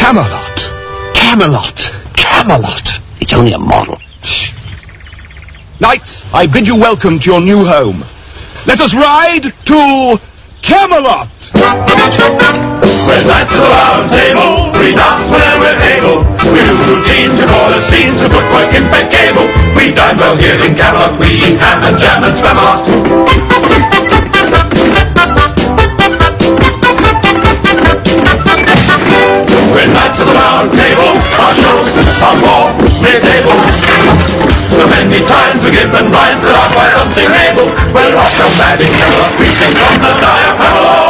Camelot. Camelot. Camelot. It's only a model. Shh. Knights, I bid you welcome to your new home. Let us ride to Camelot. We're knights of the round table, we dance whenever we're able. We do routines, we call the scenes, we put work in bed cable. We dine well here in Camelot, we eat ham and jam and Spamalot. We're knights of the round table, our shows are more mid-table. So many times we give them rhymes that are quite unsingable. We're off the mad in Camelot, we sing from the diaphragm.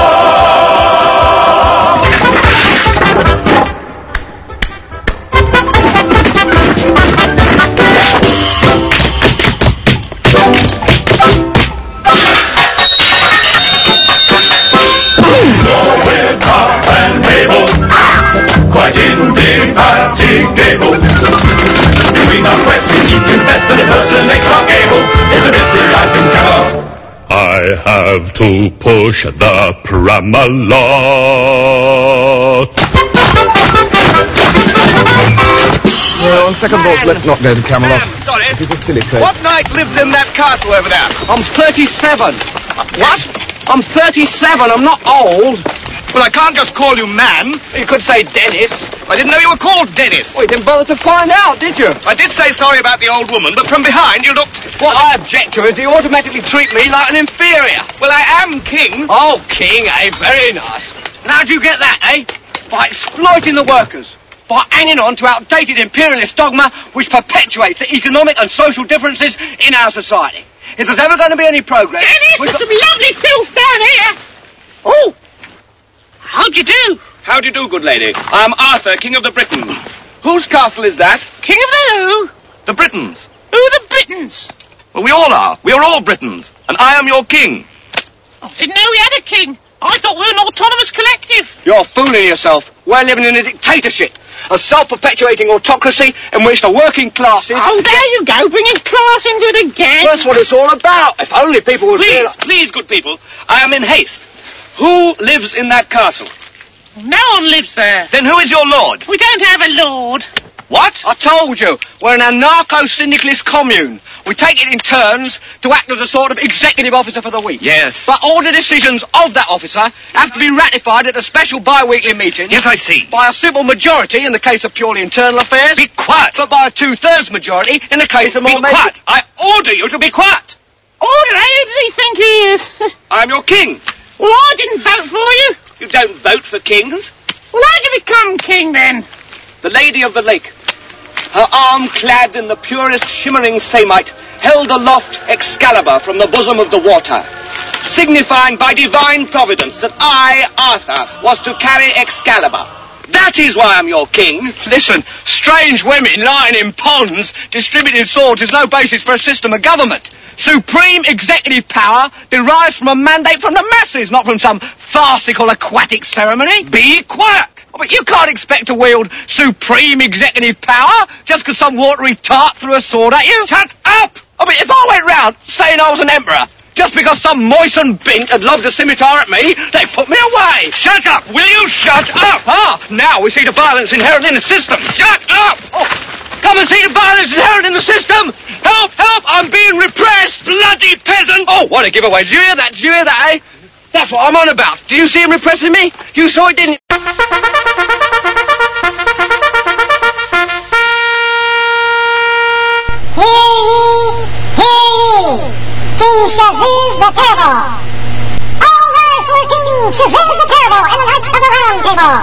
Quite indefatigable. Between our quests we seek to invest and impersonate our gable. It's a busy life in Camelot. I have to push the Pramalot. Well, on second thought, let's not go to Camelot. Sorry. It is a silly place. What knight lives in that castle over there? I'm 37. What? I'm 37. I'm not old. Well, I can't just call you man. You could say Dennis. I didn't know you were called Dennis. Well, you didn't bother to find out, did you? I did say sorry about the old woman, but from behind you looked... What I object to is you automatically treat me like an inferior. Well, I am king. Oh, king, eh? Very nice. And how'd you get that, eh? By exploiting the workers. By hanging on to outdated imperialist dogma which perpetuates the economic and social differences in our society. If there's ever going to be any progress... Dennis, there's some lovely filth down here. Oh. How do you do? How do you do, good lady? I am Arthur, King of the Britons. Whose castle is that? King of the who? The Britons. Who are the Britons? Well, we all are. We are all Britons. And I am your king. I didn't know we had a king. I thought we were an autonomous collective. You're fooling yourself. We're living in a dictatorship. A self-perpetuating autocracy in which the working classes... Oh, there you go, bringing class into it again. That's what it's all about. If only people would... Please, good people. I am in haste. Who lives in that castle? No one lives there. Then who is your lord? We don't have a lord. What? I told you, we're an anarcho-syndicalist commune. We take it in turns to act as a sort of executive officer for the week. Yes. But all the decisions of that officer have to be ratified at a special bi-weekly meeting. Yes, I see. By a simple majority in the case of purely internal affairs. Be quiet. But by a 2/3 majority in the case of more... Be quiet. I order you to be quiet. Order, who does he think he is? I am your king. Well, I didn't vote for you. You don't vote for kings. Well, how'd you become king, then? The Lady of the Lake, her arm clad in the purest shimmering samite, held aloft Excalibur from the bosom of the water, signifying by divine providence that I, Arthur, was to carry Excalibur. That is why I'm your king. Listen, strange women lying in ponds distributing swords is no basis for a system of government. Supreme executive power derives from a mandate from the masses, not from some farcical aquatic ceremony. Be quiet. Oh, but you can't expect to wield supreme executive power just because some watery tart threw a sword at you. Shut up! I mean, if I went round saying I was an emperor, just because some moistened bint had lobbed a scimitar at me, they'd put me away. Shut up! Will you shut up? Ah, now we see the violence inherent in the system. Shut up! Oh, come and see the violence inherent in the system. Help, help, I'm being repressed. Bloody peasant! Oh, what a giveaway. Did you hear that? Did you hear that, eh? That's what I'm on about. Do you see him repressing me? You saw it, didn't you? King Shazuz the Terrible! All rise for King Shazuz the Terrible and the Knights of the Round Table!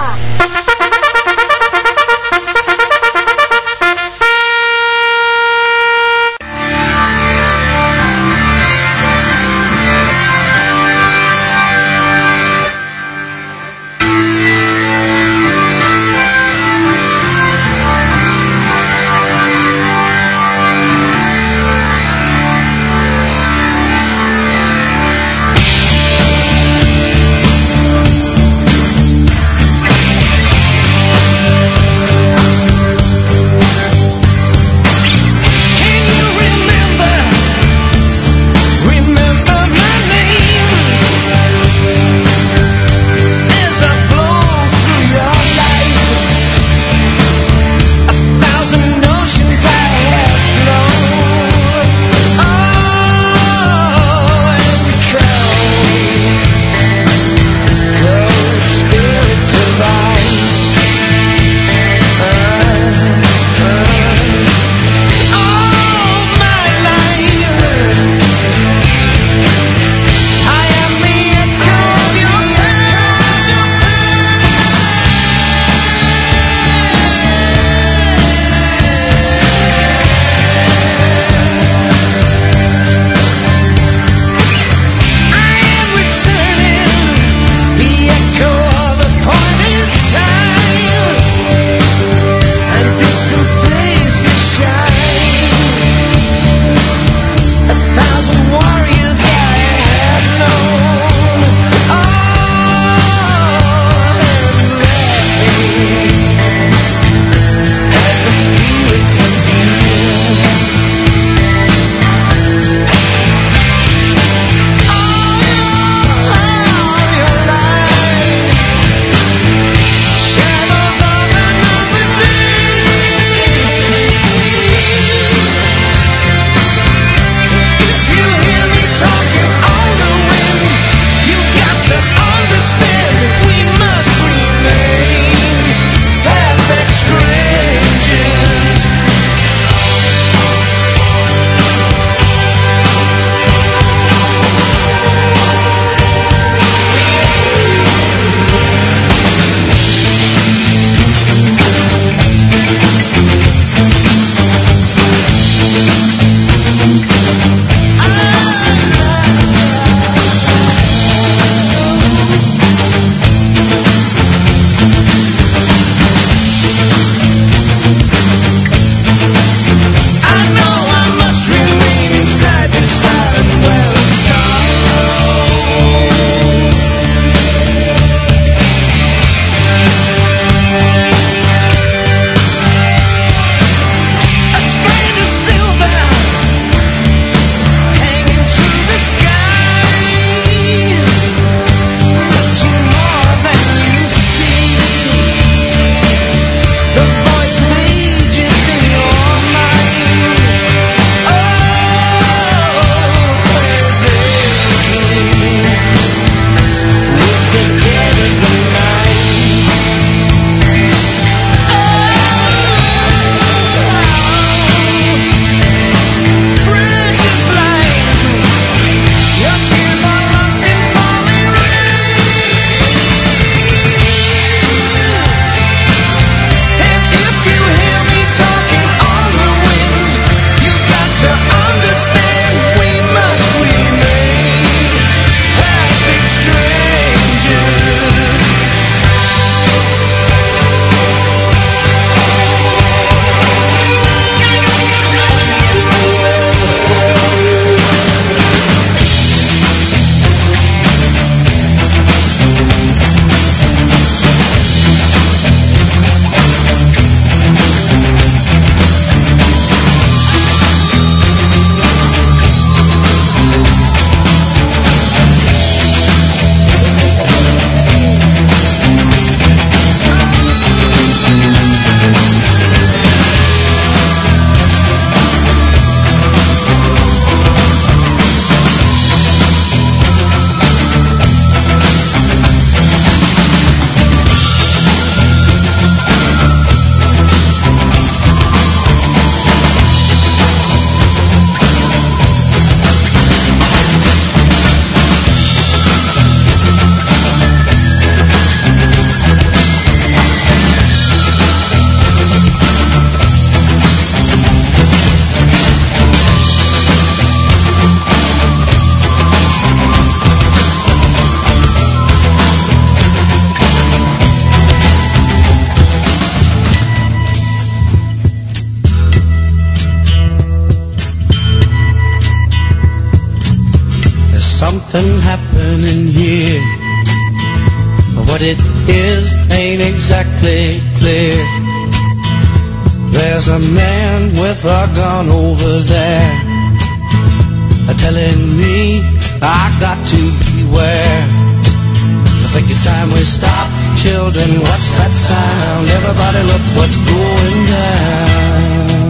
What it is ain't exactly clear. There's a man with a gun over there, telling me I got to beware. I think it's time we stop. Children, what's that sound? Everybody look what's going down.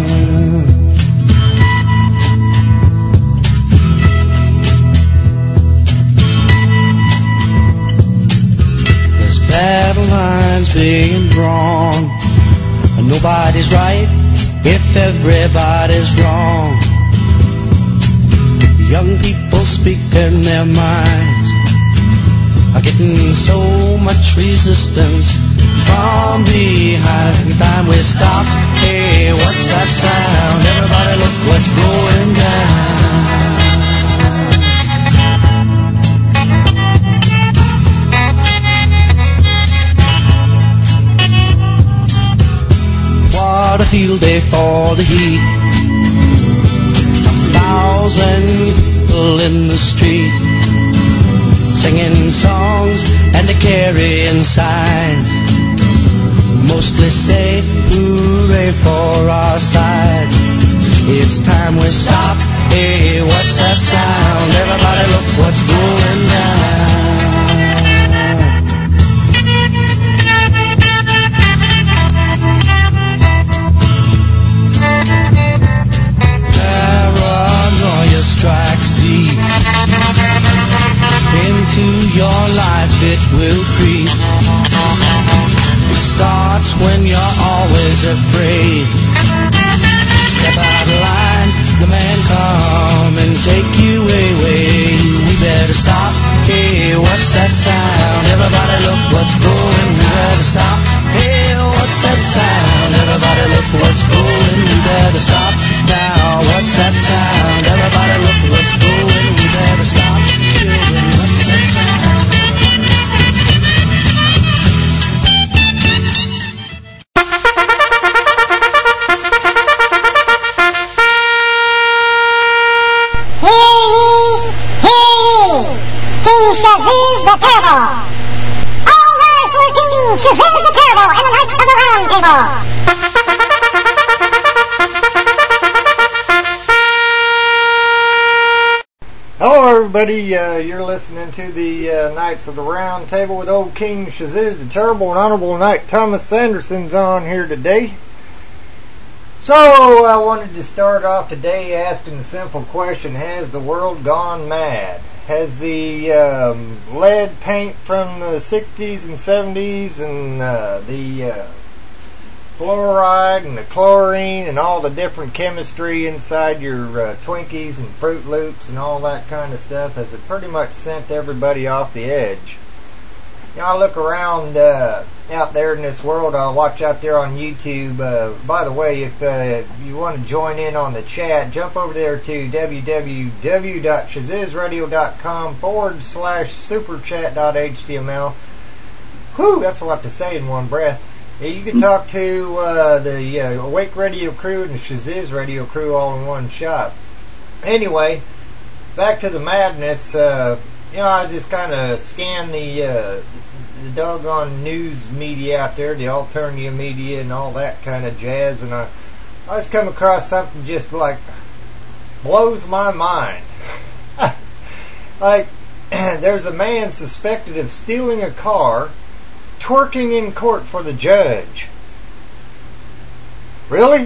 There's battle lines being drawn. Nobody's right if everybody's wrong. Young people speaking their minds are getting so much resistance from behind. Every time we stop, hey, what's that sound? Everybody look what's going down. What a field day for the heat. 1,000 people in the street, singing songs and carrying signs. Mostly say hooray for our side. It's time we stop. Hey, what's that sound? Everybody look what's going down. Paranoia strikes deep into your life, it will creep. It starts when you're always afraid. Step out of line, the man come and take you away. We better stop. Hey, what's that sound? Everybody look what's going. We better stop. Hey, what's that sound? Everybody look what's going. We better stop now. What's that sound? Everybody look what's going. We better stop. Children, what's that sound? Shazuz the Turbo. All rise for King Shazuz the Turbo and the Knights of the Round Table. Hello everybody, you're listening to the Knights of the Round Table with old King Shazuz the Turbo and Honorable Knight Thomas Sanderson's on here today. So, I wanted to start off today asking the simple question, has the world gone mad? Has the lead paint from the 60s and 70s and the fluoride and the chlorine and all the different chemistry inside your Twinkies and Fruit Loops and all that kind of stuff, has it pretty much sent everybody off the edge? You know, I look around out there in this world. I'll watch out there on YouTube. By the way, if you want to join in on the chat, jump over there to www.shazizradio.com/superchat.html. Whew, that's a lot to say in one breath. You can talk to the Awake Radio crew and the Shazuz Radio crew all in one shot. Anyway, back to the madness. You know, I just kind of scan the doggone news media out there, the alternative media and all that kind of jazz, and I just come across something just like blows my mind. Like, there's a man suspected of stealing a car, twerking in court for the judge. Really?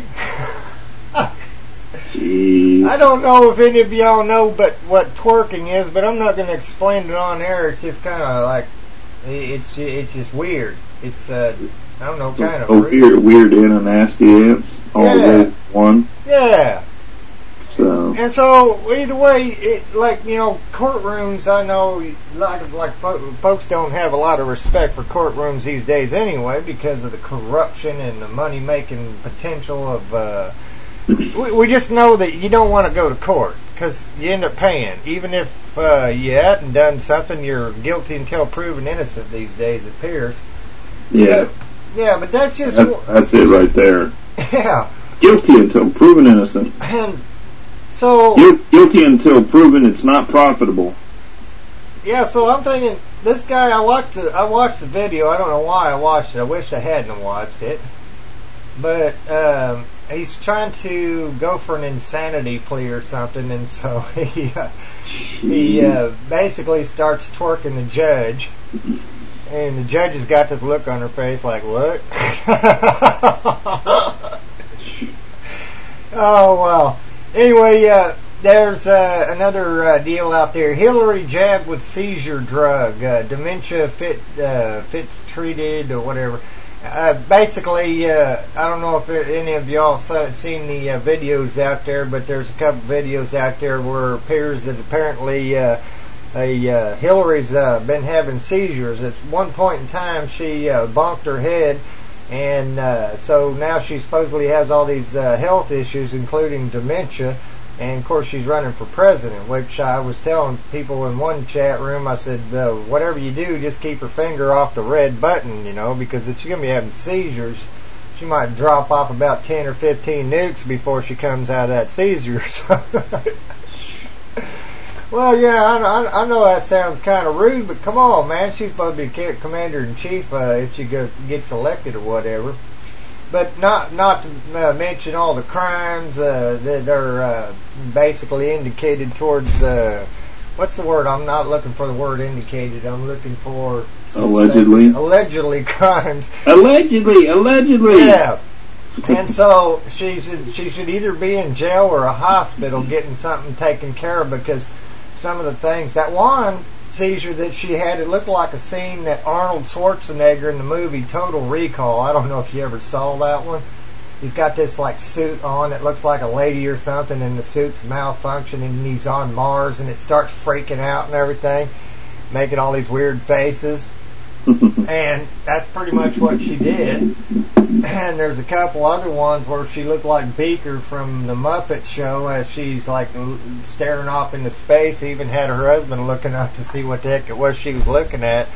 I don't know if any of y'all know what twerking is, but I'm not going to explain it on air. It's just kind of like, it's just weird. It's, I don't know, kind of weird in a nasty ants, all the way one. Yeah. So. And so, either way, courtrooms, I know, like folks don't have a lot of respect for courtrooms these days anyway, because of the corruption and the money-making potential of, we just know that you don't want to go to court because you end up paying. Even if you hadn't done something, you're guilty until proven innocent these days, it appears. Yeah. Yeah, but that's just... That's it right there. Yeah. Guilty until proven innocent. And so... Guilty until proven it's not profitable. Yeah, so I'm thinking, this guy, I watched the video. I don't know why I watched it. I wish I hadn't watched it. But he's trying to go for an insanity plea or something, and so he basically starts twerking the judge, and the judge has got this look on her face like, what? Oh, well. Anyway, there's another deal out there. Hillary jabbed with seizure drug, dementia fits treated or whatever. Basically, I don't know if any of y'all seen the videos out there, but there's a couple videos out there where it appears that apparently Hillary's been having seizures. At one point in time, she bonked her head, and so now she supposedly has all these health issues, including dementia. And, of course, she's running for president, which I was telling people in one chat room, I said, whatever you do, just keep her finger off the red button, because if she's going to be having seizures, she might drop off about 10 or 15 nukes before she comes out of that seizure. Well, yeah, I know that sounds kind of rude, but come on, man. She's supposed to be commander-in-chief if she gets elected or whatever. But not to mention all the crimes that are basically indicated towards, what's the word? I'm not looking for the word indicated. I'm looking for... Allegedly crimes. Allegedly. Yeah. And so she should either be in jail or a hospital getting something taken care of, because some of the things... That one seizure that she had, it looked like a scene that Arnold Schwarzenegger in the movie Total Recall. I don't know if you ever saw that one. He's got this like suit on that looks like a lady or something, and the suit's malfunctioning, and he's on Mars, and it starts freaking out and everything, making all these weird faces. And that's pretty much what she did. And there's a couple other ones where she looked like Beaker from the Muppet Show as she's like staring off into space. Even had her husband looking up to see what the heck it was she was looking at,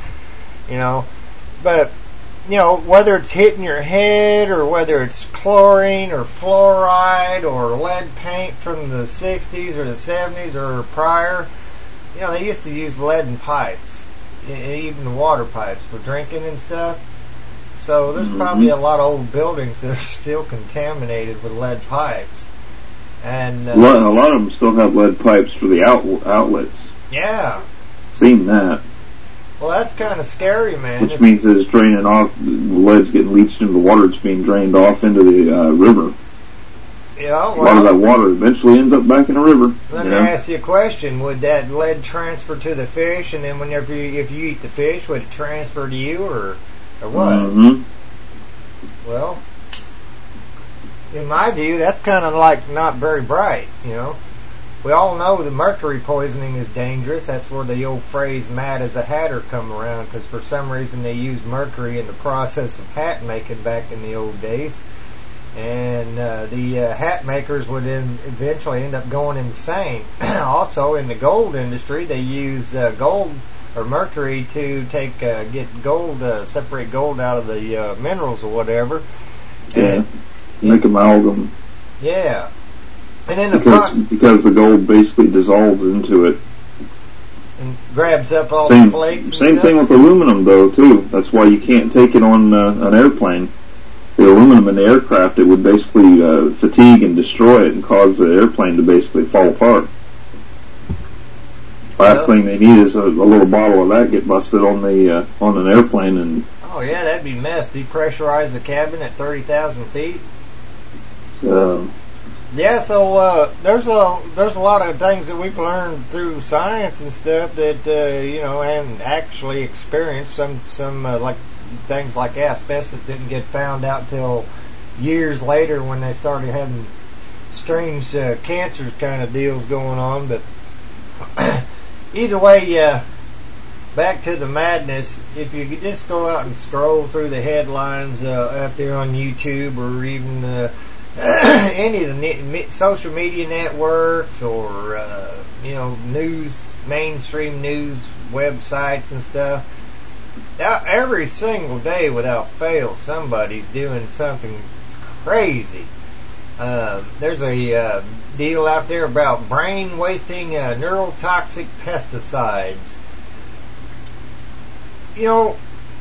But, whether it's hitting your head or whether it's chlorine or fluoride or lead paint from the 60s or the 70s or prior, they used to use lead in pipes. Even the water pipes for drinking and stuff. So there's probably a lot of old buildings that are still contaminated with lead pipes. And a lot of them still have lead pipes for the outlets. Yeah. Seen that. Well, that's kind of scary, man. Which means that it's draining off, the lead's getting leached into the water, it's being drained off into the river. Yeah, well, a lot of that water eventually ends up back in the river. Let me ask you a question. Would that lead transfer to the fish, and then if you eat the fish, would it transfer to you, or what? Mm-hmm. Well, in my view, that's kind of like not very bright, We all know the mercury poisoning is dangerous. That's where the old phrase "mad as a hatter" come around, because for some reason they used mercury in the process of hat making back in the old days. And the hat makers would eventually end up going insane. Also, in the gold industry, they use gold or mercury to get gold, separate gold out of the minerals or whatever. Yeah, make amalgam. Yeah, and then because the gold basically dissolves into it and grabs up all the flakes. Same thing with aluminum, though, too. That's why you can't take it on an airplane. The aluminum in the aircraft, it would basically fatigue and destroy it and cause the airplane to basically fall apart. Last thing they need is a little bottle of that get busted on an airplane, and oh yeah, that'd be mess. Depressurize the cabin at 30,000 feet. Yeah, so there's a lot of things that we've learned through science and stuff that and actually experienced. Some like things like asbestos didn't get found out till years later when they started having strange cancer kind of deals going on. But either way, back to the madness. If you could just go out and scroll through the headlines out there on YouTube or even any of the social media networks or mainstream news websites and stuff, every single day without fail somebody's doing something crazy. There's a deal out there about brain wasting neurotoxic pesticides. you know,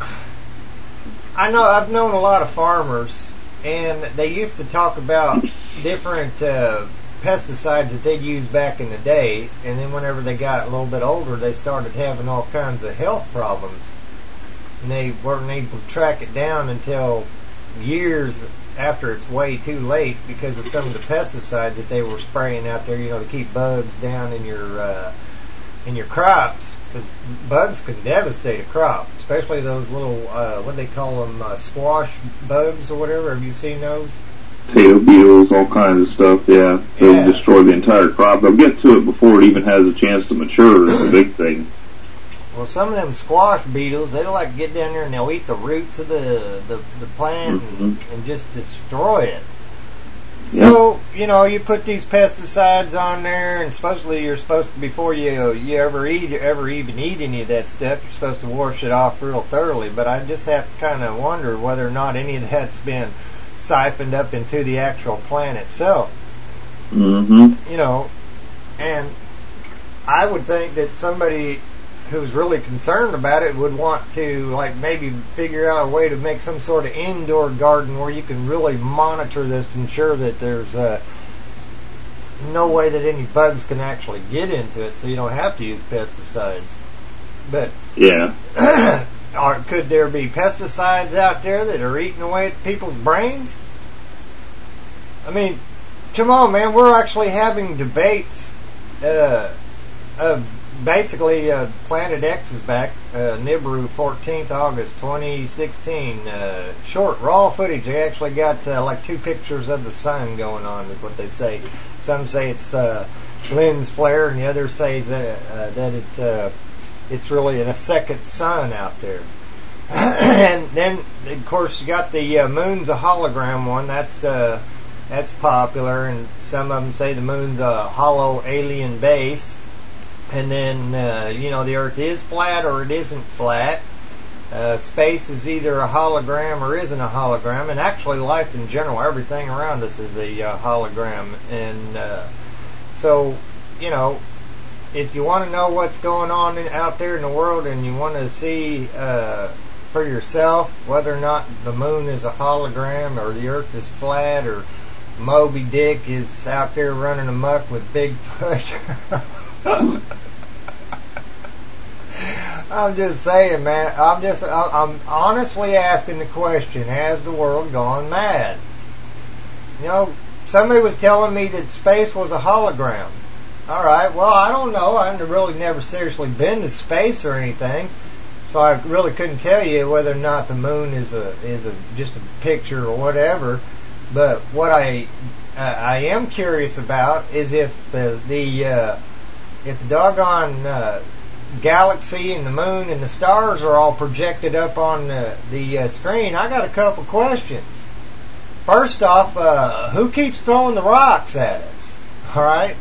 I've known a lot of farmers, and they used to talk about different pesticides that they'd use back in the day, and then whenever they got a little bit older, they started having all kinds of health problems, and they weren't able to track it down until years after it's way too late because of some of the pesticides that they were spraying out there, to keep bugs down in your crops, because bugs can devastate a crop, especially those little what do they call them, squash bugs or whatever. Have you seen those? Potato beetles, all kinds of stuff, yeah. They'll destroy the entire crop. They'll get to it before it even has a chance to mature. It's a big thing. Well, some of them squash beetles, they like to get down there and they'll eat the roots of the plant and just destroy it. Yep. So, you put these pesticides on there, and supposedly you're supposed to, before you ever even eat any of that stuff, you're supposed to wash it off real thoroughly. But I just have to kind of wonder whether or not any of that's been siphoned up into the actual plant itself. And I would think that somebody who's really concerned about it would want to, maybe figure out a way to make some sort of indoor garden where you can really monitor this to ensure that there's no way that any bugs can actually get into it, so you don't have to use pesticides. But could there be pesticides out there that are eating away at people's brains? I mean, come on, man. We're actually having debates of basically Planet X is back, Nibiru, 14th August 2016. Short, raw footage. They actually got 2 pictures of the sun going on, is what they say. Some say it's lens flare, and the others say that it's really a second sun out there. And then, of course, you got the moon's a hologram one. That's popular, and some of them say the moon's a hollow alien base. And then, the Earth is flat or it isn't flat. Space is either a hologram or isn't a hologram. And actually, life in general, everything around us is a hologram. And so, if you want to know what's going on out there in the world and you want to see for yourself whether or not the moon is a hologram or the Earth is flat or Moby Dick is out there running amok with Bigfoot. I'm just saying, man. I'm honestly asking the question: has the world gone mad? Somebody was telling me that space was a hologram. All right. Well, I don't know. I've really never seriously been to space or anything, so I really couldn't tell you whether or not the moon is just a picture or whatever. But what I am curious about is if the doggone galaxy and the moon and the stars are all projected up on the screen. I got a couple questions. First off, who keeps throwing the rocks at us? All right,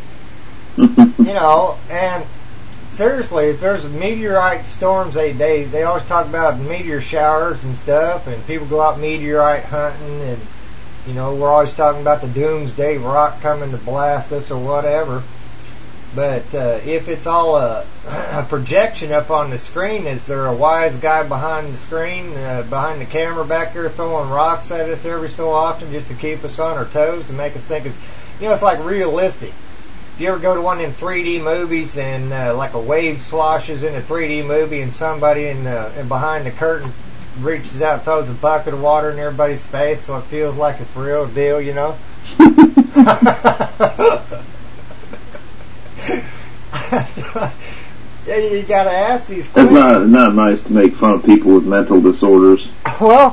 and seriously, if there's meteorite storms, they always talk about meteor showers and stuff, and people go out meteorite hunting, and we're always talking about the doomsday rock coming to blast us or whatever. But if it's all a projection up on the screen, is there a wise guy behind the screen, behind the camera back there throwing rocks at us every so often just to keep us on our toes to make us think it's like realistic? If you ever go to one of them 3D movies and like a wave sloshes in a 3D movie and somebody in behind the curtain reaches out and throws a bucket of water in everybody's face so it feels like it's real deal, Yeah, you gotta ask these questions. It's not nice to make fun of people with mental disorders. Well,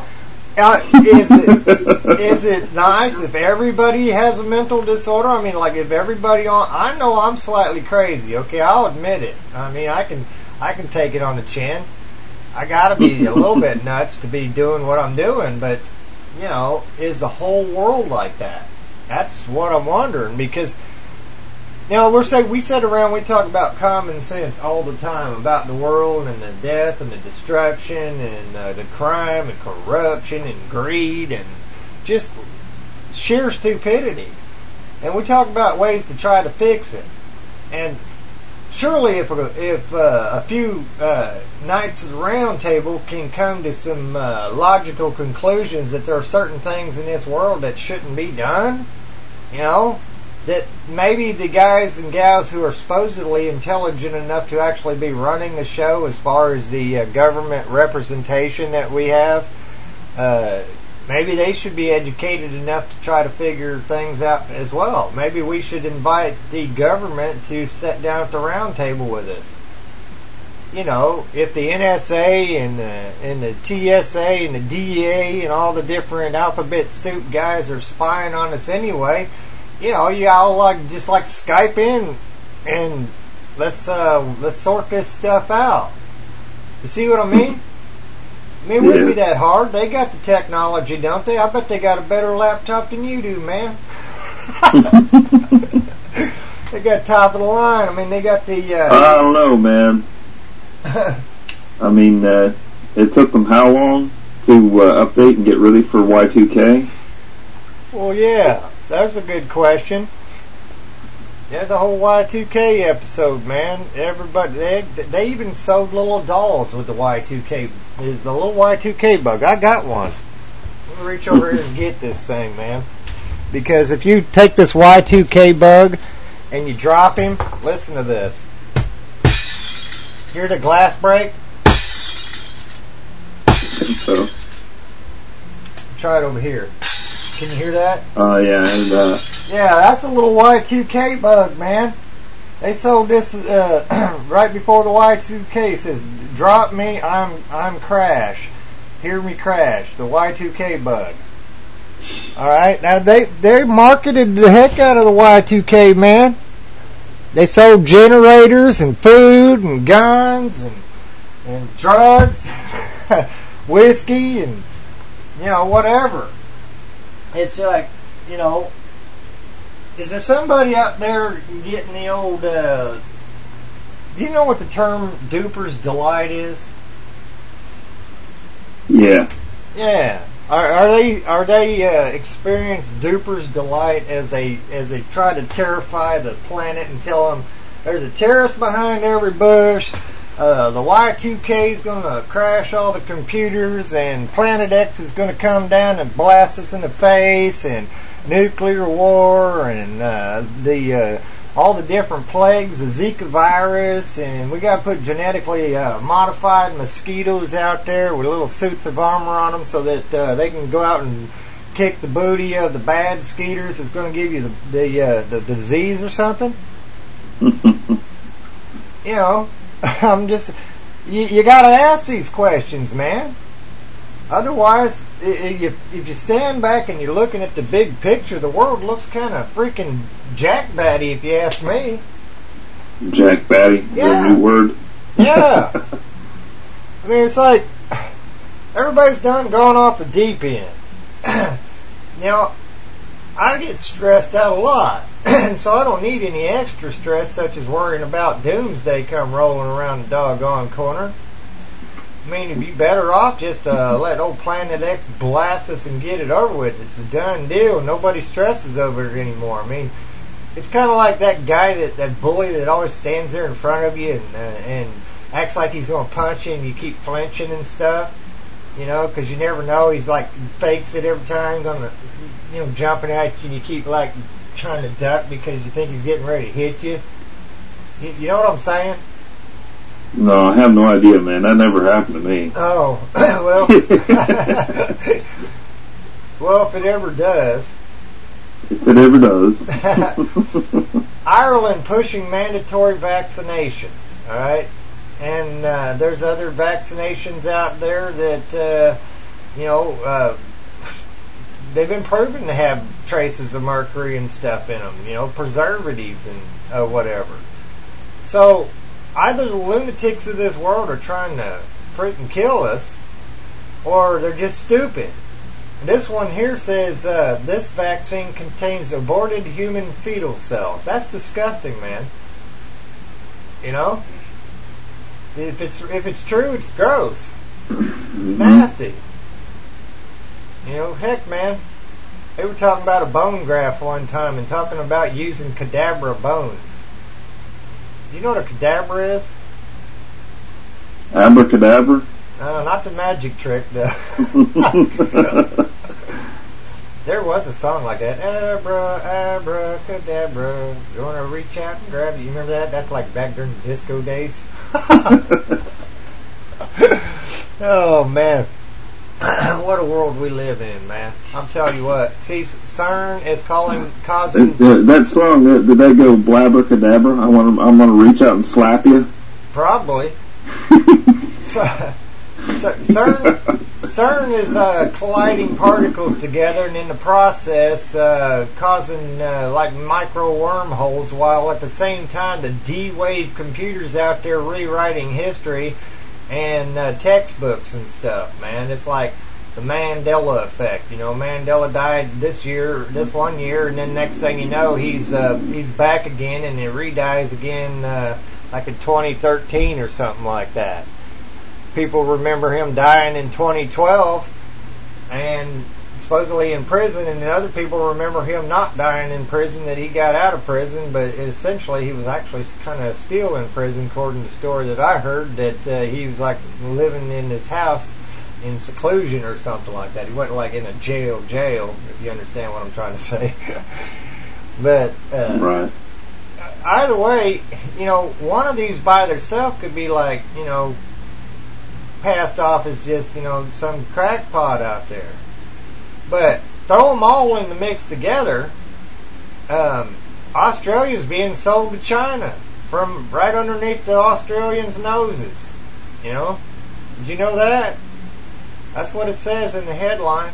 is it nice if everybody has a mental disorder? I mean, if everybody I know I'm slightly crazy. Okay, I'll admit it. I mean, I can take it on the chin. I gotta be a little bit nuts to be doing what I'm doing, but is the whole world like that? That's what I'm wondering, because we sit around, we talk about common sense all the time about the world and the death and the destruction and the crime and corruption and greed and just sheer stupidity. And we talk about ways to try to fix it. And surely if a few Knights of the Round Table can come to some logical conclusions that there are certain things in this world that shouldn't be done, you know, that maybe the guys and gals who are supposedly intelligent enough to actually be running the show as far as the government representation that we have, maybe they should be educated enough to try to figure things out as well. Maybe we should invite the government to sit down at the round table with us. You know, if the NSA and the TSA and the DEA and all the different alphabet soup guys are spying on us anyway, you know, you all just Skype in and let's sort this stuff out. You see what I mean? I mean, it wouldn't be that hard. They got the technology, don't they? I bet they got a better laptop than you do, man. They got top of the line. I mean, they got the... I don't know, man. I mean, it took them how long to update and get ready for Y2K? Well, yeah. That's a good question. There's a whole Y2K episode, man. Everybody, they even sold little dolls with the Y2K, the little Y2K bug. I got one. Let me reach over here and get this thing, man. Because if you take this Y2K bug and you drop him, listen to this. Hear the glass break? I think so. Try it over here. Can you hear that? Oh, yeah, and yeah, that's a little Y2K bug, man. They sold this right before the Y2K. It says, "Drop me, I'm Crash. Hear me crash." The Y2K bug. All right, now they marketed the heck out of the Y2K, man. They sold generators and food and guns and drugs, whiskey and whatever. It's like, is there somebody out there getting the old, do you know what the term duper's delight is? Yeah. Yeah. Are they experience duper's delight as they try to terrify the planet and tell them there's a terrorist behind every bush, the Y2K is going to crash all the computers, and Planet X is going to come down and blast us in the face, and nuclear war, and all the different plagues, the Zika virus, and we got to put genetically modified mosquitoes out there with little suits of armor on them so that they can go out and kick the booty of the bad skeeters that's going to give you the disease or something. I'm just, you got to ask these questions, man. Otherwise, if you stand back and you're looking at the big picture, the world looks kind of freaking jackbatty, if you ask me. Jackbatty? Yeah. A new word? Yeah. I mean, it's like everybody's gone off the deep end. I get stressed out a lot, and so I don't need any extra stress, such as worrying about doomsday come rolling around the doggone corner. I mean, it'd be better off just to let old Planet X blast us and get it over with. It's a done deal. Nobody stresses over it anymore. I mean, it's kind of like that guy, that bully that always stands there in front of you and acts like he's going to punch you, and you keep flinching and stuff. Because you never know. He's like fakes it every time, jumping at you, and you keep like trying to duck because you think he's getting ready to hit you. You know what I'm saying? No, I have no idea, man. That never happened to me. Oh, well. Well, if it ever does. If it ever does. Ireland pushing mandatory vaccinations, all right? And there's other vaccinations out there that, they've been proven to have traces of mercury and stuff in them, preservatives and whatever. So, either the lunatics of this world are trying to freaking kill us, or they're just stupid. This one here says this vaccine contains aborted human fetal cells. That's disgusting, man. If it's true, it's gross. It's nasty. Heck, man. They were talking about a bone graft one time and talking about using cadabra bones. Do you know what a cadabra is? Abracadabra? Not the magic trick, though. There was a song like that. Abracadabra. You want to reach out and grab it? You remember that? That's like back during the disco days. Oh, man. What a world we live in, man. I'm telling you what. See, CERN is causing... That song, did that go blabracadabra? I'm gonna reach out and slap you? Probably. CERN is colliding particles together, and in the process causing like micro wormholes, while at the same time the D-Wave computers out there rewriting history and textbooks and stuff, man. It's like the Mandela effect. You know, Mandela died this 1 year, and then next thing you know, he's back again, and he re-dies again like in 2013 or something like that. People remember him dying in 2012 and supposedly in prison, and then other people remember him not dying in prison, that he got out of prison, but essentially he was actually kind of still in prison, according to the story that I heard, that he was like living in his house in seclusion or something like that. He wasn't like in a jail, if you understand what I'm trying to say. But right. Either way, you know, one of these by themselves could be like, you know, passed off as just, you know, some crackpot out there. But throw them all in the mix together. Australia's being sold to China from right underneath the Australians' noses. You know? Did you know that? That's what it says in the headline.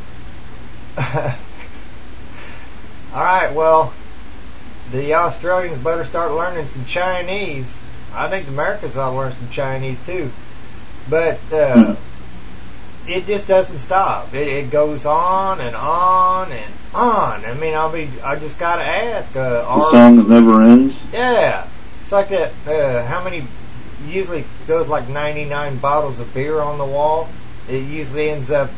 Alright, well, the Australians better start learning some Chinese. I think the Americans ought to learn some Chinese too. But it just doesn't stop. It goes on and on and on. I mean, I just gotta ask. The song that never ends. Yeah, it's like that. How many? Usually goes like 99 bottles of beer on the wall. It usually ends up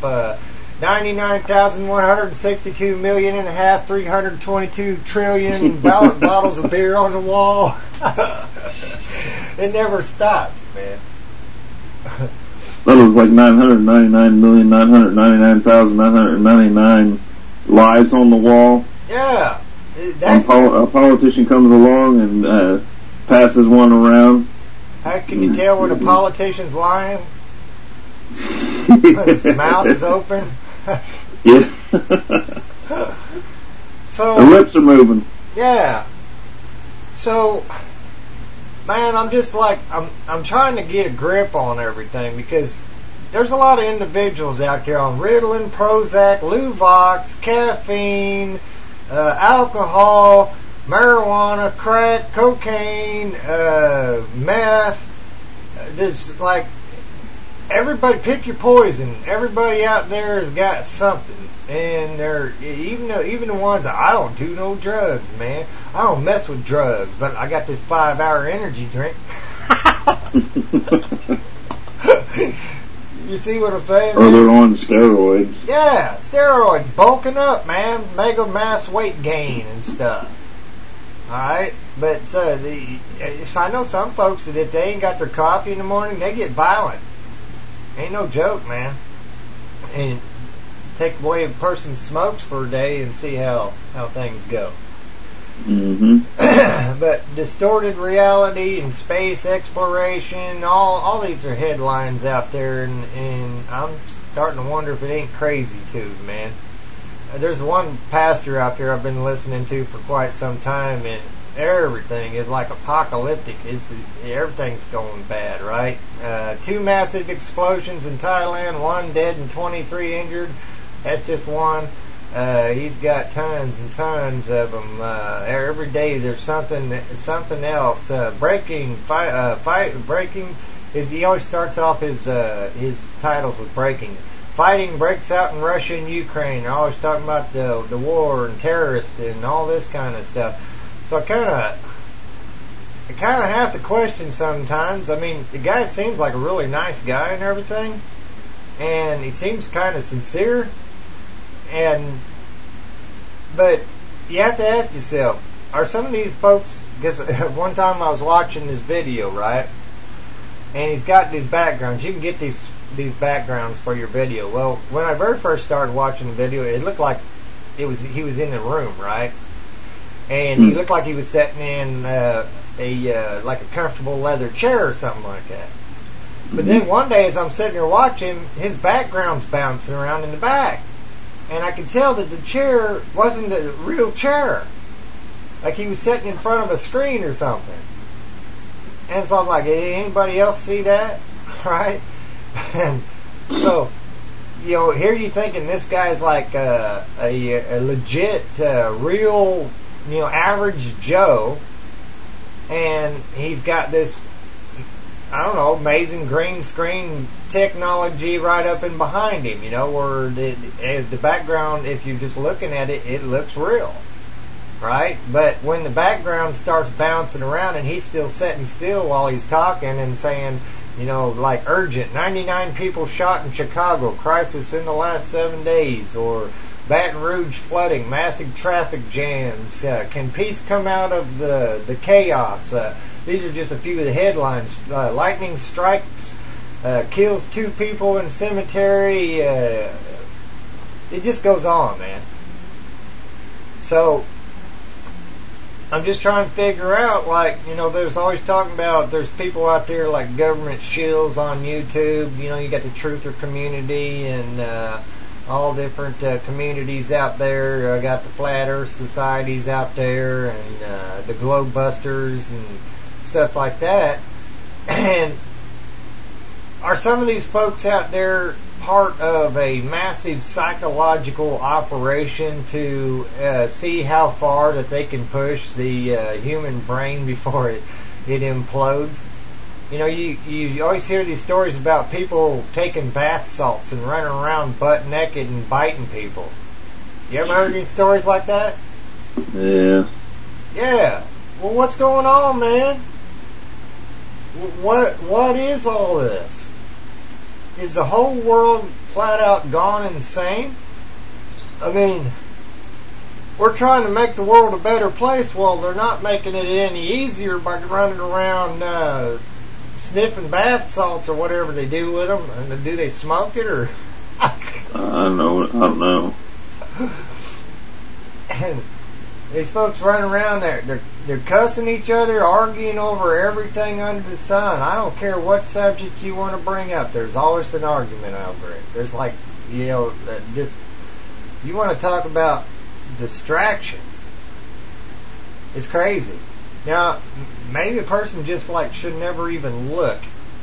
99,162,500,322 trillion bottles of beer on the wall. It never stops, man. That was like 999,999,999 lies on the wall. Yeah. A politician comes along and passes one around. How can you tell when a politician's lying? His mouth is open. Yeah. So the lips are moving. Yeah. So, man, I'm just like, I'm trying to get a grip on everything, because there's a lot of individuals out there on Ritalin, Prozac, Luvox, caffeine, alcohol, marijuana, crack, cocaine, meth. There's like, everybody pick your poison. Everybody out there has got something. And they're, even the ones that, I don't do no drugs, man. I don't mess with drugs, but I got this 5-hour energy drink. You see what I'm saying? Or they're on steroids. Yeah, steroids, bulking up, man. Mega mass weight gain and stuff. Alright? But I know some folks that if they ain't got their coffee in the morning, they get violent. Ain't no joke, man. And take away a person's smokes for a day and see how things go. Mm-hmm. But distorted reality and space exploration, all these are headlines out there, and I'm starting to wonder if it ain't crazy too, man. There's one pastor out there I've been listening to for quite some time, and everything is like apocalyptic. Everything's going bad, right? 2 massive explosions in Thailand, 1 dead and 23 injured. That's just one. He's got tons and tons of them. Every day there's something else. Breaking. He always starts off his titles with breaking. Fighting breaks out in Russia and Ukraine. They're always talking about the war and terrorists and all this kind of stuff. So I kind of have to question sometimes. I mean, the guy seems like a really nice guy and everything, and he seems kind of sincere. But you have to ask yourself, are some of these folks, because one time I was watching this video, right, and he's got these backgrounds. You can get these backgrounds for your video. Well, when I very first started watching the video, it looked like he was in the room, right, and he looked like he was sitting in like a comfortable leather chair or something like that. But then one day, as I'm sitting here watching, his background's bouncing around in the back, and I could tell that the chair wasn't a real chair. Like he was sitting in front of a screen or something. And so I'm like, hey, anybody else see that? Right? And so, you know, here you thinking this guy's like a legit, real, you know, average Joe. And he's got this, I don't know, amazing green screen technology right up in behind him, you know, where the background, if you're just looking at it, it looks real. Right? But when the background starts bouncing around and he's still sitting still while he's talking and saying, you know, like urgent, 99 people shot in Chicago, crisis in the last 7 days, or Baton Rouge flooding, massive traffic jams, can peace come out of the chaos? These are just a few of the headlines. Lightning strikes, kills 2 people in cemetery. It just goes on, man. So I'm just trying to figure out, like, you know, there's always talking about, there's people out there like government shills on YouTube. You know, you got the Truther community and all different communities out there. I got the Flat Earth Societies out there and the Globe Busters and stuff like that. And are some of these folks out there part of a massive psychological operation to see how far that they can push the human brain before it implodes? You know, you always hear these stories about people taking bath salts and running around butt naked and biting people. You ever heard any stories like that? Yeah. Yeah. Well, what's going on, man? What is all this? Is the whole world flat out gone insane? I mean, we're trying to make the world a better place. Well, they're not making it any easier by running around sniffing bath salts or whatever they do with them. And do they smoke it or? I don't know. And these folks running around there, they're cussing each other, arguing over everything under the sun. I don't care what subject you want to bring up. There's always an argument over it. There's like, you know, you want to talk about distractions. It's crazy. Now, maybe a person just like should never even look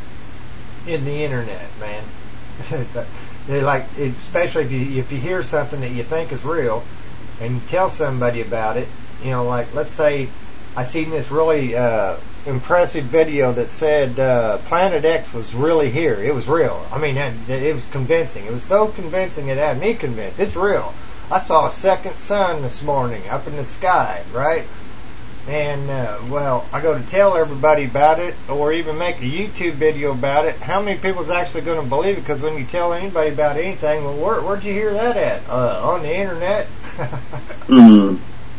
in the internet, man. They like, especially if you hear something that you think is real, and you tell somebody about it, you know, like, let's say I seen this really impressive video that said Planet X was really here. It was real. I mean, it was convincing. It was so convincing it had me convinced. It's real. I saw a second sun this morning up in the sky, right? And, well, I go to tell everybody about it or even make a YouTube video about it. How many people's actually going to believe it? Because when you tell anybody about anything, well, where'd you hear that at? On the internet? Mm.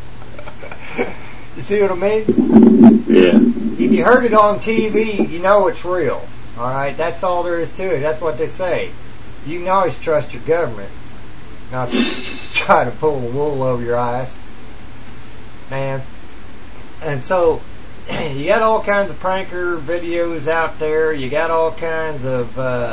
You see what I mean? Yeah. If you heard it on TV, you know it's real. Alright? That's all there is to it. That's what they say. You can always trust your government. Not to try to pull the wool over your eyes. Man. And so, you got all kinds of pranker videos out there. You got all kinds of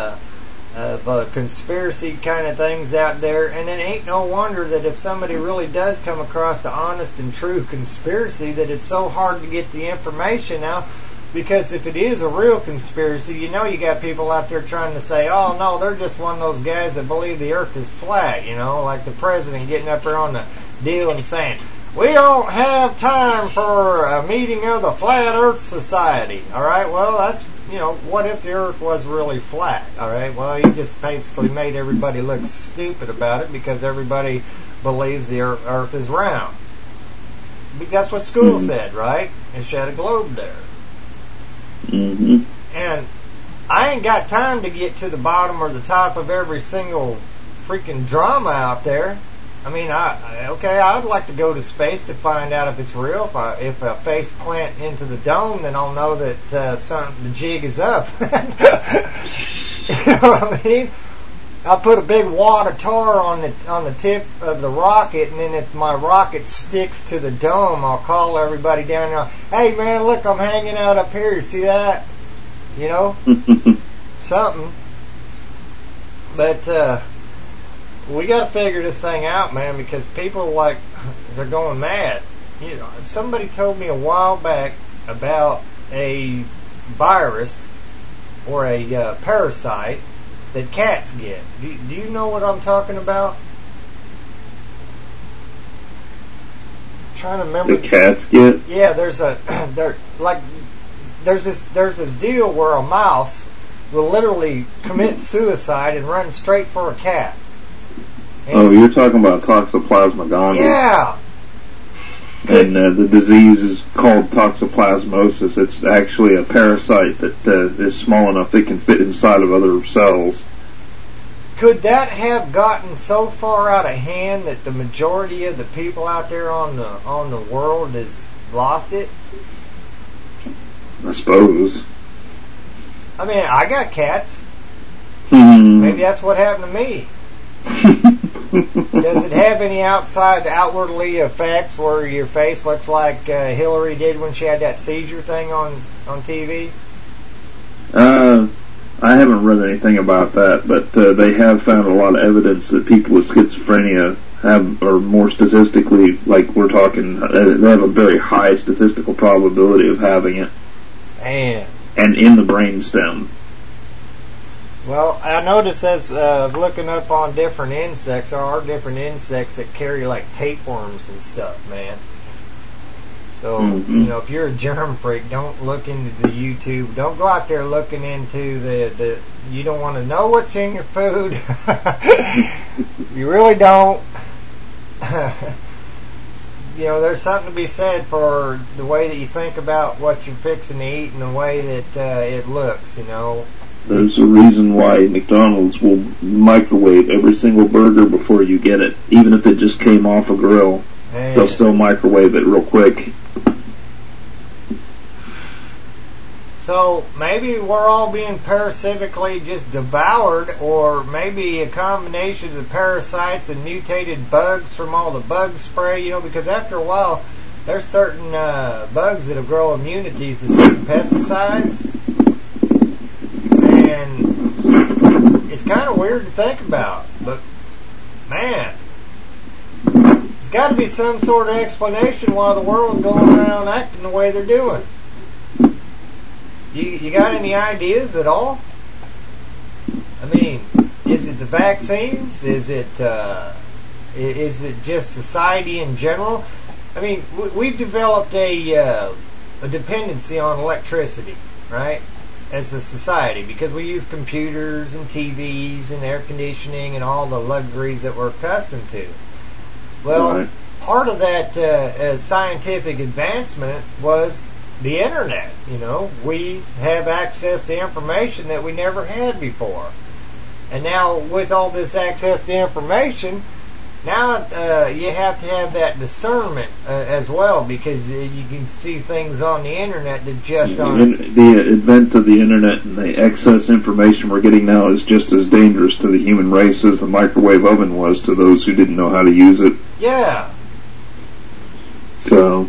conspiracy kind of things out there. And it ain't no wonder that if somebody really does come across the honest and true conspiracy, that it's so hard to get the information out. Because if it is a real conspiracy, you know you got people out there trying to say, oh no, they're just one of those guys that believe the earth is flat, you know, like the president getting up there on the deal and saying, we don't have time for a meeting of the Flat Earth Society. Alright, well, that's, you know, what if the earth was really flat? Alright, well, you just basically made everybody look stupid about it because everybody believes the earth is round. But that's what school said, right? It had a globe there. Mm-hmm. And I ain't got time to get to the bottom or the top of every single freaking drama out there. I mean, I'd like to go to space to find out if it's real. If a face plant into the dome, then I'll know that the jig is up. You know what I mean? I'll put a big wad of tar on the tip of the rocket, and then if my rocket sticks to the dome, I'll call everybody down there. Hey man, look, I'm hanging out up here. See that? You know, something. But we got to figure this thing out, man, because people they're going mad. You know, somebody told me a while back about a virus or a parasite that cats get. Do you know what I'm talking about? I'm trying to remember. The cats get? Yeah, there's this deal where a mouse will literally commit suicide and run straight for a cat. And you're talking about Toxoplasma gondii. Yeah. And the disease is called toxoplasmosis. It's actually a parasite that is small enough it can fit inside of other cells. Could that have gotten so far out of hand that the majority of the people out there on the world has lost it? I suppose. I mean, I got cats. Maybe that's what happened to me. Does it have any outwardly effects where your face looks like Hillary did when she had that seizure thing on TV? I haven't read anything about that, but they have found a lot of evidence that people with schizophrenia are more statistically, like we're talking, they have a very high statistical probability of having it. Man. And in the brainstem. Well, I noticed as looking up on different insects, there are different insects that carry like tapeworms and stuff, man. So, you know, if you're a germ freak, don't look into the YouTube. Don't go out there looking into the you don't want to know what's in your food. You really don't. You know, there's something to be said for the way that you think about what you're fixing to eat and the way that it looks, you know. There's a reason why McDonald's will microwave every single burger before you get it. Even if it just came off a grill, they'll still microwave it real quick. So maybe we're all being parasitically just devoured, or maybe a combination of the parasites and mutated bugs from all the bug spray, you know, because after a while there's certain bugs that'll grow immunities to certain pesticides. And it's kind of weird to think about, but man, there's got to be some sort of explanation why the world's going around acting the way they're doing. You got any ideas at all? I mean, is it the vaccines? Is it just society in general? I mean, we've developed a dependency on electricity, right? As a society, because we use computers and TVs and air conditioning and all the luxuries that we're accustomed to. Well, part of that scientific advancement was the internet. You know, we have access to information that we never had before. And now with all this access to information, now you have to have that discernment as well, because you can see things on the internet that just aren't. The advent of the internet and the excess information we're getting now is just as dangerous to the human race as the microwave oven was to those who didn't know how to use it. Yeah. So.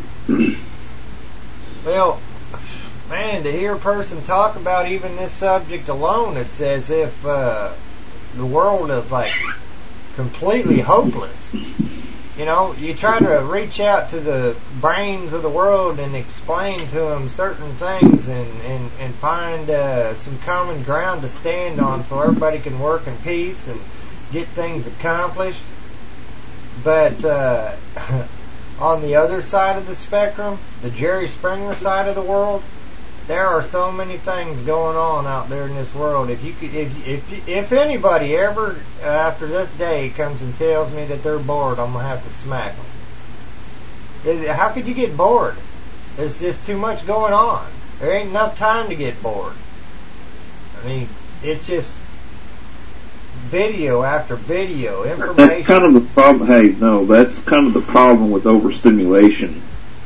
Well, man, to hear a person talk about even this subject alone, it's as if the world is like completely hopeless. You know, you try to reach out to the brains of the world and explain to them certain things and find some common ground to stand on so everybody can work in peace and get things accomplished. But on the other side of the spectrum, the Jerry Springer side of the world, there are so many things going on out there in this world. If anybody ever after this day comes and tells me that they're bored, I'm gonna have to smack them. How could you get bored? There's just too much going on. There ain't enough time to get bored. I mean, it's just video after video, information. That's kind of the problem. Hey, no, that's kind of the problem with overstimulation.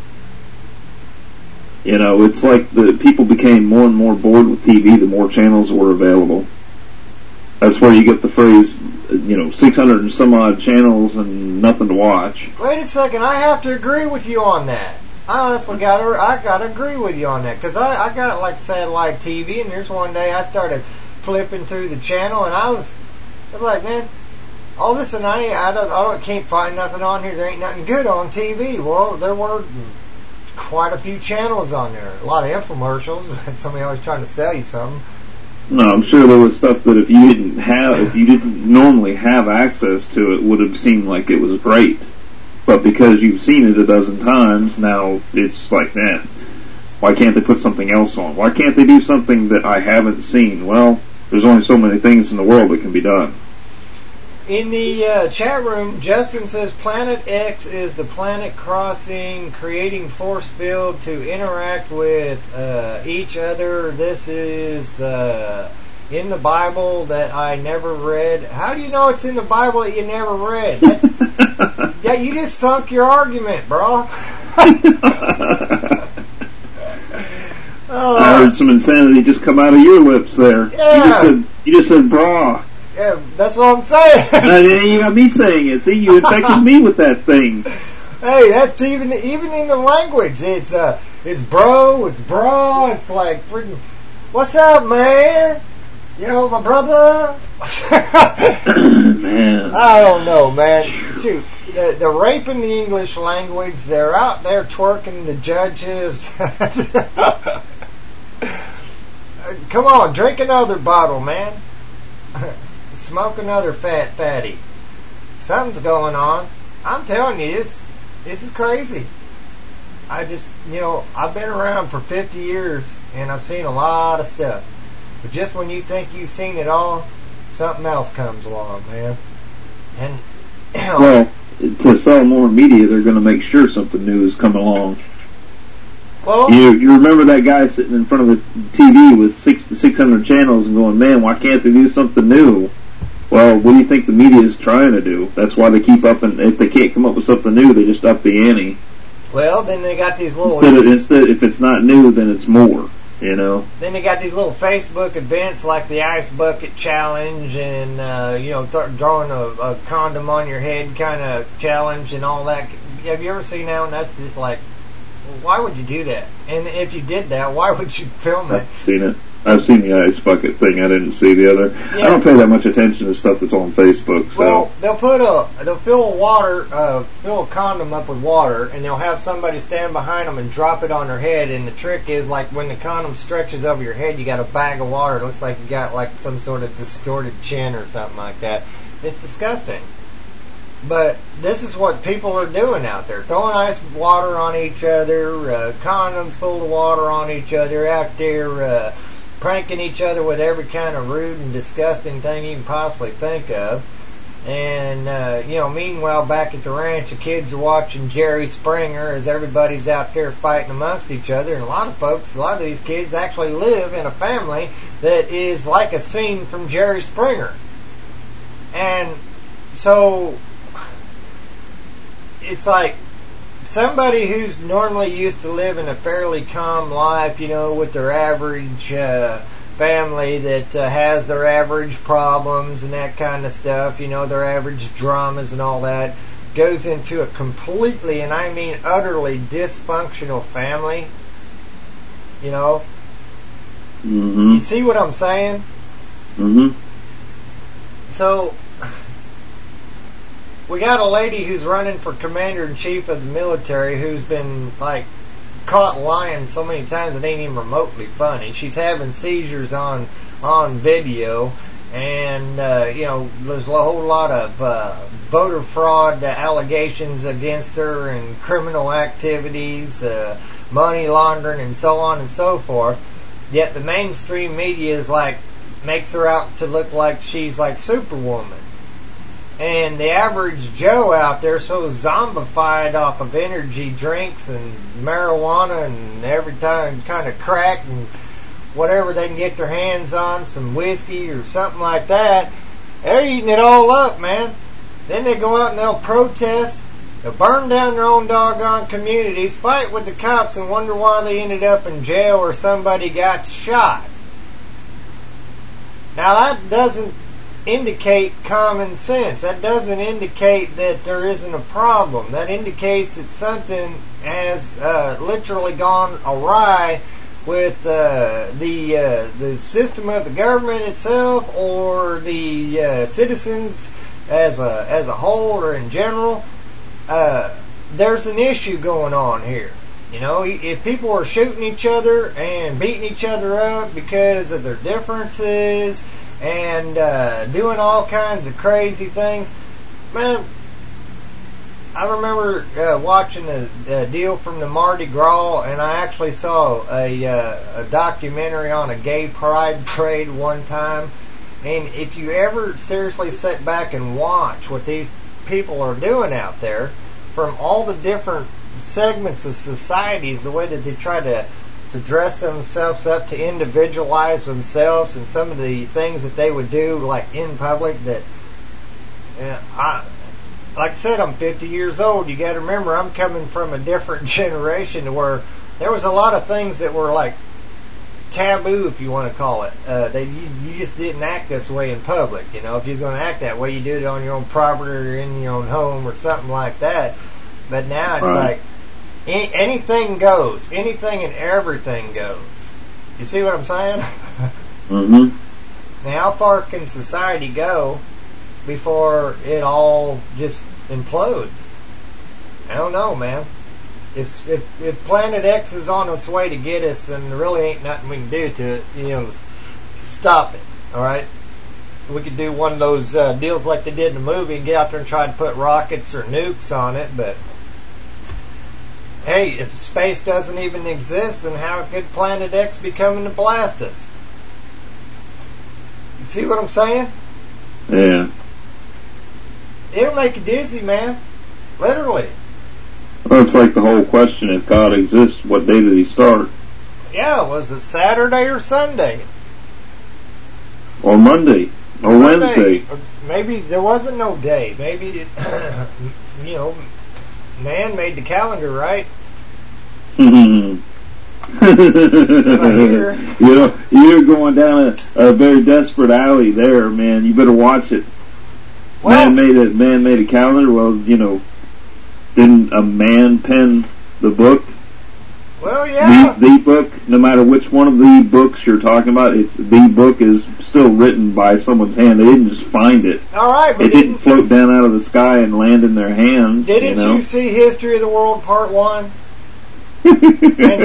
You know, it's like the people became more and more bored with TV the more channels were available. That's where you get the phrase, 600 and some odd channels and nothing to watch. Wait a second, I have to agree with you on that. I honestly gotta agree with you on that, because I got like satellite TV, and there's one day I started flipping through the channel, and I was like, man, all this, and I can't find nothing on here. There ain't nothing good on TV. Well, there were quite a few channels on there, a lot of infomercials. Somebody always trying to sell you something. No, I'm sure there was stuff that if you didn't normally have access to it, would have seemed like it was great. But because you've seen it a dozen times, now it's like, man, why can't they put something else on? Why can't they do something that I haven't seen? Well, there's only so many things in the world that can be done. In the chat room, Justin says Planet X is the planet crossing, creating force field to interact with each other. This is in the Bible that I never read. How do you know it's in the Bible that you never read? You just sunk your argument, bro. I heard some insanity just come out of your lips there. Yeah. You just said brah. Yeah, that's what I'm saying. You got me saying it. See, you infected me with that thing. Hey, that's even in the language. It's bro, it's bra, it's like freaking, what's up, man? My brother. Man, I don't know, man. Shoot, they're raping the English language. They're out there twerking the judges. Come on, drink another bottle, man. Smoke another fatty. Something's going on. I'm telling you, this is crazy. I just, I've been around for 50 years, and I've seen a lot of stuff. But just when you think you've seen it all, something else comes along, man. And well, to sell more media, they're going to make sure something new is coming along. Well, you remember that guy sitting in front of the TV with 600 channels and going, man, why can't they do something new? Well, what do you think the media is trying to do? That's why they keep up, and if they can't come up with something new, they just up the ante. Well, then they got these little... Instead, if it's not new, then it's more, Then they got these little Facebook events like the Ice Bucket Challenge and, throwing a condom on your head kind of challenge and all that. Have you ever seen that one? That's just like, why would you do that? And if you did that, why would you film it? I've seen it. I've seen the Ice Bucket thing. I didn't see the other. Yeah. I don't pay that much attention to stuff that's on Facebook. So. Well, they'll fill a condom up with water, and they'll have somebody stand behind them and drop it on their head. And the trick is, like, when the condom stretches over your head, you got a bag of water. It looks like you got like some sort of distorted chin or something like that. It's disgusting. But this is what people are doing out there. Throwing ice water on each other, condoms full of water on each other, out there pranking each other with every kind of rude and disgusting thing you can possibly think of. And, meanwhile, back at the ranch, the kids are watching Jerry Springer as everybody's out there fighting amongst each other. And a lot of these kids actually live in a family that is like a scene from Jerry Springer. And so it's like somebody who's normally used to living a fairly calm life, with their average family that has their average problems and that kind of stuff, their average dramas and all that, goes into a completely, and I mean utterly, dysfunctional family. Mm-hmm. You see what I'm saying? Mm-hmm. So we got a lady who's running for commander-in-chief of the military who's been, caught lying so many times it ain't even remotely funny. She's having seizures on video, and, there's a whole lot of voter fraud allegations against her and criminal activities, money laundering, and so on and so forth. Yet the mainstream media is makes her out to look like she's like Superwoman. And the average Joe out there so zombified off of energy drinks and marijuana and every time kind of crack and whatever they can get their hands on, some whiskey or something like that, They're eating it all up, man. Then they go out and they'll protest. They'll burn down their own doggone communities, fight with the cops, and wonder why they ended up in jail or somebody got shot. Now that doesn't indicate common sense. That doesn't indicate that there isn't a problem. That indicates that something has literally gone awry with the system of the government itself, or the citizens as a whole, or in general. There's an issue going on here. You know, if people are shooting each other and beating each other up because of their differences and doing all kinds of crazy things, man, I remember watching a deal from the Mardi Gras, and I actually saw a documentary on a gay pride parade one time. And if you ever seriously sit back and watch what these people are doing out there, from all the different segments of societies, the way that they try to dress themselves up, to individualize themselves, and some of the things that they would do, like in public, that like I said, I'm 50 years old. You got to remember, I'm coming from a different generation where there was a lot of things that were like taboo, if you want to call it. You just didn't act this way in public. You know, if you're going to act that way, you do it on your own property or in your own home or something like that. But now it's like anything goes. Anything and everything goes. You see what I'm saying? Mm-hmm. Now, how far can society go before it all just implodes? I don't know, man. If Planet X is on its way to get us, then there really ain't nothing we can do to it. You know, stop it. All right. We could do one of those deals like they did in the movie and get out there and try to put rockets or nukes on it. But hey, if space doesn't even exist, then how could Planet X be coming to blast us? You see what I'm saying? Yeah. It'll make you dizzy, man. Literally. Well, it's like the whole question, if God exists, what day did he start? Yeah, was it Saturday or Sunday? Or Monday? Or Wednesday? Or maybe there wasn't no day. Maybe, you know, man made the calendar, right? You know, you're going down a very desperate alley there, man. You better watch it. Well, man made a calendar. Well, you know, didn't a man pen the book? Well, yeah. The book, no matter which one of the books you're talking about, the book is still written by someone's hand. They didn't just find it. All right, but it didn't float down out of the sky and land in their hands. Didn't you see History of the World Part 1 and 2?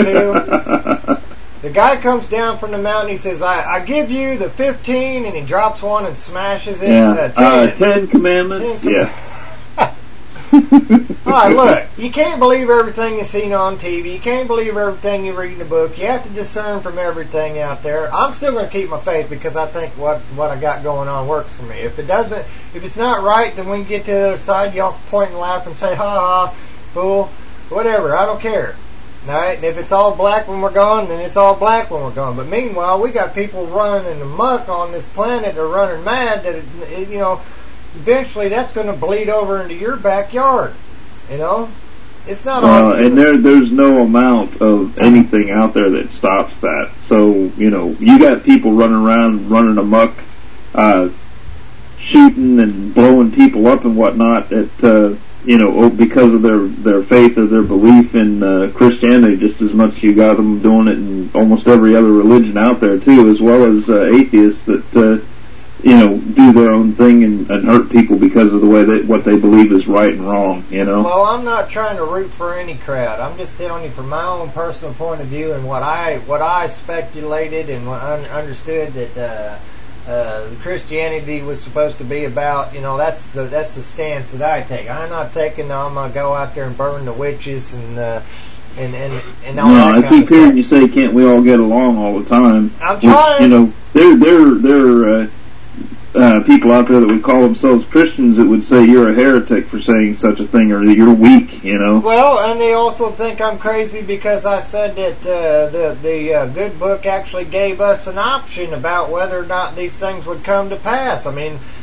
The guy comes down from the mountain. He says, "I give you the 15," and he drops one and smashes it. Yeah, 10 Commandments. 10 yeah. Alright, look, you can't believe everything you see on TV. You can't believe everything you read in a book. You have to discern from everything out there. I'm still going to keep my faith because I think what I got going on works for me. If it's not right, then we can get to the other side. Y'all point and laugh and say, ha ha, fool, whatever. I don't care. Alright, and if it's all black when we're gone, then it's all black when we're gone. But meanwhile, we got people running amok on this planet. They're running mad that, you know, eventually that's going to bleed over into your backyard. You know, it's not all. And there's no amount of anything out there that stops that. So, you know, you got people running amok, shooting and blowing people up and whatnot that, you know, because of their faith or their belief in Christianity, just as much you got them doing it in almost every other religion out there too, as well as atheists that, you know, do their own thing and hurt people because of the way what they believe is right and wrong, you know? Well, I'm not trying to root for any crowd. I'm just telling you from my own personal point of view and what I speculated and what I understood that Christianity was supposed to be about. You know, that's the stance that I take. I'm not taking I'm gonna go out there and burn the witches and all that. No, I keep hearing you say, "Can't we all get along all the time?" I'm trying. You know, there people out there that would call themselves Christians that would say you're a heretic for saying such a thing, or that you're weak, you know. Well, and they also think I'm crazy because I said that the good book actually gave us an option about whether or not these things would come to pass. I mean,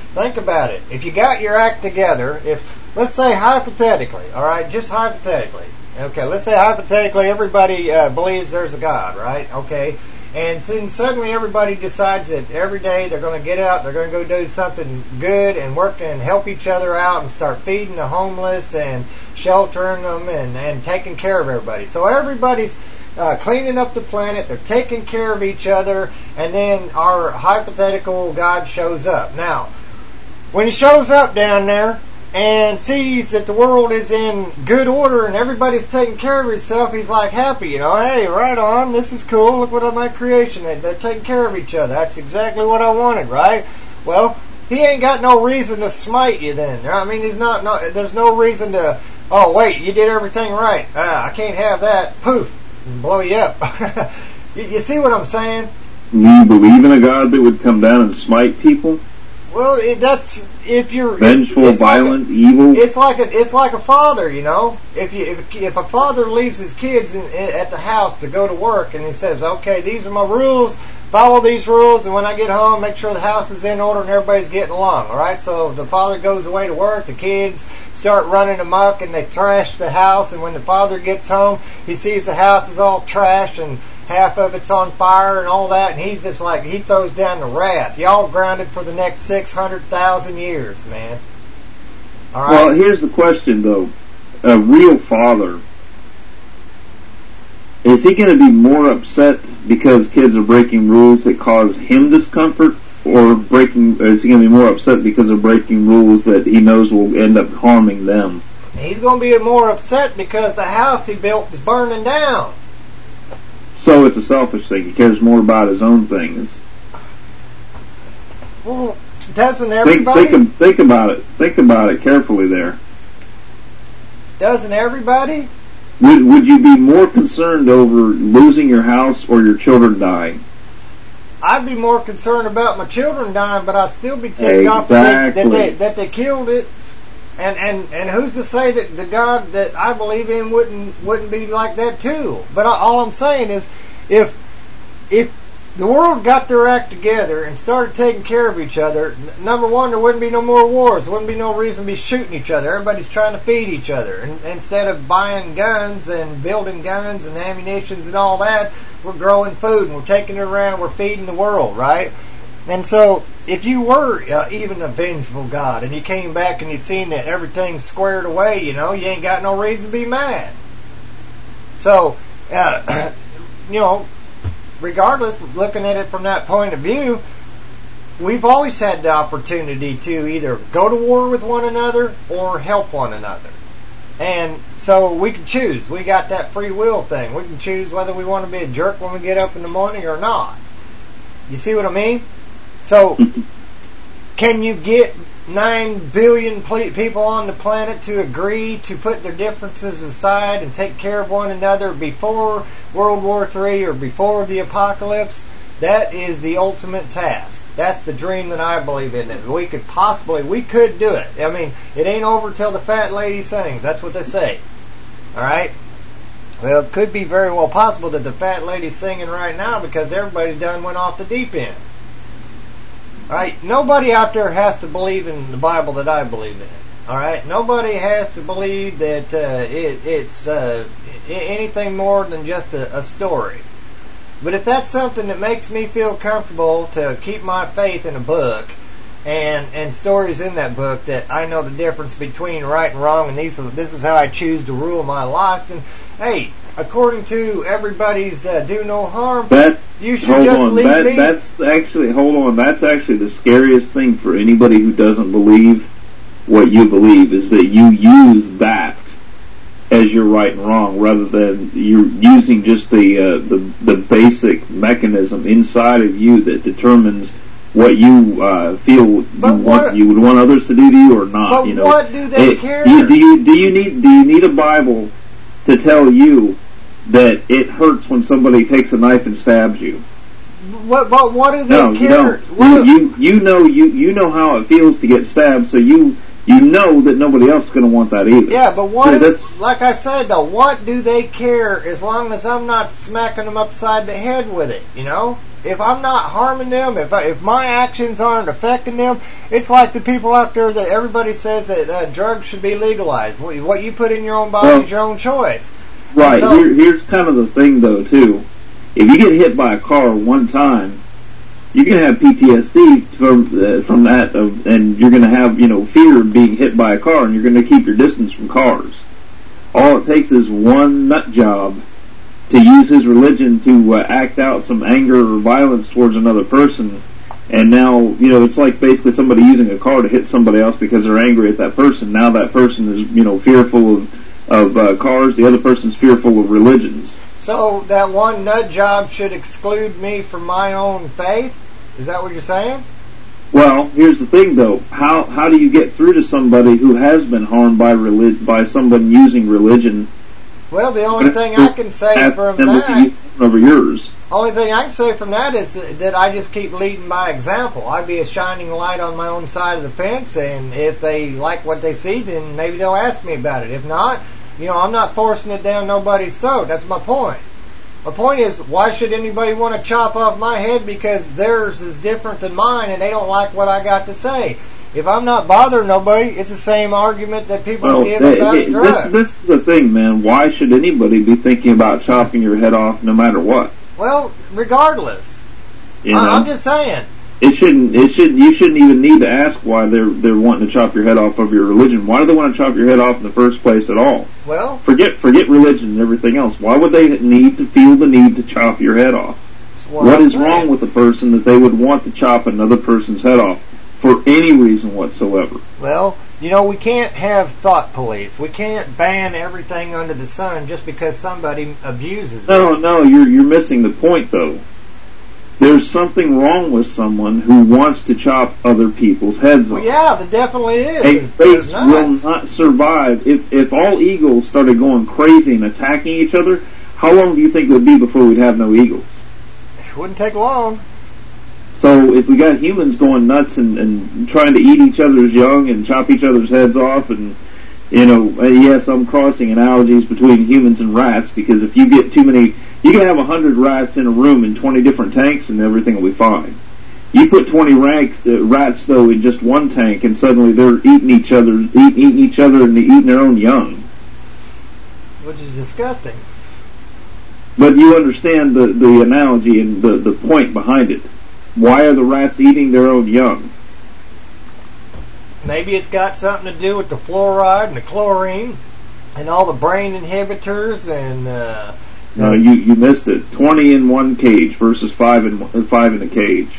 Think about it. If you got your act together, let's say hypothetically, all right, just hypothetically, okay, let's say hypothetically everybody believes there's a God, right? Okay, and soon suddenly everybody decides that every day they're going to get out, they're going to go do something good and work and help each other out and start feeding the homeless and sheltering them and taking care of everybody. So everybody's cleaning up the planet, they're taking care of each other, and then our hypothetical God shows up. Now, when he shows up down there and sees that the world is in good order and everybody's taking care of himself, he's like happy, hey, right on, this is cool, look what my creation is. They're taking care of each other. That's exactly what I wanted, right? Well, he ain't got no reason to smite you then. I mean, there's no reason to, oh, wait, you did everything right. I can't have that. Poof, and blow you up. You see what I'm saying? Do you believe in a God that would come down and smite people? Well, that's if you're vengeful, violent, evil. It's like a father, If a father leaves his kids at the house to go to work, and he says, "Okay, these are my rules. Follow these rules, and when I get home, make sure the house is in order and everybody's getting along." All right. So the father goes away to work. The kids start running amok and they trash the house. And when the father gets home, he sees the house is all trashed and half of it's on fire and all that, and he's just like, he throws down the wrath. Y'all grounded for the next 600,000 years, man. All right? Well, here's the question, though. A real father, is he going to be more upset because kids are breaking rules that cause him discomfort, or is he going to be more upset because they're breaking rules that he knows will end up harming them? He's going to be more upset because the house he built is burning down. So it's a selfish thing. He cares more about his own things. Well, doesn't everybody? Think about it. Think about it carefully there. Doesn't everybody? Would you be more concerned over losing your house or your children dying? I'd be more concerned about my children dying, but I'd still be ticked off that they killed it. And who's to say that the God that I believe in wouldn't be like that too? But all I'm saying is, if the world got their act together and started taking care of each other, number one, there wouldn't be no more wars. There wouldn't be no reason to be shooting each other. Everybody's trying to feed each other. And instead of buying guns and building guns and ammunitions and all that, we're growing food and we're taking it around. We're feeding the world, right? And so, if you were even a vengeful God, and you came back and you seen that everything's squared away, you ain't got no reason to be mad. So, regardless, looking at it from that point of view, we've always had the opportunity to either go to war with one another or help one another. And so we can choose. We got that free will thing. We can choose whether we want to be a jerk when we get up in the morning or not. You see what I mean? So, can you get 9 billion people on the planet to agree to put their differences aside and take care of one another before World War III or before the apocalypse? That is the ultimate task. That's the dream that I believe in. That we could do it. I mean, it ain't over till the fat lady sings. That's what they say. All right? Well, it could be very well possible that the fat lady's singing right now because everybody's done went off the deep end. Alright, nobody out there has to believe in the Bible that I believe in. Alright, nobody has to believe that it's anything more than just a story. But if that's something that makes me feel comfortable to keep my faith in a book and stories in that book that I know the difference between right and wrong and this is how I choose to rule my life, then hey, according to everybody's do no harm, you should just leave me. That's actually the scariest thing for anybody who doesn't believe what you believe, is that you use that as your right and wrong rather than you're using just the basic mechanism inside of you that determines what you feel you would want others to do to you or not. But what do they care? Do you need a Bible to tell you that it hurts when somebody takes a knife and stabs you? What do they care? You know how it feels to get stabbed, so you know that nobody else is going to want that either. Yeah, but like I said though, what do they care as long as I'm not smacking them upside the head with it? if I'm not harming them, if my actions aren't affecting them, it's like the people out there that everybody says that drugs should be legalized. What you put in your own body is your own choice. Right. So, here's kind of the thing, though, too. If you get hit by a car one time, you're going to have PTSD from that, and you're going to have, fear of being hit by a car, and you're going to keep your distance from cars. All it takes is one nut job to use his religion to act out some anger or violence towards another person, and now, it's like basically somebody using a car to hit somebody else because they're angry at that person. Now that person is, fearful of cars, the other person's fearful of religions. So that one nut job should exclude me from my own faith? Is that what you're saying? Well, here's the thing, though. How do you get through to somebody who has been harmed by someone using religion? Well, the only thing I can say from that, over yours. Only thing I can say from that is that I just keep leading by example. I'd be a shining light on my own side of the fence, and if they like what they see, then maybe they'll ask me about it. If not, I'm not forcing it down nobody's throat. That's my point. My point is, why should anybody want to chop off my head because theirs is different than mine and they don't like what I got to say? If I'm not bothering nobody, it's the same argument that people give about drugs. This is the thing, man. Why should anybody be thinking about chopping your head off no matter what? Well, regardless. I'm just saying. You shouldn't even need to ask why they're wanting to chop your head off of your religion. Why do they want to chop your head off in the first place at all? Well, forget religion and everything else. Why would they feel the need to chop your head off? What is wrong with a person that they would want to chop another person's head off for any reason whatsoever? Well, we can't have thought police. We can't ban everything under the sun just because somebody abuses it. No, you're missing the point, though. There's something wrong with someone who wants to chop other people's heads off. Well, yeah, there definitely is. A race will not survive. If all eagles started going crazy and attacking each other, how long do you think it would be before we'd have no eagles? It wouldn't take long. So if we got humans going nuts and trying to eat each other's young and chop each other's heads off, and yes, I'm crossing analogies between humans and rats, because if you get too many, you can have 100 rats in a room in 20 different tanks and everything will be fine. You put 20 rats though in just one tank, and suddenly they're eating each other and eating their own young, which is disgusting. But you understand the analogy and the point behind it. Why are the rats eating their own young? Maybe it's got something to do with the fluoride and the chlorine and all the brain inhibitors and. No, you missed it. 20 in one cage versus 5 in a cage.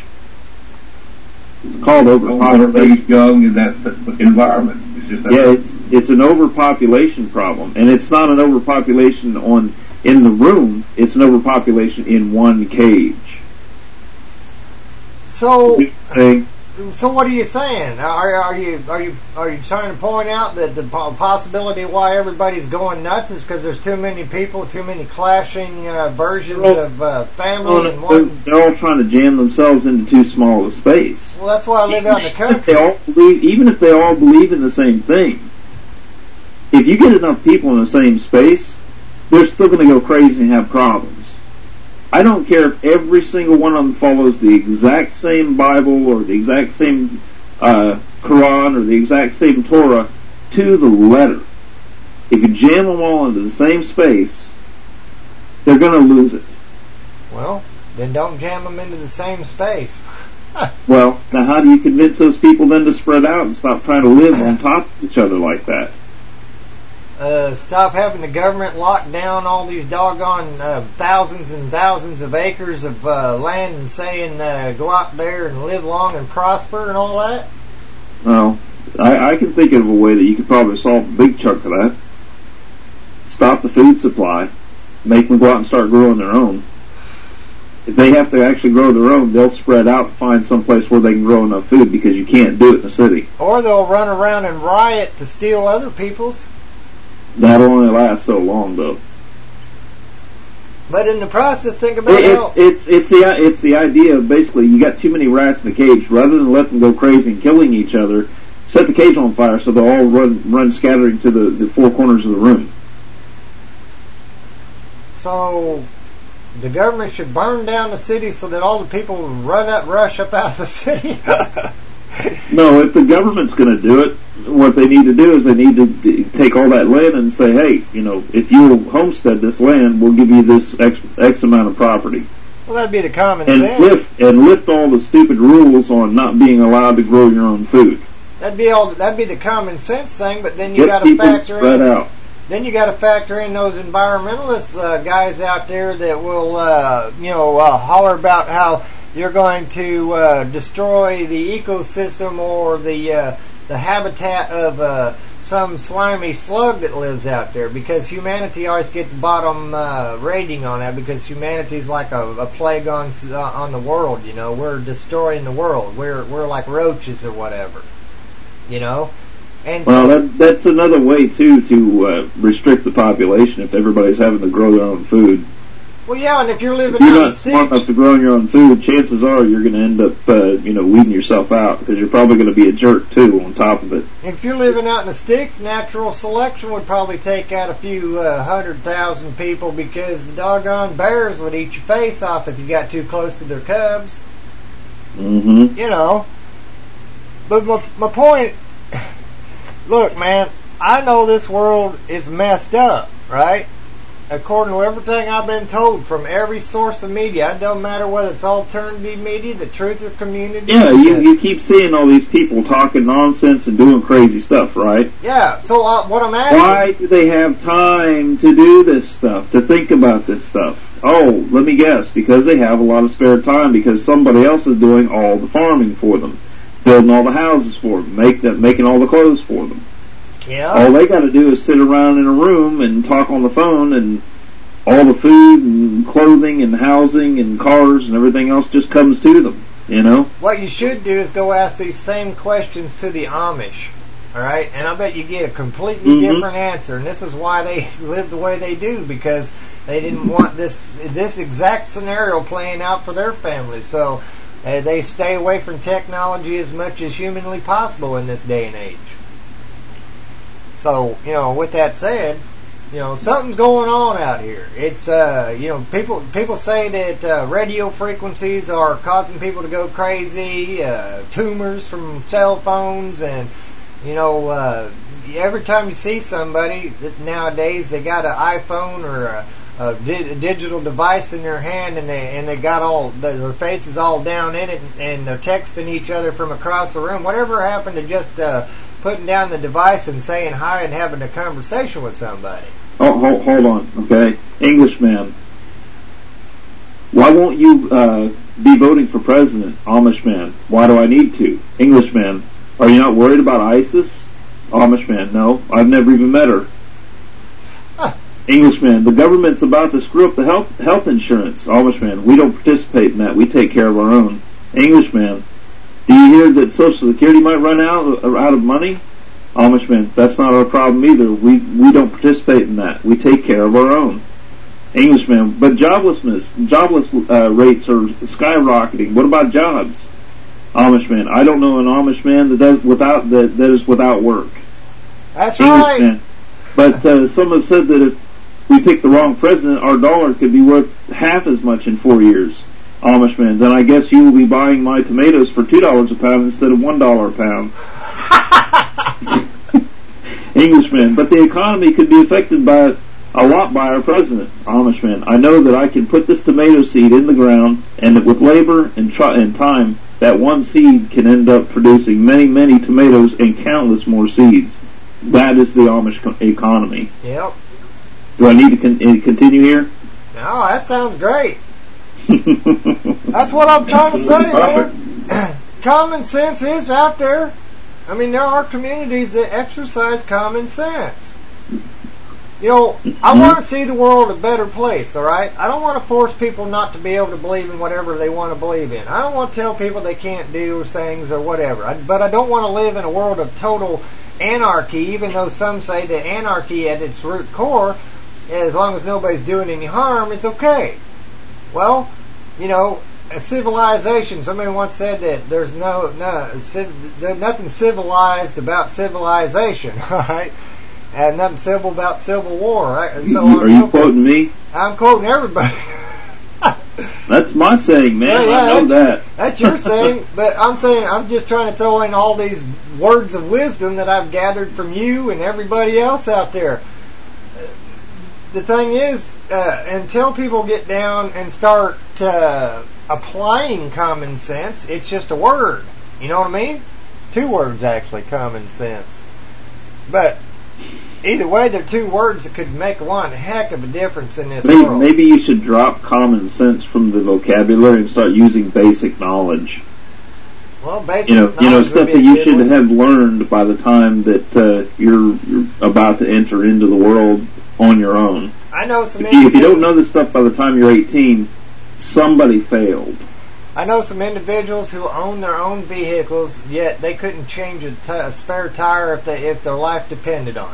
It's called overpopulation. Young in that environment. It's an overpopulation problem, and it's not an overpopulation in the room. It's an overpopulation in one cage. So what are you saying? Are you trying to point out that the possibility why everybody's going nuts is because there's too many people, too many clashing versions of family? They're all trying to jam themselves into too small a space. Well, that's why I live out in the country. Even if they all believe in the same thing, if you get enough people in the same space, they're still going to go crazy and have problems. I don't care if every single one of them follows the exact same Bible or the exact same Quran or the exact same Torah to the letter. If you jam them all into the same space, they're going to lose it. Well, then don't jam them into the same space. Well, now how do you convince those people then to spread out and stop trying to live on top of each other like that? Stop having the government lock down all these doggone thousands and thousands of acres of land and saying go out there and live long and prosper and all that? Well, I can think of a way that you could probably solve a big chunk of that. Stop the food supply. Make them go out and start growing their own. If they have to actually grow their own, they'll spread out and find some place where they can grow enough food, because you can't do it in the city. Or they'll run around and riot to steal other people's. That'll only last so long, though. But in the process, think about it's the idea of basically you got too many rats in the cage. Rather than let them go crazy and killing each other, set the cage on fire so they'll all run scattering to the four corners of the room. So The government should burn down the city so that all the people rush up out of the city. No, if the government's going to do it, what they need to do is they need to take all that land and say, hey, if you homestead this land, we'll give you this X amount of property. Well, that'd be the common sense. And lift all the stupid rules on not being allowed to grow your own food. That'd be the common sense thing, but then you got to factor in. Out. Then you got to factor in those environmentalist guys out there that will, holler about how you're going to destroy the ecosystem or the habitat of some slimy slug that lives out there, because humanity always gets bottom rating on that, because humanity's like a plague on the world. We're destroying the world. We're like roaches or whatever. And that's another way too to restrict the population if everybody's having to grow their own food. Well, yeah, and if you're living if you're out not in the smart sticks, enough to grow your own food, chances are you're going to end up, weeding yourself out, because you're probably going to be a jerk too on top of it. If you're living out in the sticks, natural selection would probably take out a few 100,000 people, because the doggone bears would eat your face off if you got too close to their cubs. Mm-hmm. But my point, look, man, I know this world is messed up, right? According to everything I've been told from every source of media. It don't matter whether it's alternative media, the truth or community. Yeah, you keep seeing all these people talking nonsense and doing crazy stuff, right? Yeah, so what I'm asking... Why do they have time to do this stuff, to think about this stuff? Oh, let me guess, because they have a lot of spare time, because somebody else is doing all the farming for them, building all the houses for them, making all the clothes for them. Yeah. All they got to do is sit around in a room and talk on the phone, and all the food and clothing and housing and cars and everything else just comes to them, What you should do is go ask these same questions to the Amish, all right? And I bet you get a completely different answer. And this is why they live the way they do, because they didn't want this exact scenario playing out for their families. So they stay away from technology as much as humanly possible in this day and age. So, with that said, something's going on out here. It's, people say that radio frequencies are causing people to go crazy, tumors from cell phones, and, every time you see somebody that nowadays, they got an iPhone or a digital device in their hand, and they got their faces all down in it, and they're texting each other from across the room. Whatever happened to just putting down the device and saying hi and having a conversation with somebody? Oh, hold on, okay? Englishman, why won't you be voting for president? Amishman, why do I need to? Englishman, are you not worried about ISIS? Amishman, no, I've never even met her. Englishman, the government's about to screw up the health insurance. Amishman, we don't participate in that. We take care of our own. Englishman, do you hear that Social Security might run out of money? Amishman, that's not our problem either. We don't participate in that. We take care of our own. Englishman, but jobless rates are skyrocketing. What about jobs? Amishman, I don't know an Amishman that is without work. That's Englishman, right. But some have said that if we pick the wrong president, our dollar could be worth half as much in 4 years. Amishman, then I guess you will be buying my tomatoes for $2 a pound instead of $1 a pound. Englishman, but the economy could be affected by a lot by our president. Amishman, I know that I can put this tomato seed in the ground, and that with labor and time, that one seed can end up producing many, many tomatoes and countless more seeds. That is the Amish economy. Yep. Do I need to continue here? No, that sounds great. That's what I'm trying to say, man. Common sense is out there. I mean, there are communities that exercise common sense. I want to see the world a better place, all right? I don't want to force people not to be able to believe in whatever they want to believe in. I don't want to tell people they can't do things or whatever. But I don't want to live in a world of total anarchy, even though some say that anarchy at its root core, as long as nobody's doing any harm, it's okay. Well, a civilization, somebody once said that there's nothing civilized about civilization, all right? And nothing civil about civil war. Right? So are you quoting me? I'm quoting everybody. That's my saying, man. Yeah, I know that. That's your saying, but I'm saying I'm just trying to throw in all these words of wisdom that I've gathered from you and everybody else out there. The thing is, until people get down and start applying common sense, it's just a word. You know what I mean? 2 words, actually, common sense. But either way, they're 2 words that could make one heck of a difference in this world. Maybe you should drop common sense from the vocabulary and start using basic knowledge. Well, basic you know, knowledge stuff that you should have learned by the time that you're about to enter into the world on your own. I know some. If you don't know this stuff by the time you're 18, somebody failed. I know some individuals who own their own vehicles, yet they couldn't change a spare tire if their life depended on it.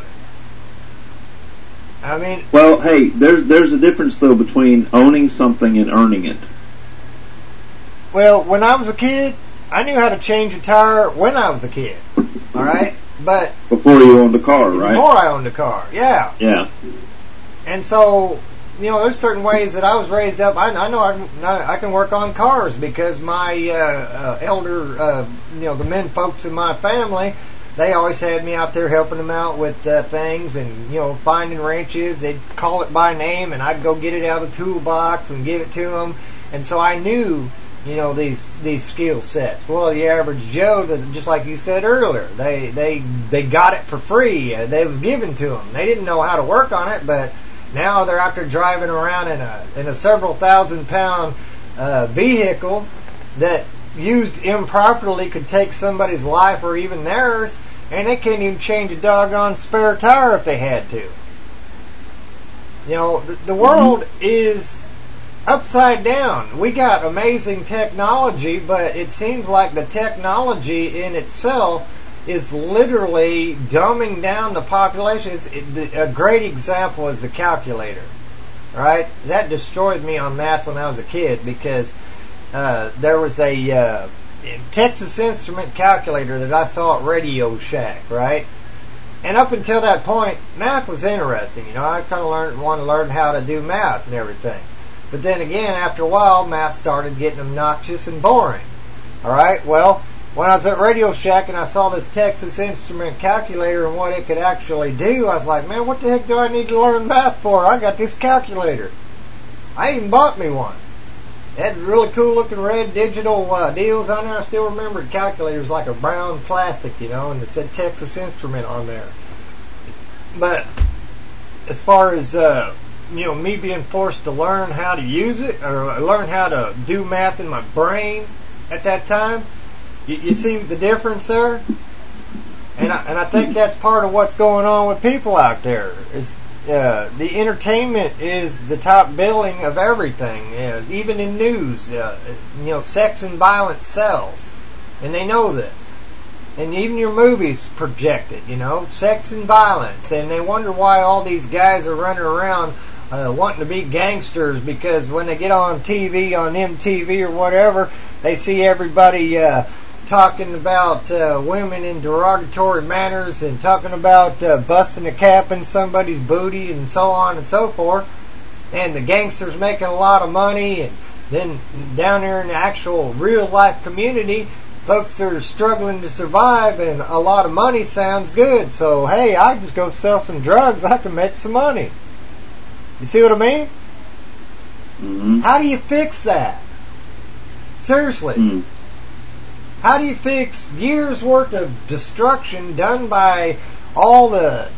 I mean, well, hey, there's a difference though between owning something and earning it. Well, when I was a kid, I knew how to change a tire when I was a kid. All right, but before you owned a car, right? Before I owned a car, yeah. Yeah. And so, you know, there's certain ways that I was raised up. I know I can work on cars because my elder, the men folks in my family, they always had me out there helping them out with things and, finding wrenches. They'd call it by name and I'd go get it out of the toolbox and give it to them. And so I knew, these skill sets. Well, the average Joe, just like you said earlier, they got it for free. They was given to them. They didn't know how to work on it, but now they're out there driving around in a several thousand-pound vehicle that, used improperly, could take somebody's life or even theirs, and they can't even change a doggone spare tire if they had to. The world is upside down. We got amazing technology, but it seems like the technology in itself is literally dumbing down the population. A great example is the calculator, right? That destroyed me on math when I was a kid because there was a Texas Instrument calculator that I saw at Radio Shack, right? And up until that point, math was interesting. I kind of wanted to learn how to do math and everything. But then again, after a while, math started getting obnoxious and boring. All right, well, when I was at Radio Shack and I saw this Texas Instrument calculator and what it could actually do, I was like, man, what the heck do I need to learn math for? I got this calculator. I even bought me one. It had really cool looking red digital deals on there. I still remember the calculator's like a brown plastic, and it said Texas Instrument on there. But as far as me being forced to learn how to use it or learn how to do math in my brain at that time, you see the difference there? And I think that's part of what's going on with people out there. Is the entertainment is the top billing of everything. Even in news, sex and violence sells, and they know this. And even your movies project it, sex and violence, and they wonder why all these guys are running around wanting to be gangsters, because when they get on TV, on MTV or whatever, they see everybody talking about women in derogatory manners and talking about busting a cap in somebody's booty and so on and so forth. And the gangsters making a lot of money, and then down there in the actual real life community, folks are struggling to survive, and a lot of money sounds good. So, hey, I just go sell some drugs, I can make some money. You see what I mean? Mm-hmm. How do you fix that? Seriously. Mm. How do you fix years worth of destruction done by all the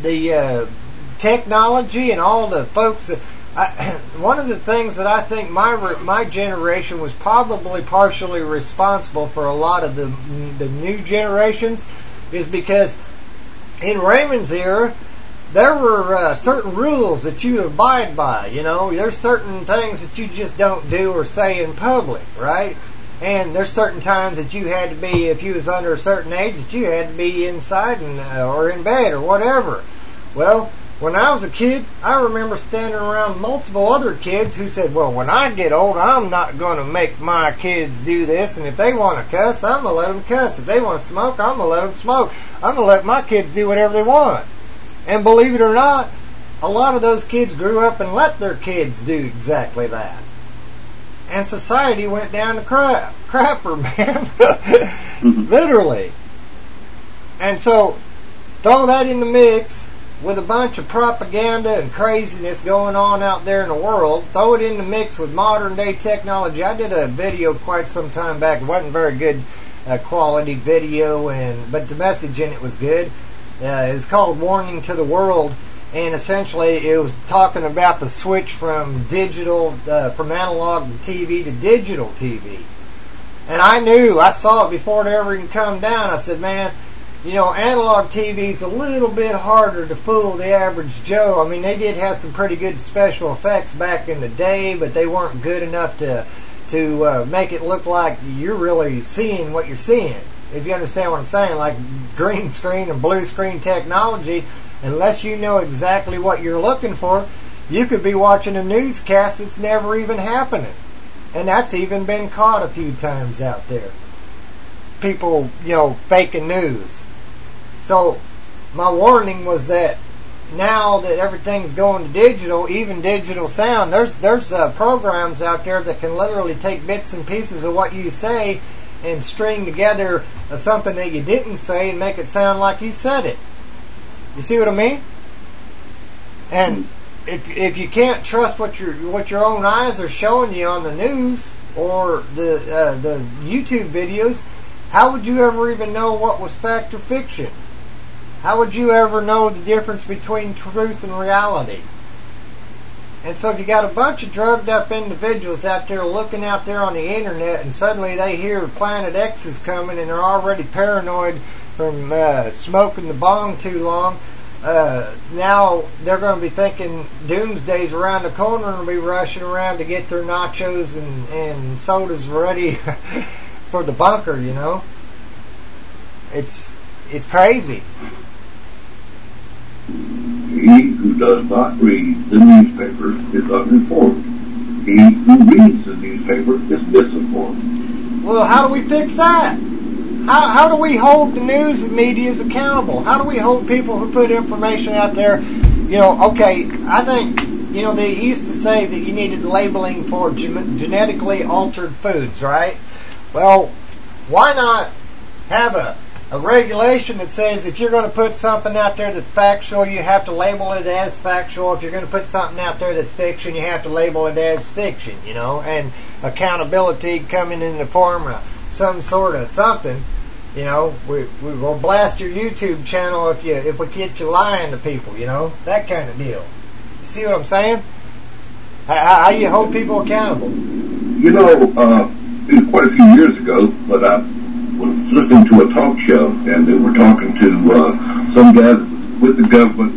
technology and all the folks that... one of the things that I think my generation was probably partially responsible for a lot of the new generations is because in Raymond's era, there were certain rules that you abide by. There's certain things that you just don't do or say in public, right? And there's certain times that you had to be, if you was under a certain age, that you had to be inside or in bed or whatever. Well, when I was a kid, I remember standing around multiple other kids who said, well, when I get old, I'm not going to make my kids do this, and if they want to cuss, I'm going to let them cuss. If they want to smoke, I'm going to let them smoke. I'm going to let my kids do whatever they want. And believe it or not, a lot of those kids grew up and let their kids do exactly that. and society went down the crapper, man. Literally. And so, throw that in the mix with a bunch of propaganda and craziness going on out there in the world. Throw it in the mix with modern day technology. I did a video quite some time back. It wasn't very good quality video, but the message in it was good. It was called Warning to the World, and essentially it was talking about the switch from from analog TV to digital TV. And I saw it before it ever even come down. I said, man, analog TV's a little bit harder to fool the average Joe. I mean, they did have some pretty good special effects back in the day, but they weren't good enough to make it look like you're really seeing what you're seeing. If you understand what I'm saying, like green screen and blue screen technology, unless you know exactly what you're looking for, you could be watching a newscast that's never even happening. And that's even been caught a few times out there. People, faking news. So, my warning was that now that everything's going to digital, even digital sound, there's programs out there that can literally take bits and pieces of what you say and string together something that you didn't say and make it sound like you said it. You see what I mean? And if you can't trust what your own eyes are showing you on the news or the YouTube videos, how would you ever even know what was fact or fiction? How would you ever know the difference between truth and reality? And so if you got a bunch of drugged up individuals out there looking out there on the internet, and suddenly they hear Planet X is coming and they're already paranoid from smoking the bong too long, now they're going to be thinking doomsday's around the corner and will be rushing around to get their nachos and sodas ready for the bunker, It's crazy. He who does not read the newspaper is uninformed. He who reads the newspaper is misinformed. Well, how do we fix that? How do we hold the news medias accountable? How do we hold people who put information out there? Okay, I think, they used to say that you needed labeling for genetically altered foods, right? Well, why not have a regulation that says if you're going to put something out there that's factual, you have to label it as factual. If you're going to put something out there that's fiction, you have to label it as fiction, and accountability coming in the form of some sort of something. We will blast your YouTube channel if we get you lying to people, that kind of deal. See what I'm saying? How you hold people accountable? It was quite a few years ago, but I was listening to a talk show, and they were talking to some guy that was with the government.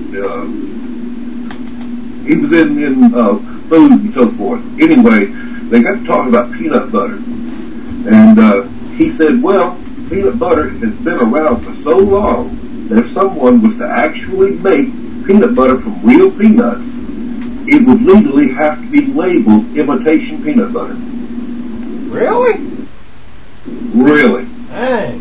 He was in food and so forth. Anyway, they got to talking about peanut butter, and he said, well, peanut butter has been around for so long that if someone was to actually make peanut butter from real peanuts, it would legally have to be labeled imitation peanut butter. Really? Really. Hey.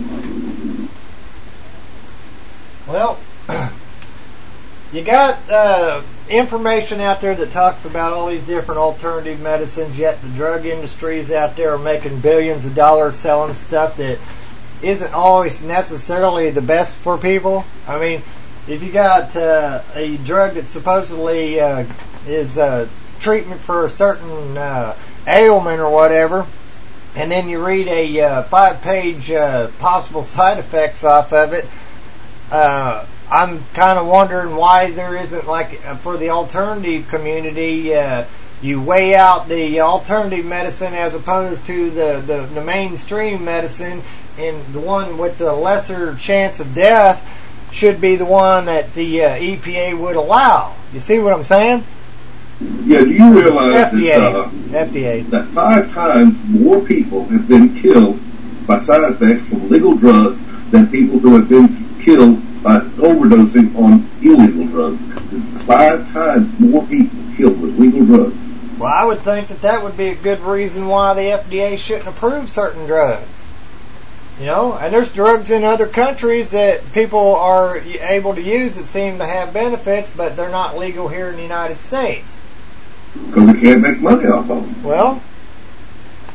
Well, you got information out there that talks about all these different alternative medicines, yet the drug industries out there are making billions of dollars selling stuff that isn't always necessarily the best for people. I mean, if you got a drug that supposedly is treatment for a certain ailment or whatever, and then you read a 5-page possible side effects off of it, I'm kind of wondering why there isn't, like, for the alternative community, you weigh out the alternative medicine as opposed to the mainstream medicine, and the one with the lesser chance of death should be the one that the EPA would allow. You see what I'm saying? Yeah, do you realize FDA. That 5 times more people have been killed by side effects from legal drugs than people who have been killed by overdosing on illegal drugs? 5 times more people killed with legal drugs. Well, I would think that would be a good reason why the FDA shouldn't approve certain drugs. And there's drugs in other countries that people are able to use that seem to have benefits, but they're not legal here in the United States. Because we can't make money off of them. Well,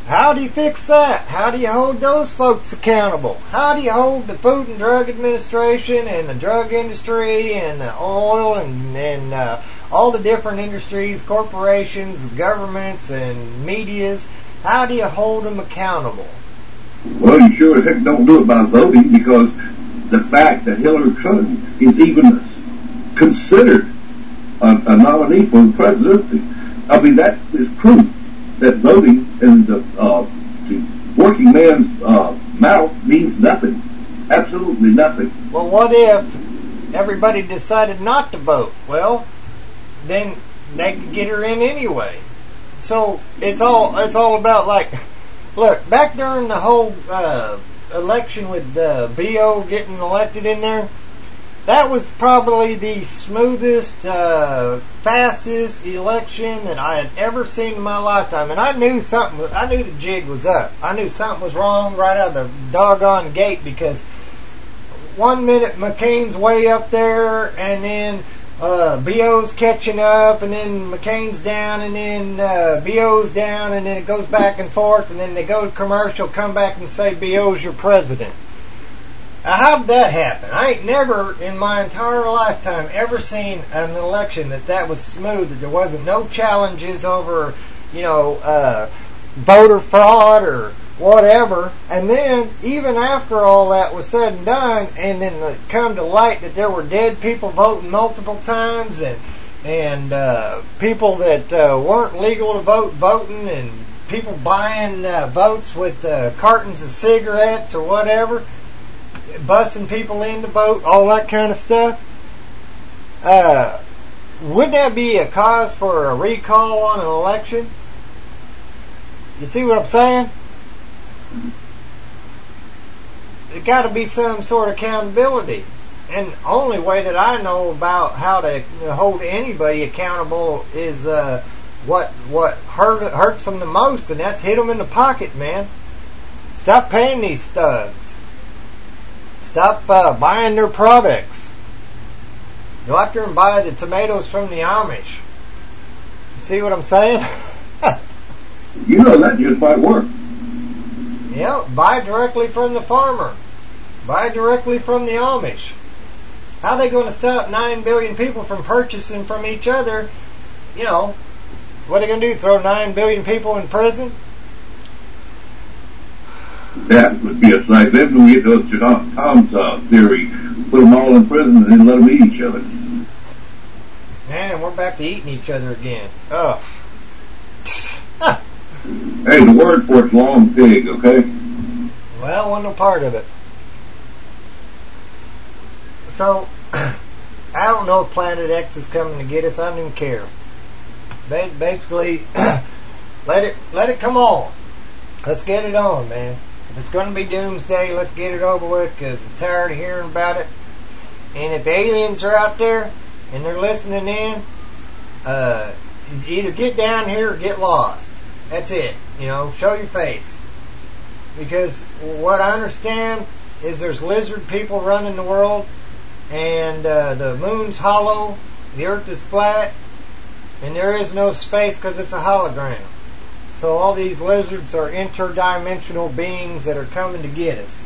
how do you fix that? How do you hold those folks accountable? How do you hold the Food and Drug Administration and the drug industry and the oil and all the different industries, corporations, governments, and medias? How do you hold them accountable? Well, you sure as heck don't do it by voting, because the fact that Hillary Clinton is even considered a nominee for the presidency, I mean, that is proof that voting in the working man's mouth means nothing. Absolutely nothing. Well, what if everybody decided not to vote? Well, then they could get her in anyway. So it's all about, like, look, back during the whole election with B.O. getting elected in there, that was probably the smoothest, fastest election that I had ever seen in my lifetime. And I knew the jig was up. I knew something was wrong right out of the doggone gate, because 1 minute McCain's way up there, and then B.O.'s catching up, and then McCain's down, and then B.O.'s down, and then it goes back and forth, and then they go to commercial, come back and say B.O.'s your president. Now, how did that happen? I ain't never in my entire lifetime ever seen an election that was smooth, that there wasn't no challenges over, voter fraud or whatever. And then, even after all that was said and done, and then it come to light that there were dead people voting multiple times, and people that weren't legal to vote voting, and people buying votes with cartons of cigarettes or whatever, busing people in to vote, all that kind of stuff. Wouldn't that be a cause for a recall on an election? You see what I'm saying? There's got to be some sort of accountability. And the only way that I know about how to hold anybody accountable is what hurts them the most, and that's hit them in the pocket, man. Stop paying these thugs. Stop buying their products. Go out there and buy the tomatoes from the Amish. See what I'm saying? You know that just might work. Yeah, buy directly from the farmer. Buy directly from the Amish. How are they going to stop 9 billion people from purchasing from each other? What are they going to do? Throw 9 billion people in prison? That would be a sight. Then we get those Tom's theory. Put them all in prison and then let them eat each other. Man, we're back to eating each other again. Ugh. Hey, the word for it's long pig, okay? Well, wasn't a part of it. So, I don't know if Planet X is coming to get us. I don't even care. Basically, let it come on. Let's get it on, man. If it's going to be doomsday, let's get it over with, because I'm tired of hearing about it. And if aliens are out there and they're listening in, either get down here or get lost. That's it. Show your face. Because what I understand is there's lizard people running the world, and the moon's hollow, the earth is flat, and there is no space because it's a hologram. So all these lizards are interdimensional beings that are coming to get us.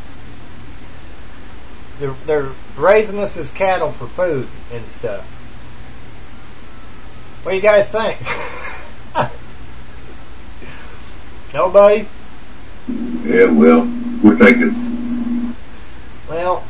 They're raising us as cattle for food and stuff. What do you guys think? Nobody? Yeah, well, we're thinking. Well,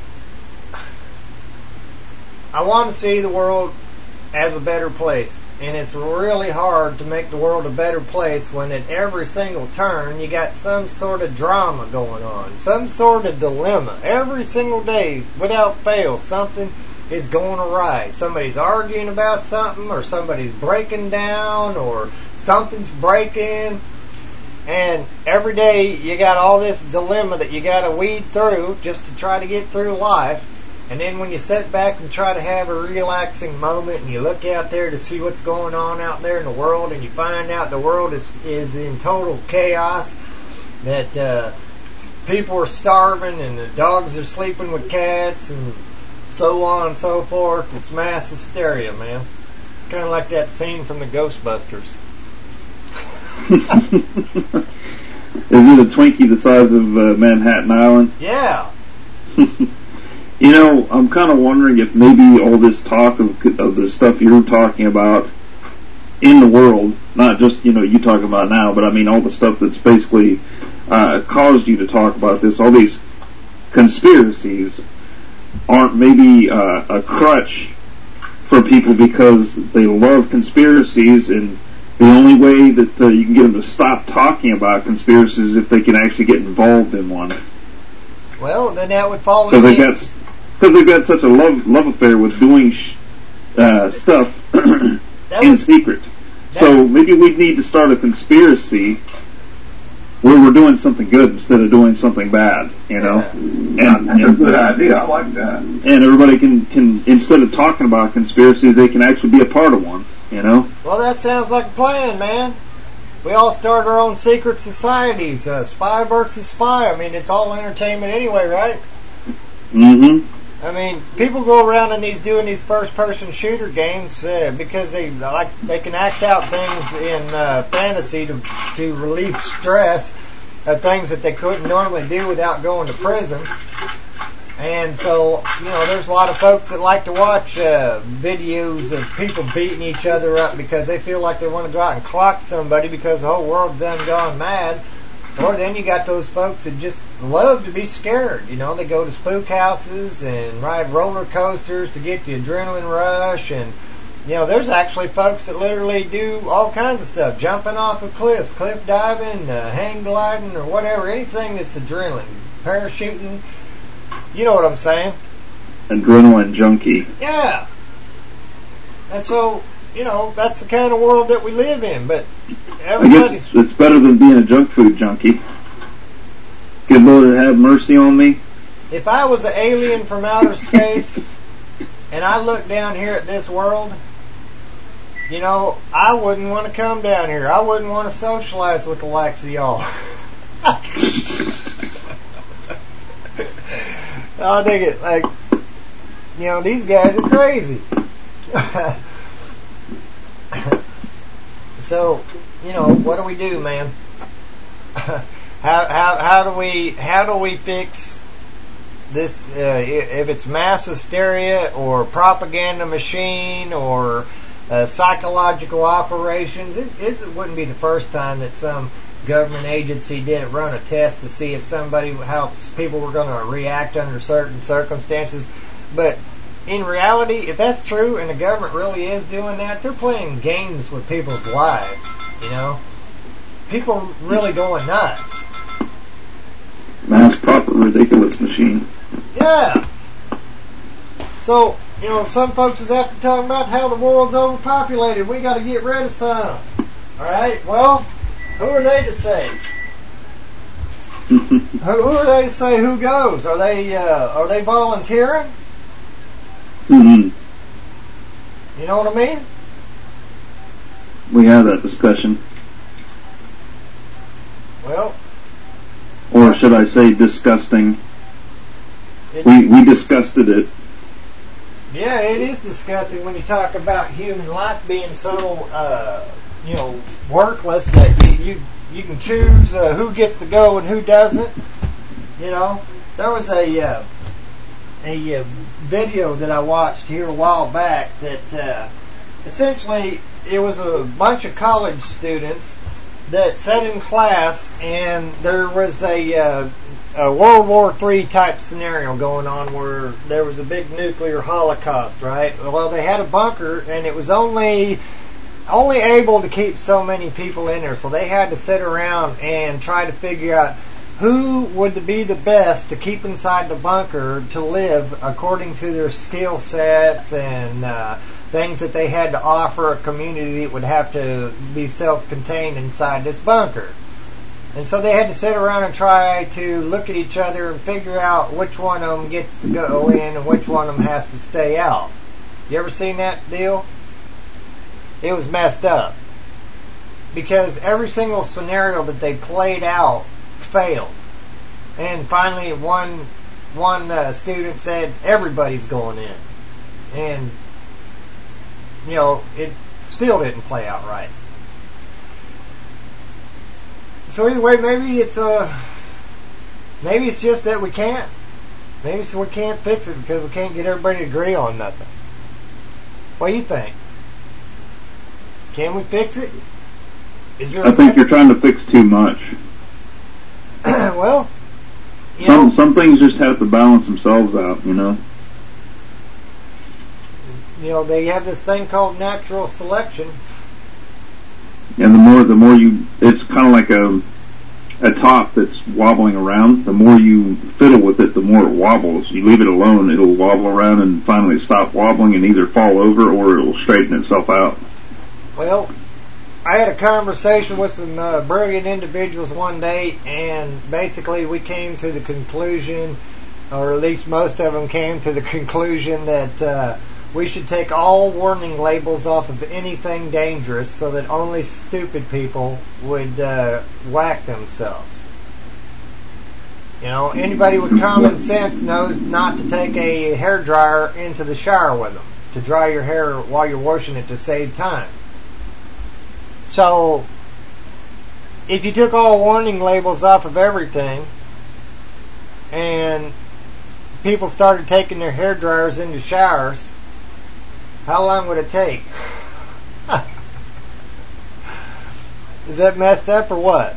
I want to see the world as a better place. And it's really hard to make the world a better place when at every single turn you got some sort of drama going on, some sort of dilemma. Every single day, without fail, something is going awry. Somebody's arguing about something, or somebody's breaking down, or something's breaking. And every day you got all this dilemma that you got to weed through just to try to get through life. And then when you sit back and try to have a relaxing moment, and you look out there to see what's going on out there in the world, and you find out the world is in total chaos, that people are starving, and the dogs are sleeping with cats, and so on and so forth, it's mass hysteria, man. It's kind of like that scene from the Ghostbusters. Is it a Twinkie the size of Manhattan Island? Yeah. You know, I'm kind of wondering if maybe all this talk of the stuff you're talking about in the world, not just, you talking about now, but I mean all the stuff that's basically caused you to talk about this, all these conspiracies aren't maybe a crutch for people because they love conspiracies, and the only way that you can get them to stop talking about conspiracies is if they can actually get involved in one. Well, then that would fall because they've got such a love affair with doing stuff in secret. So maybe we need to start a conspiracy where we're doing something good instead of doing something bad, Yeah. And that's a good idea. I like that. And everybody can instead of talking about conspiracies, they can actually be a part of one, Well, that sounds like a plan, man. We all start our own secret societies, spy versus spy. I mean, it's all entertainment anyway, right? Mm-hmm. I mean, people go around and doing these first-person shooter games because they can act out things in fantasy to relieve stress of things that they couldn't normally do without going to prison. And so, there's a lot of folks that like to watch videos of people beating each other up because they feel like they want to go out and clock somebody because the whole world's done gone mad. Or then you got those folks that just love to be scared. They go to spook houses and ride roller coasters to get the adrenaline rush. And, there's actually folks that literally do all kinds of stuff. Jumping off of cliffs, cliff diving, hang gliding, or whatever. Anything that's adrenaline. Parachuting. You know what I'm saying? Adrenaline junkie. Yeah. And so, that's the kind of world that we live in. But I guess it's better than being a junk food junkie. Good Lord have mercy on me. If I was an alien from outer space and I looked down here at this world, I wouldn't want to come down here. I wouldn't want to socialize with the likes of y'all. I think it like, these guys are crazy. So, what do we do, man? How do we fix this? If it's mass hysteria or propaganda machine or psychological operations, it wouldn't be the first time that some government agency didn't run a test to see if how people were going to react under certain circumstances. But in reality, if that's true and the government really is doing that, they're playing games with people's lives, People really going nuts. Mass proper ridiculous machine. Yeah. So, some folks is after talking about how the world's overpopulated. We got to get rid of some. Alright, well, who are they to say? Who are they to say who goes? Are they volunteering? Mm-hmm. You know what I mean? We had that discussion. Well, or should I say disgusting? We discussed it. Yeah, it is disgusting when you talk about human life being so worthless that you can choose who gets to go and who doesn't. There was a video that I watched here a while back that essentially it was a bunch of college students that sat in class, and there was a World War III type scenario going on where there was a big nuclear holocaust, right? Well, they had a bunker, and it was only able to keep so many people in there, so they had to sit around and try to figure out who would be the best to keep inside the bunker to live according to their skill sets and things that they had to offer a community that would have to be self-contained inside this bunker. And so they had to sit around and try to look at each other and figure out which one of them gets to go in and which one of them has to stay out. You ever seen that deal? It was messed up. Because every single scenario that they played out failed. And finally one student said everybody's going in. And it still didn't play out right. So anyway, maybe it's just that we can't. Maybe we can't fix it because we can't get everybody to agree on nothing. What do you think? Can we fix it? Is there? I think you're trying to fix too much. Well, some things just have to balance themselves out, you know. You know, they have this thing called natural selection. And the more you, it's kind of like a top that's wobbling around. The more you fiddle with it, the more it wobbles. You leave it alone, it'll wobble around and finally stop wobbling and either fall over or it'll straighten itself out. Well, I had a conversation with some brilliant individuals one day, and basically we came to the conclusion, or at least most of them came to the conclusion, that we should take all warning labels off of anything dangerous so that only stupid people would whack themselves. You know, anybody with common sense knows not to take a hairdryer into the shower with them to dry your hair while you're washing it to save time. So, if you took all warning labels off of everything and people started taking their hairdryers into showers, how long would it take? Is that messed up or what?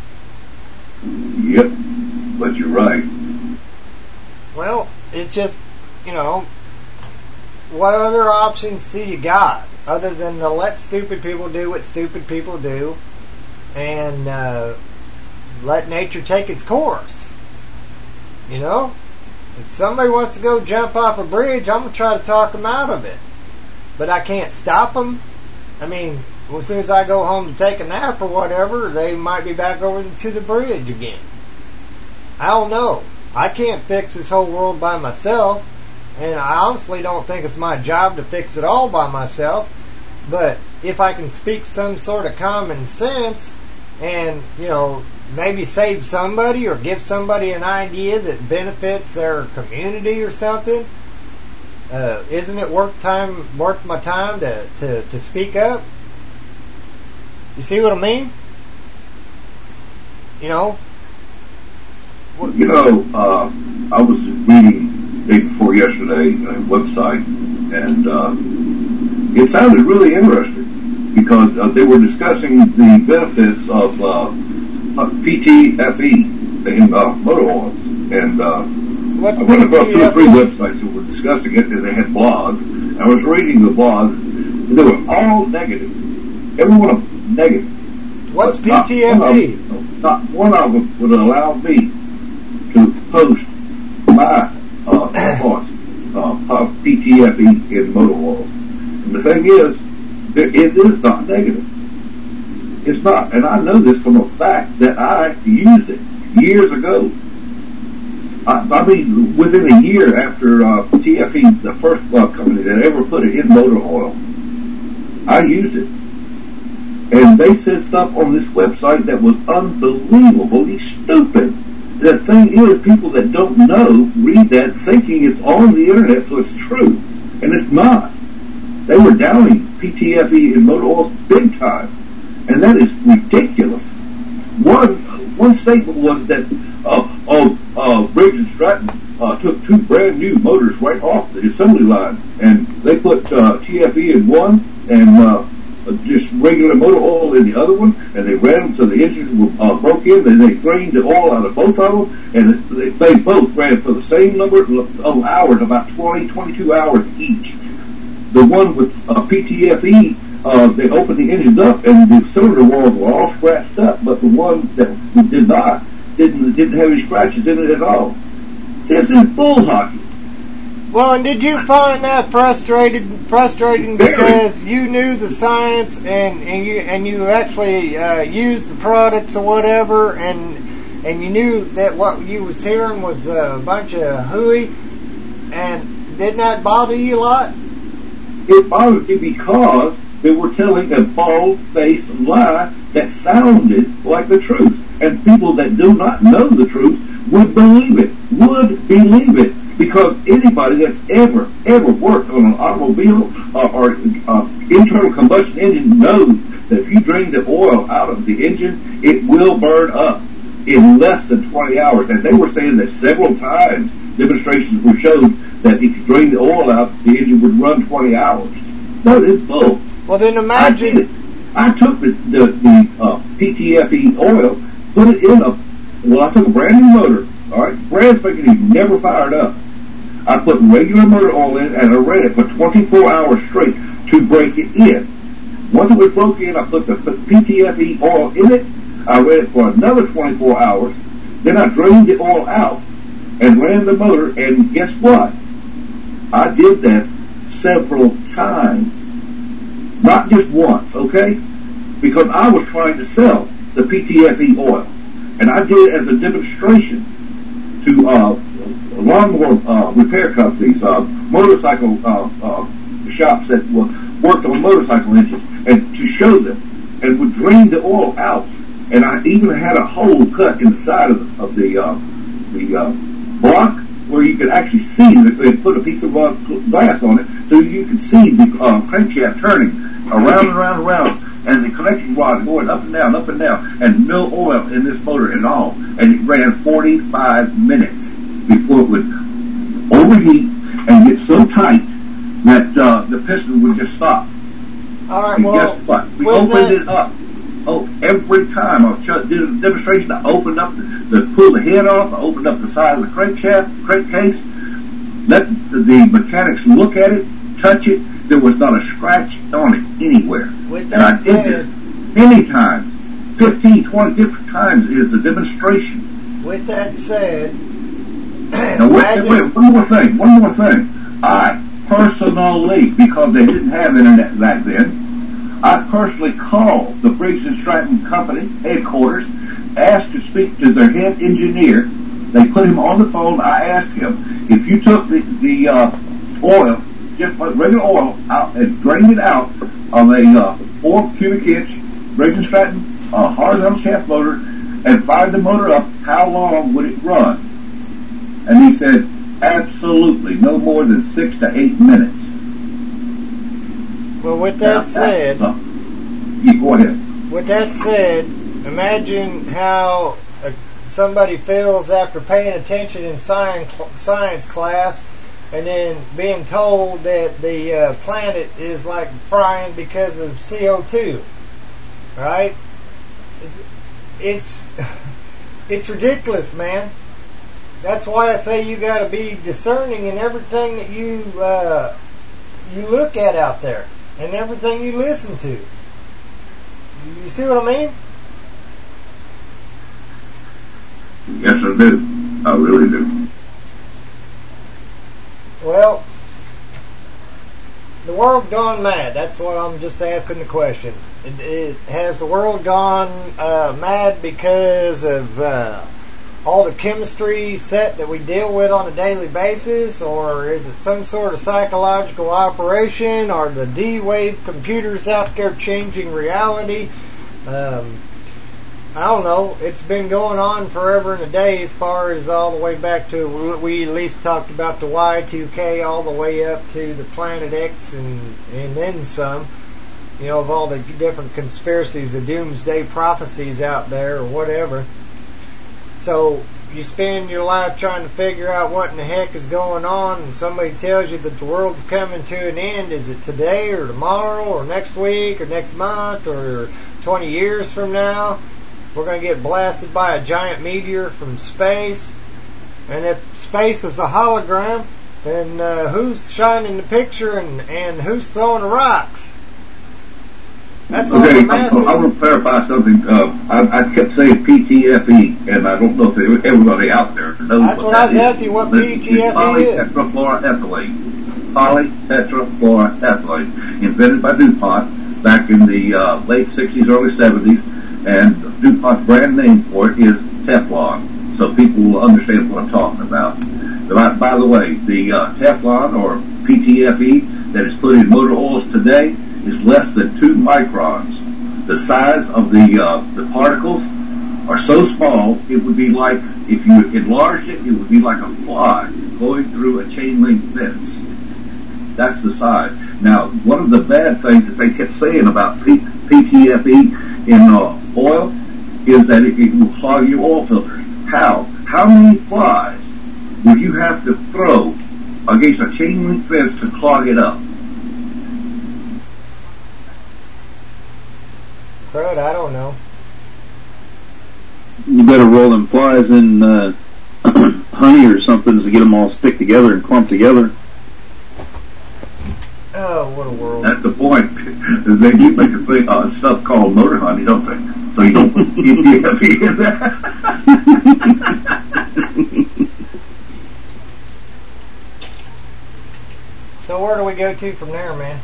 Yep, but you're right. Well, it's just, you know, what other options do you got other than to let stupid people do what stupid people do and let nature take its course? You know? If somebody wants to go jump off a bridge, I'm going to try to talk them out of it. But I can't stop them. I mean, as soon as I go home to take a nap or whatever, they might be back over to the bridge again. I don't know. I can't fix this whole world by myself, and I honestly don't think it's my job to fix it all by myself. But if I can speak some sort of common sense and, you know, maybe save somebody or give somebody an idea that benefits their community or something, isn't it worth my time to speak up? You see what I mean? You know? You know, I was reading day before yesterday a website, and it sounded really interesting because they were discussing the benefits of PTFE in motor oils, and what's I went across 2 or 3 websites that were discussing it, and they had blogs. I was reading the blogs, and they were all negative. Every one of them negative. What's PTFE? Not one of them would allow me to post my thoughts of PTFE in motor oils. And the thing is, it is not negative. It's not. And I know this from a fact that I used it years ago. I mean, within a year after TFE, the first company that ever put it in motor oil, I used it. And they said stuff on this website that was unbelievably stupid. The thing is, people that don't know read that thinking it's on the internet, so it's true. And it's not. They were downing PTFE in motor oils big time. And that is ridiculous. One statement was that Briggs and Stratton took 2 brand new motors right off the assembly line, and they put TFE in one and just regular motor oil in the other one, and they ran them till the engines were broke in, and they drained the oil out of both of them, and they both ran for the same number of hours, about 22 hours each. The one with PTFE, they opened the engines up, and the cylinder walls were all scratched up, but the one that did not didn't have any scratches in it at all. This is bull hockey. Well, and did you find that frustrating because you knew the science and you actually used the products or whatever, and you knew that what you was hearing was a bunch of hooey, and didn't that bother you a lot? It bothered me because they were telling a bald-faced lie that sounded like the truth, and people that do not know the truth would believe it. Because anybody that's ever worked on an automobile or internal combustion engine knows that if you drain the oil out of the engine, it will burn up in less than 20 hours. And they were saying that several times demonstrations were shown that if you drain the oil out, the engine would run 20 hours. No, it's bull. Well, then imagine. I took the PTFE oil, put it in I took a brand new motor, all right, brand spanking new, never fired up. I put regular motor oil in and I ran it for 24 hours straight to break it in. Once it was broke in, I put the PTFE oil in it. I ran it for another 24 hours. Then I drained the oil out and ran the motor, and guess what? I did this several times. Not just once, okay? Because I was trying to sell the PTFE oil. And I did it as a demonstration to lawnmower repair companies, motorcycle shops that worked on motorcycle engines, and to show them, and would drain the oil out. And I even had a hole cut in the side of the block where you could actually see they put a piece of glass on it so you could see the crankshaft turning around and around and around, and the connection rod going up and down, and no oil in this motor at all. And it ran 45 minutes before it would overheat and get so tight that the piston would just stop. All right, and guess what? We opened it up. Oh, every time I did a demonstration, I opened up, pulled the head off, I opened up the side of the crankcase, let the mechanics look at it, touch it. There was not a scratch on it anywhere. And I did this many times, 15, 20 different times is the demonstration. With that said, now wait, one more thing. I personally, because they didn't have internet back then, I personally called the Briggs & Stratton Company headquarters, asked to speak to their head engineer. They put him on the phone. I asked him, if you took the oil, just put regular oil out and drained it out of a 4 cubic inch Briggs & Stratton horizontal shaft motor and fired the motor up, how long would it run? And he said, absolutely, no more than 6 to 8 minutes. Well, with that said, you go ahead. With that said, imagine how somebody feels after paying attention in science class and then being told that the planet is like frying because of CO2, right? It's ridiculous, man. That's why I say you got to be discerning in everything that you look at out there and everything you listen to. You see what I mean? Yes, I do. I really do. Well, the world's gone mad. That's what I'm just asking the question. Has the world gone mad because of all the chemistry set that we deal with on a daily basis, or is it some sort of psychological operation, or the D-Wave computers out there changing reality? I don't know. It's been going on forever and a day, as far as all the way back to, we at least talked about the Y2K all the way up to the Planet X and then some, you know, of all the different conspiracies, the doomsday prophecies out there or whatever. So you spend your life trying to figure out what in the heck is going on, and somebody tells you that the world's coming to an end. Is it today or tomorrow or next week or next month or 20 years from now? We're going to get blasted by a giant meteor from space. And if space is a hologram, then who's shining the picture and who's throwing the rocks? That's all I'm asking. I want to clarify something. I kept saying PTFE, and I don't know if everybody out there knows. That's what I was asking, what PTFE is. Polytetrafluoroethylene, invented by DuPont back in the late 60s, early 70s, and DuPont's brand name for it is Teflon, so people will understand what I'm talking about. By the way, the Teflon or PTFE that is put in motor oils today is less than 2 microns. The size of the particles are so small, it would be like, if you enlarged it, it would be like a fly going through a chain link fence. That's the size. Now, one of the bad things that they kept saying about PTFE in oil is that it will clog your oil filters. How? How many flies would you have to throw against a chain link fence to clog it up? Crud, I don't know. You better roll them flies in honey or something to get them all stick together and clump together. Oh, what a world. That's the point. They do make a thing, stuff called motor honey, don't they? So you don't put PTFE in that. So where do we go to from there, man?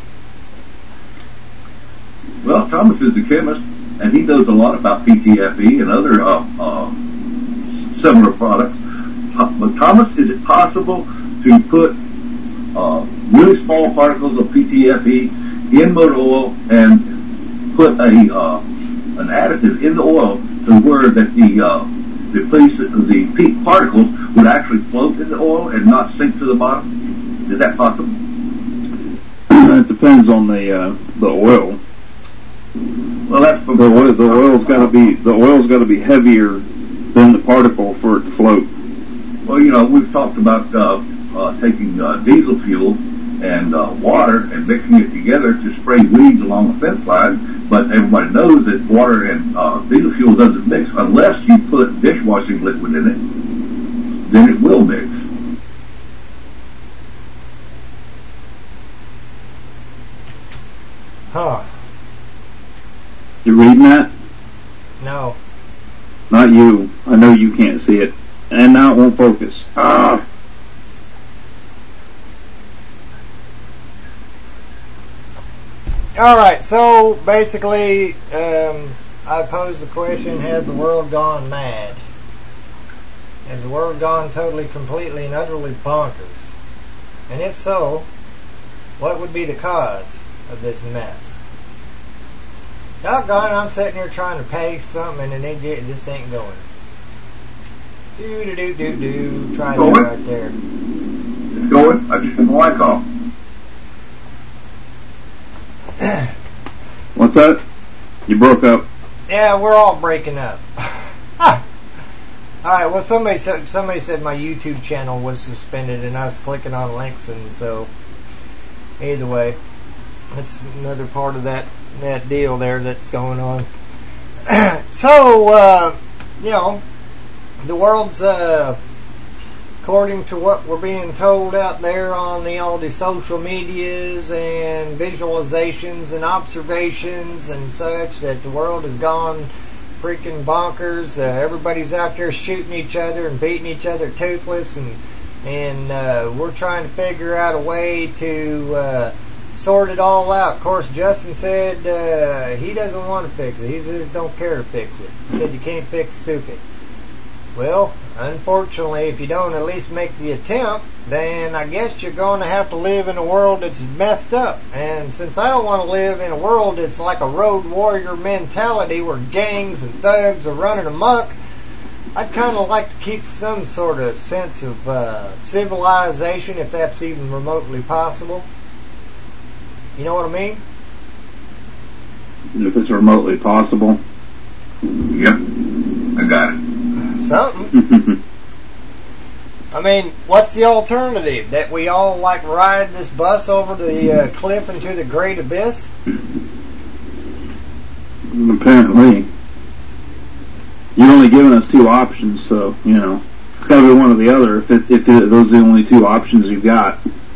Well, Thomas is the chemist, and he knows a lot about PTFE and other similar products. But Thomas, is it possible to put really small particles of PTFE in motor oil and put an additive in the oil to where that the particles would actually float in the oil and not sink to the bottom? Is that possible? It depends on the oil. Well, that's the oil's got to be heavier than the particle for it to float. Well, you know, we've talked about taking diesel fuel and water and mixing it together to spray weeds along the fence line, but everybody knows that water and diesel fuel doesn't mix unless you put dishwashing liquid in it. Then it will mix. Huh. You reading that? No. Not you. I know you can't see it. And now it won't focus. Ah! Alright, so basically, I pose the question, has the world gone mad? Has the world gone totally, completely, and utterly bonkers? And if so, what would be the cause of this mess? Doggone, I'm sitting here trying to paste something and it just ain't going. Do. Try that right there. It's going. I just turned the light off. What's that? You broke up. Yeah, we're all breaking up. Alright, well somebody said my YouTube channel was suspended and I was clicking on links, and so either way, that's another part of that deal there that's going on. So, the world's, according to what we're being told out there on all the social medias and visualizations and observations and such, that the world has gone freaking bonkers. Everybody's out there shooting each other and beating each other toothless, and we're trying to figure out a way to sort it all out. Of course, Justin said he doesn't want to fix it. He just don't care to fix it. He said you can't fix stupid. Well, unfortunately, if you don't at least make the attempt, then I guess you're going to have to live in a world that's messed up. And since I don't want to live in a world that's like a road warrior mentality where gangs and thugs are running amok, I'd kind of like to keep some sort of sense of civilization, if that's even remotely possible. You know what I mean? If it's remotely possible. Yep, I got it. Something. I mean, what's the alternative? That we all like ride this bus over the cliff into the great abyss? Apparently. You're only giving us two options, so, it's got to be one or the other if those are the only two options you've got.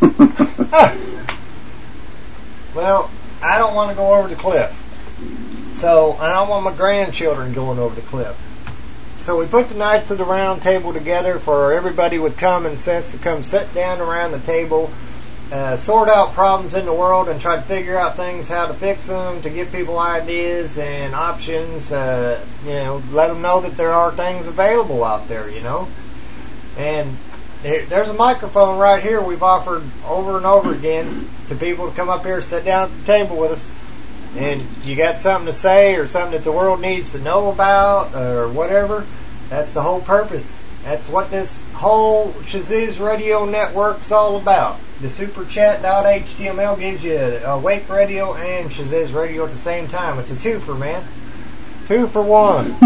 Well, I don't want to go over the cliff. So, I don't want my grandchildren going over the cliff. So we put the Knights of the Round Table together for everybody with common sense to come sit down around the table, sort out problems in the world and try to figure out things, how to fix them, to give people ideas and options, let them know that there are things available out there, And there's a microphone right here we've offered over and over again to people to come up here and sit down at the table with us. And you got something to say or something that the world needs to know about or whatever, that's the whole purpose. That's what this whole Shaziz Radio Network's all about. The superchat.html gives you Awake Radio and Shaziz Radio at the same time. It's a twofer, man. 2 for 1.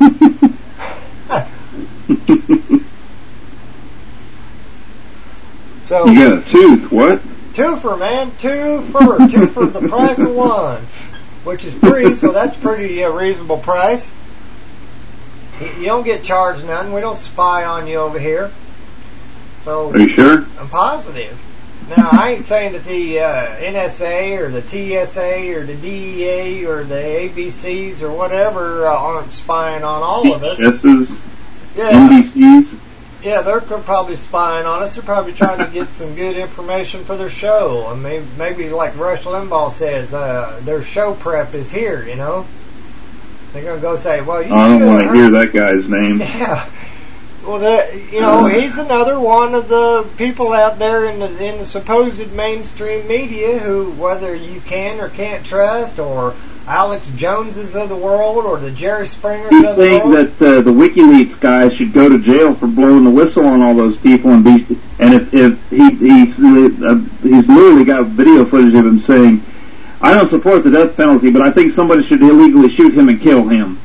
So you got a tooth, what? Twofer, man. 2 for the price of 1, which is free, so that's pretty reasonable price. You don't get charged none. We don't spy on you over here. So are you sure? I'm positive. Now, I ain't saying that the NSA or the TSA or the DEA or the ABCs or whatever aren't spying on all of us. TS's, yeah. NBC's. Yeah, they're probably spying on us. They're probably trying to get some good information for their show. I mean, maybe like Rush Limbaugh says, their show prep is here, you know. They're going to go say, well, you I don't want to hear that guy's name. Yeah. Well, you know, he's another one of the people out there in the supposed mainstream media who, whether you can or can't trust, or Alex Joneses of the world, or the Jerry Springers he's of the world. He's saying that the WikiLeaks guy should go to jail for blowing the whistle on all those people, and if he's literally got video footage of him saying, I don't support the death penalty, but I think somebody should illegally shoot him and kill him.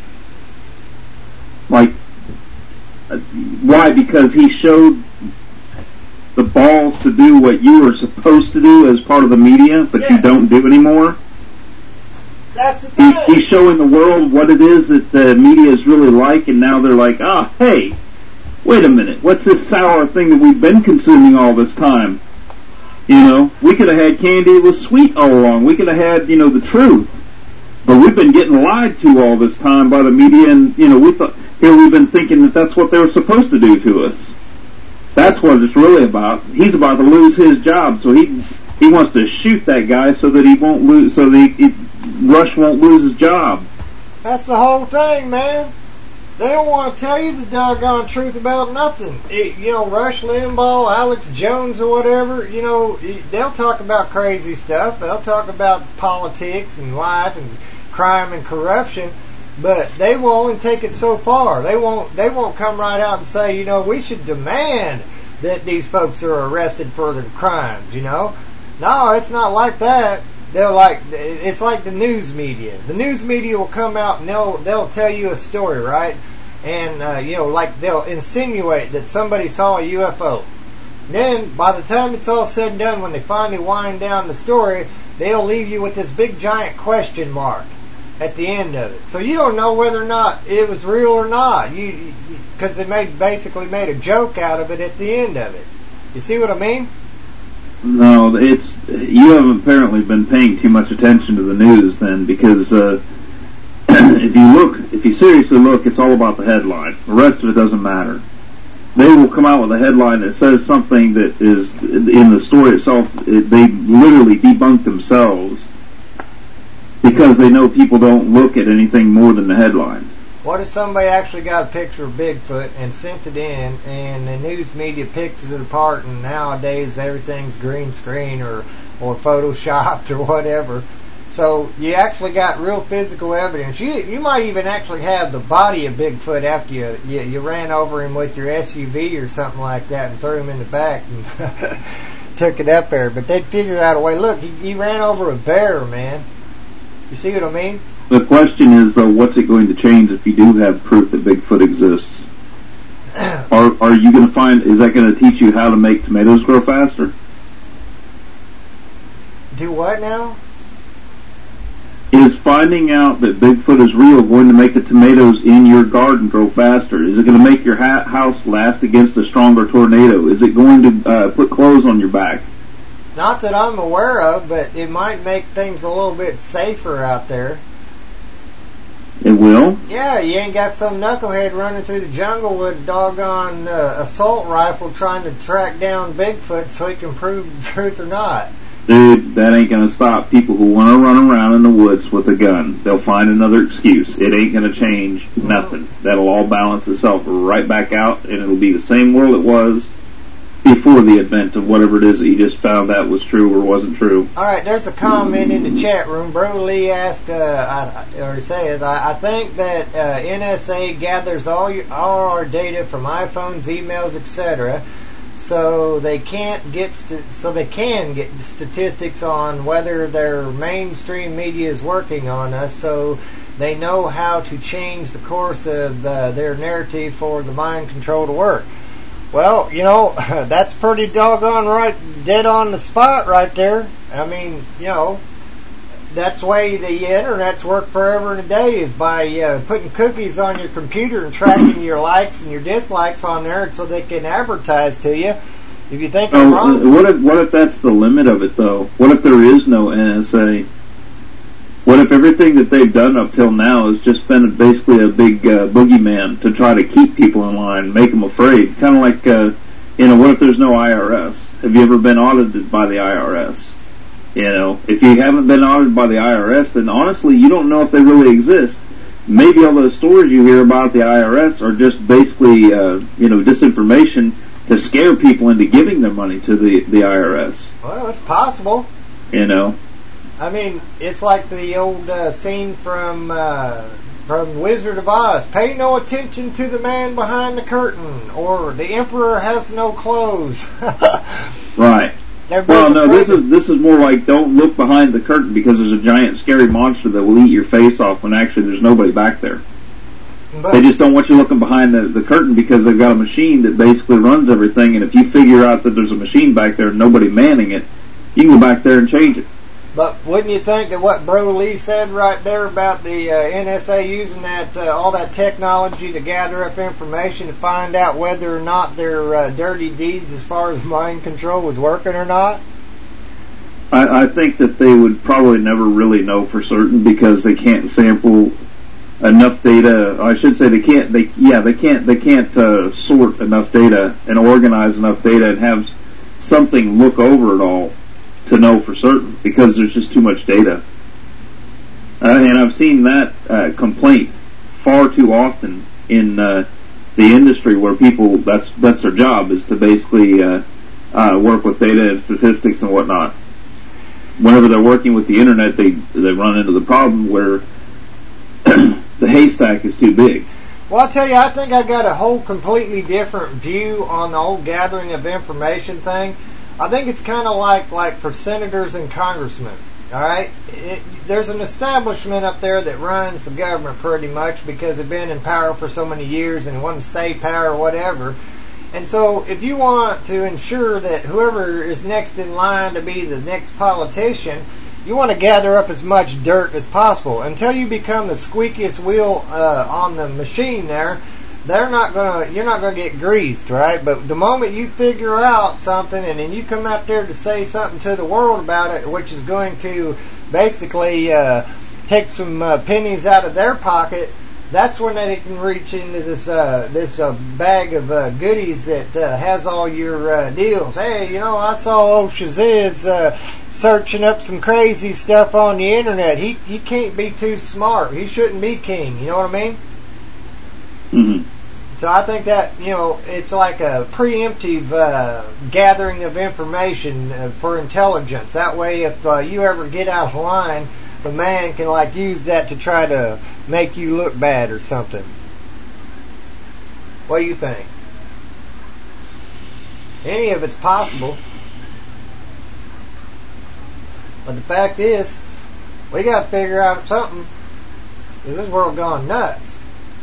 Like, why? Because he showed the balls to do what you were supposed to do as part of the media, but you don't do anymore. That's the thing. He's showing the world what it is that the media is really like, and now they're like, hey, wait a minute, what's this sour thing that we've been consuming all this time? You know, we could have had candy that was sweet all along. We could have had, you know, the truth. But we've been getting lied to all this time by the media, and, you know, we've been thinking that that's what they were supposed to do to us. That's what it's really about. He's about to lose his job, so he wants to shoot that guy so that he won't lose, so that Rush won't lose his job. That's the whole thing, man. They don't want to tell you the doggone truth about nothing. You know, Rush Limbaugh, Alex Jones or whatever, you know, they'll talk about crazy stuff. They'll talk about politics and life and crime and corruption, but they will only take it so far. They won't come right out and say, you know, we should demand that these folks are arrested for their crimes, you know. No, it's not like that. It's like the news media. The news media will come out and they'll tell you a story, right? And you know, like they'll insinuate that somebody saw a UFO. Then by the time it's all said and done, when they finally wind down the story, they'll leave you with this big giant question mark at the end of it. So you don't know whether or not it was real or not. Because they basically made a joke out of it at the end of it. You see what I mean? No, you haven't apparently been paying too much attention to the news then, because if you seriously look, it's all about the headline. The rest of it doesn't matter. They will come out with a headline that says something that is in the story itself. They literally debunk themselves because they know people don't look at anything more than the headline. What if somebody actually got a picture of Bigfoot and sent it in, and the news media picks it apart, and nowadays everything's green screen or photoshopped or whatever. So you actually got real physical evidence. You might even actually have the body of Bigfoot after you ran over him with your SUV or something like that and threw him in the back and took it up there. But they'd figure out a way. Look, he ran over a bear, man. You see what I mean? The question is, though, what's it going to change if you do have proof that Bigfoot exists? Are you going to is that going to teach you how to make tomatoes grow faster? Do what now? Is finding out that Bigfoot is real going to make the tomatoes in your garden grow faster? Is it going to make your house last against a stronger tornado? Is it going to put clothes on your back? Not that I'm aware of, but it might make things a little bit safer out there. It will? Yeah, you ain't got some knucklehead running through the jungle with a doggone assault rifle trying to track down Bigfoot so he can prove the truth or not. Dude, that ain't going to stop people who want to run around in the woods with a gun. They'll find another excuse. It ain't going to change nothing. That'll all balance itself right back out, and it'll be the same world it was before the event of whatever it is that you just found out was true or wasn't true. All right, there's a comment in the chat room. Bro Lee asked, or says, I think that NSA gathers all our data from iPhones, emails, etc., so they can get statistics on whether their mainstream media is working on us, so they know how to change the course of their narrative for the mind control to work. Well, you know, that's pretty doggone right, dead on the spot right there. I mean, you know, that's the way the internet's worked forever and a day, is by putting cookies on your computer and tracking your likes and your dislikes on there so they can advertise to you. If you think I'm wrong. What if that's the limit of it, though? What if there is no NSA? What if everything that they've done up till now has just been basically a big boogeyman to try to keep people in line, make them afraid? Kind of like, you know, what if there's no IRS? Have you ever been audited by the IRS? You know, if you haven't been audited by the IRS, then honestly, you don't know if they really exist. Maybe all those stories you hear about the IRS are just basically, you know, disinformation to scare people into giving their money to the IRS. Well, it's possible. You know. I mean, it's like the old scene from Wizard of Oz. Pay no attention to the man behind the curtain, or the emperor has no clothes. Right. Well, no, this is more like don't look behind the curtain because there's a giant scary monster that will eat your face off when actually there's nobody back there. But they just don't want you looking behind the curtain because they've got a machine that basically runs everything, and if you figure out that there's a machine back there and nobody manning it, you can go back there and change it. But wouldn't you think that what Bro Lee said right there about the NSA using that all that technology to gather up information to find out whether or not their dirty deeds as far as mind control was working or not? I think that they would probably never really know for certain because they can't sample enough data. I should say they can't sort enough data and organize enough data and have something look over it all to know for certain, because there's just too much data. And I've seen that complaint far too often in the industry, where people, that's their job, is to basically work with data and statistics and whatnot. Whenever they're working with the internet, they run into the problem where the haystack is too big. Well, I'll tell you, I think I got a whole completely different view on the whole gathering of information thing. I think it's kind of like for senators and congressmen, all right? There's an establishment up there that runs the government pretty much because they've been in power for so many years and want to stay power or whatever. And so if you want to ensure that whoever is next in line to be the next politician, you want to gather up as much dirt as possible. Until you become the squeakiest wheel on the machine there, you're not gonna get greased, right? But the moment you figure out something and then you come out there to say something to the world about it, which is going to basically take some pennies out of their pocket, that's when they can reach into this bag of goodies that has all your deals. Hey, you know, I saw old Shaziz searching up some crazy stuff on the internet. He can't be too smart. He shouldn't be king. You know what I mean? Mm-hmm. So I think that, you know, it's like a preemptive gathering of information for intelligence. That way, if you ever get out of line, the man can like use that to try to make you look bad or something. What do you think? Any of it's possible. But the fact is, we got to figure out something. This world gone nuts.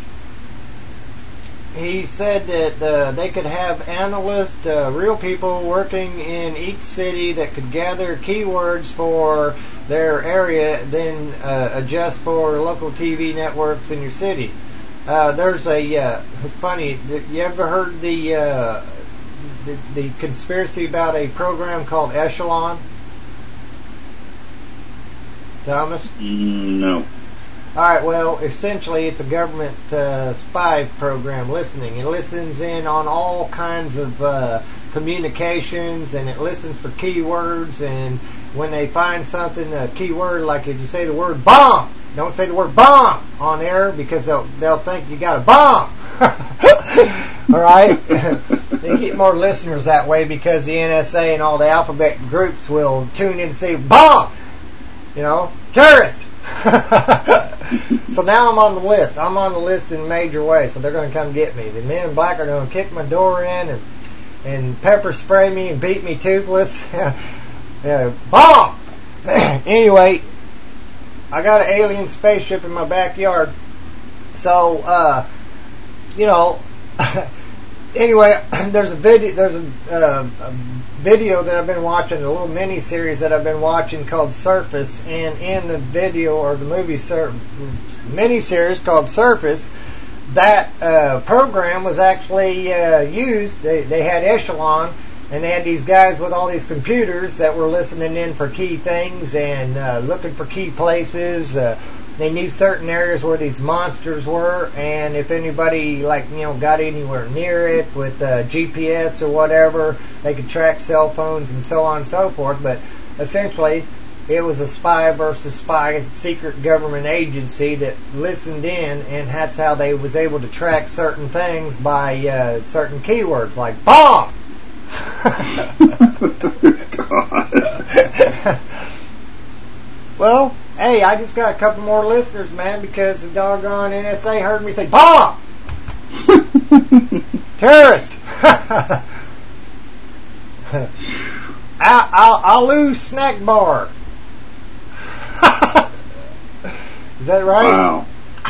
He said that they could have analysts, real people working in each city that could gather keywords for their area, then adjust for local TV networks in your city. There's it's funny, you ever heard the conspiracy about a program called Echelon? Thomas? No. Alright, well, essentially it's a government spy program listening. It listens in on all kinds of communications, and it listens for keywords, and when they find something, a keyword, like if you say the word bomb, don't say the word bomb on air because they'll think you got a bomb. Alright? They get more listeners that way because the NSA and all the alphabet groups will tune in and say, bomb! You know, terrorist! So now I'm on the list. I'm on the list in a major way, so they're going to come get me. The men in black are going to kick my door in and pepper spray me and beat me toothless. Bomb! Anyway, I got an alien spaceship in my backyard. So, you know, anyway, there's a video that I've been watching, a little mini series that I've been watching called Surface, and in the video or the movie mini series called Surface, that program was actually used. They had Echelon, and they had these guys with all these computers that were listening in for key things and looking for key places. They knew certain areas where these monsters were, and if anybody, like, you know, got anywhere near it with GPS or whatever, they could track cell phones and so on and so forth. But essentially, it was a spy versus spy secret government agency that listened in, and that's how they was able to track certain things by certain keywords, like bomb! God. Well, hey, I just got a couple more listeners, man, because the doggone NSA heard me say, bomb! Terrorist! I'll lose snack bar. Is that right? Wow.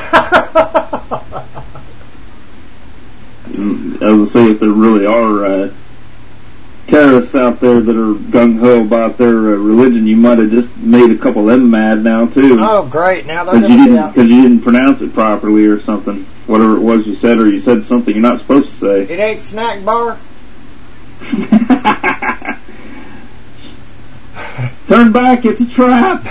I was say, if there really are terrorists out there that are gung-ho about their religion, you might have just made a couple of them mad now too. Oh, great. Now they're going to be out. Because you didn't pronounce it properly or something. Whatever it was you said, or you said something you're not supposed to say. It ain't snack bar? Turn back, it's a trap.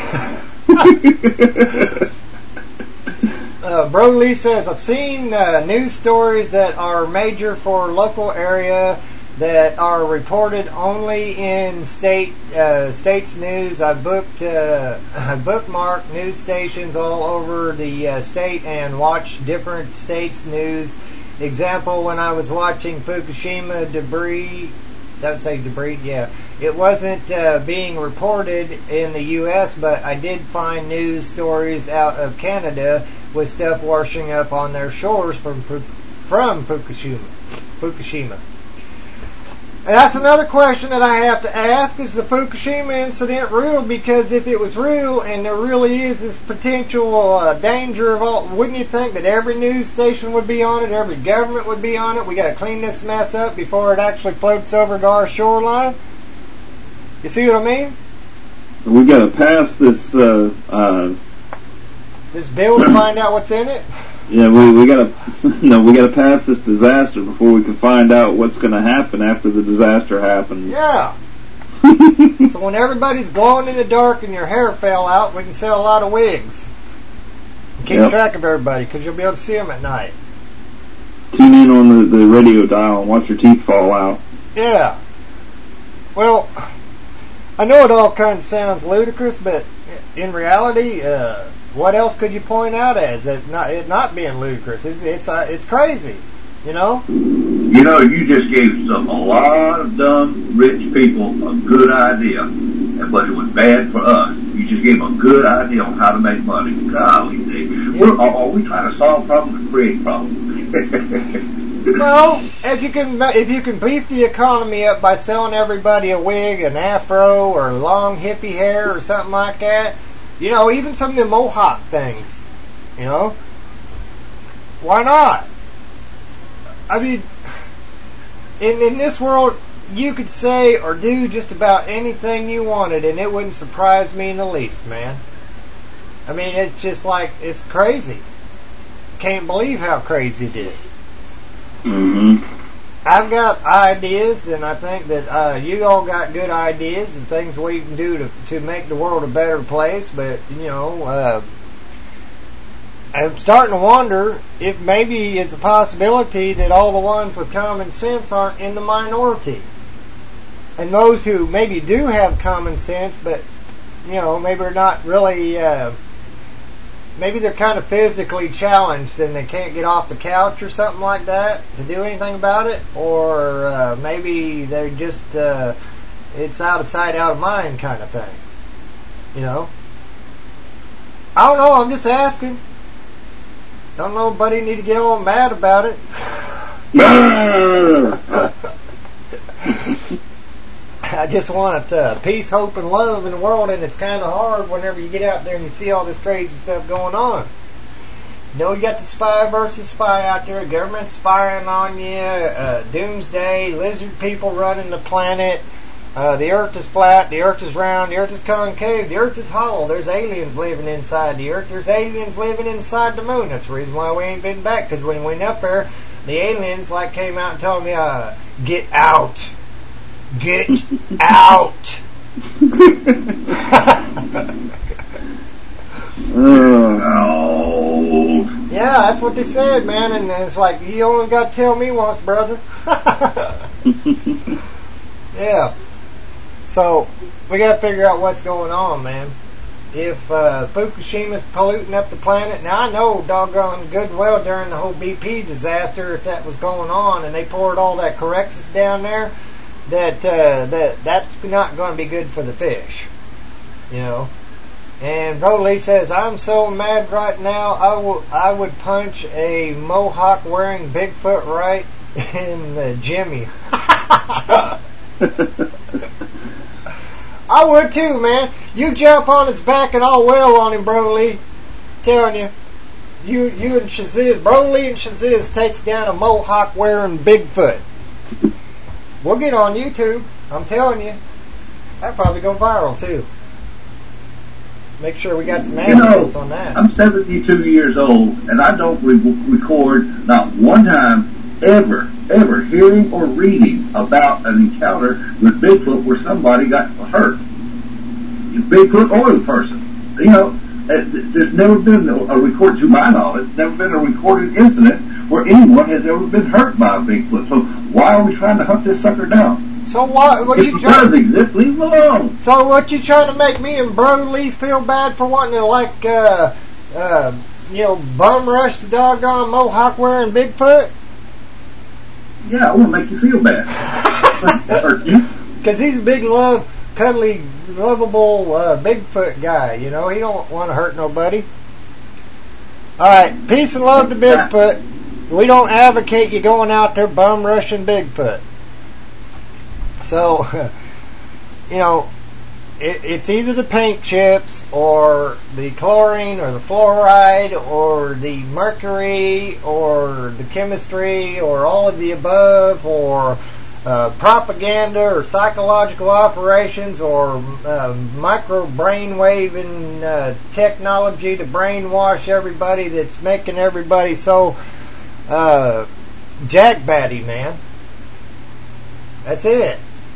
Broly says, I've seen news stories that are major for local area that are reported only in states news. I bookmarked news stations all over the state and watched different states news. Example, when I was watching Fukushima debris, does that say debris? Yeah. It wasn't being reported in the U.S., but I did find news stories out of Canada with stuff washing up on their shores from Fukushima. And that's another question that I have to ask. Is the Fukushima incident real? Because if it was real and there really is this potential danger of all, wouldn't you think that every news station would be on it, every government would be on it? We got to clean this mess up before it actually floats over to our shoreline. You see what I mean? We got to pass this this bill to find out what's in it. Yeah, we gotta pass this disaster before we can find out what's going to happen after the disaster happens. Yeah. So when everybody's glowing in the dark and your hair fell out, we can sell a lot of wigs. And keep track of everybody, because you'll be able to see them at night. Tune in on the radio dial and watch your teeth fall out. Yeah. Well, I know it all kind of sounds ludicrous, but in reality, what else could you point out as it not being ludicrous? It's crazy, you know. You know, you just gave a lot of dumb rich people a good idea, but it was bad for us. You just gave them a good idea on how to make money. Golly, Dave. Are we trying to solve problems or create problems? Well, if you can beef the economy up by selling everybody a wig, an afro, or long hippie hair, or something like that. You know, even some of the Mohawk things, you know, why not? I mean, in this world, you could say or do just about anything you wanted, and it wouldn't surprise me in the least, man. I mean, it's just like, it's crazy. Can't believe how crazy it is. Mm-hmm. I've got ideas, and I think that you all got good ideas and things we can do to make the world a better place. But, you know, I'm starting to wonder if maybe it's a possibility that all the ones with common sense aren't in the minority. And those who maybe do have common sense, but, you know, maybe are not really maybe they're kind of physically challenged and they can't get off the couch or something like that to do anything about it, or maybe they're just it's out of sight, out of mind kind of thing. You know? I don't know, I'm just asking. Don't nobody need to get all mad about it. I just want peace, hope, and love in the world, and it's kind of hard whenever you get out there and you see all this crazy stuff going on. You know, you got the spy versus spy out there, government spying on you, doomsday, lizard people running the planet, the earth is flat, the earth is round, the earth is concave, the earth is hollow, there's aliens living inside the earth, there's aliens living inside the moon. That's the reason why we ain't been back, because when we went up there, the aliens came out and told me, get out. Get out. Yeah, that's what they said, man, and it's like, you only got to tell me once, brother. Yeah. So, we got to figure out what's going on, man. If Fukushima's polluting up the planet, now I know doggone good and well during the whole BP disaster, if that was going on, and they poured all that Corexis down there, that's not going to be good for the fish, you know. And Bro Lee says, I'm so mad right now, I would punch a mohawk wearing Bigfoot right in the Jimmy. I would too, man. You jump on his back and I'll wail on him, Bro Lee. Telling you. You and Shaziz, Bro Lee and Shaziz takes down a mohawk wearing Bigfoot. We'll get on YouTube. I'm telling you. That'll probably go viral too. Make sure we got some evidence on that. I'm 72 years old, and I don't record not one time ever hearing or reading about an encounter with Bigfoot where somebody got hurt. Bigfoot or the person. You know, there's never been a record, to my knowledge, never been a recorded incident where anyone has ever been hurt by a Bigfoot. So why are we trying to hunt this sucker down? So what you trying to exist? Leave him alone. So what you trying to make me and Bro Lee feel bad for wanting to bum rush the doggone mohawk wearing Bigfoot? Yeah, I want to make you feel bad. Hurt you? Because he's a big cuddly, lovable Bigfoot guy. You know, he don't want to hurt nobody. All right, peace and love to Bigfoot. We don't advocate you going out there bum rushing Bigfoot. So, you know, it's either the paint chips or the chlorine or the fluoride or the mercury or the chemistry or all of the above or propaganda or psychological operations or micro brainwaving technology to brainwash everybody that's making everybody so jackbatty, man. That's it.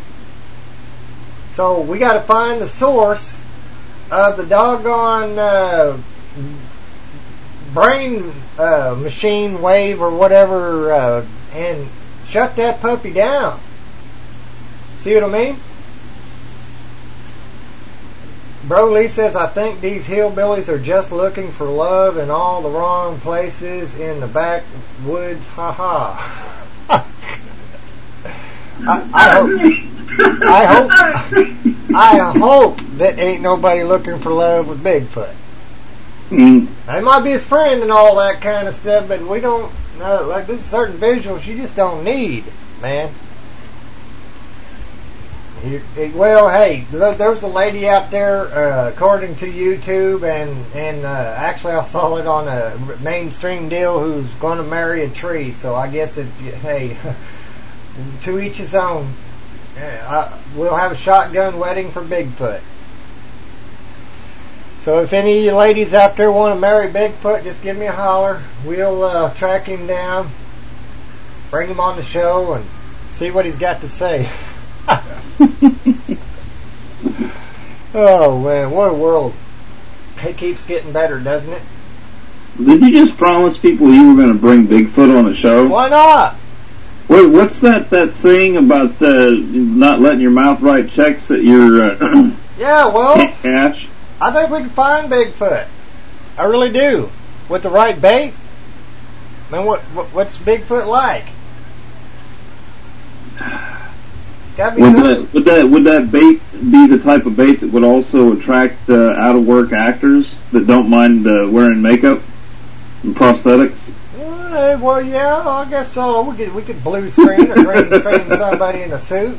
So we got to find the source of the doggone brain machine wave or whatever, and shut that puppy down. See what I mean? Bro Lee says, I think these hillbillies are just looking for love in all the wrong places in the backwoods. Ha ha. I hope that ain't nobody looking for love with Bigfoot. They might be his friend and all that kind of stuff, but we don't like this certain visuals you just don't need, man. Well, hey, there was a lady out there, according to YouTube, and actually I saw it on a mainstream deal, who's going to marry a tree. So I guess hey, to each his own. We'll have a shotgun wedding for Bigfoot. So if any of you ladies out there want to marry Bigfoot, just give me a holler. We'll track him down, bring him on the show, and see what he's got to say. Oh man, what a world. It keeps getting better, doesn't it? Did you just promise people you were going to bring Bigfoot on the show? Why not? Wait, what's that thing about not letting your mouth write checks that you're yeah, well, cash? I think we can find Bigfoot. I really do. With the right bait. I mean, what's Bigfoot like? It's gotta be Would that bait be the type of bait that would also attract out of work actors that don't mind wearing makeup and prosthetics? Well, yeah, I guess so. We could blue screen or green screen somebody in a suit.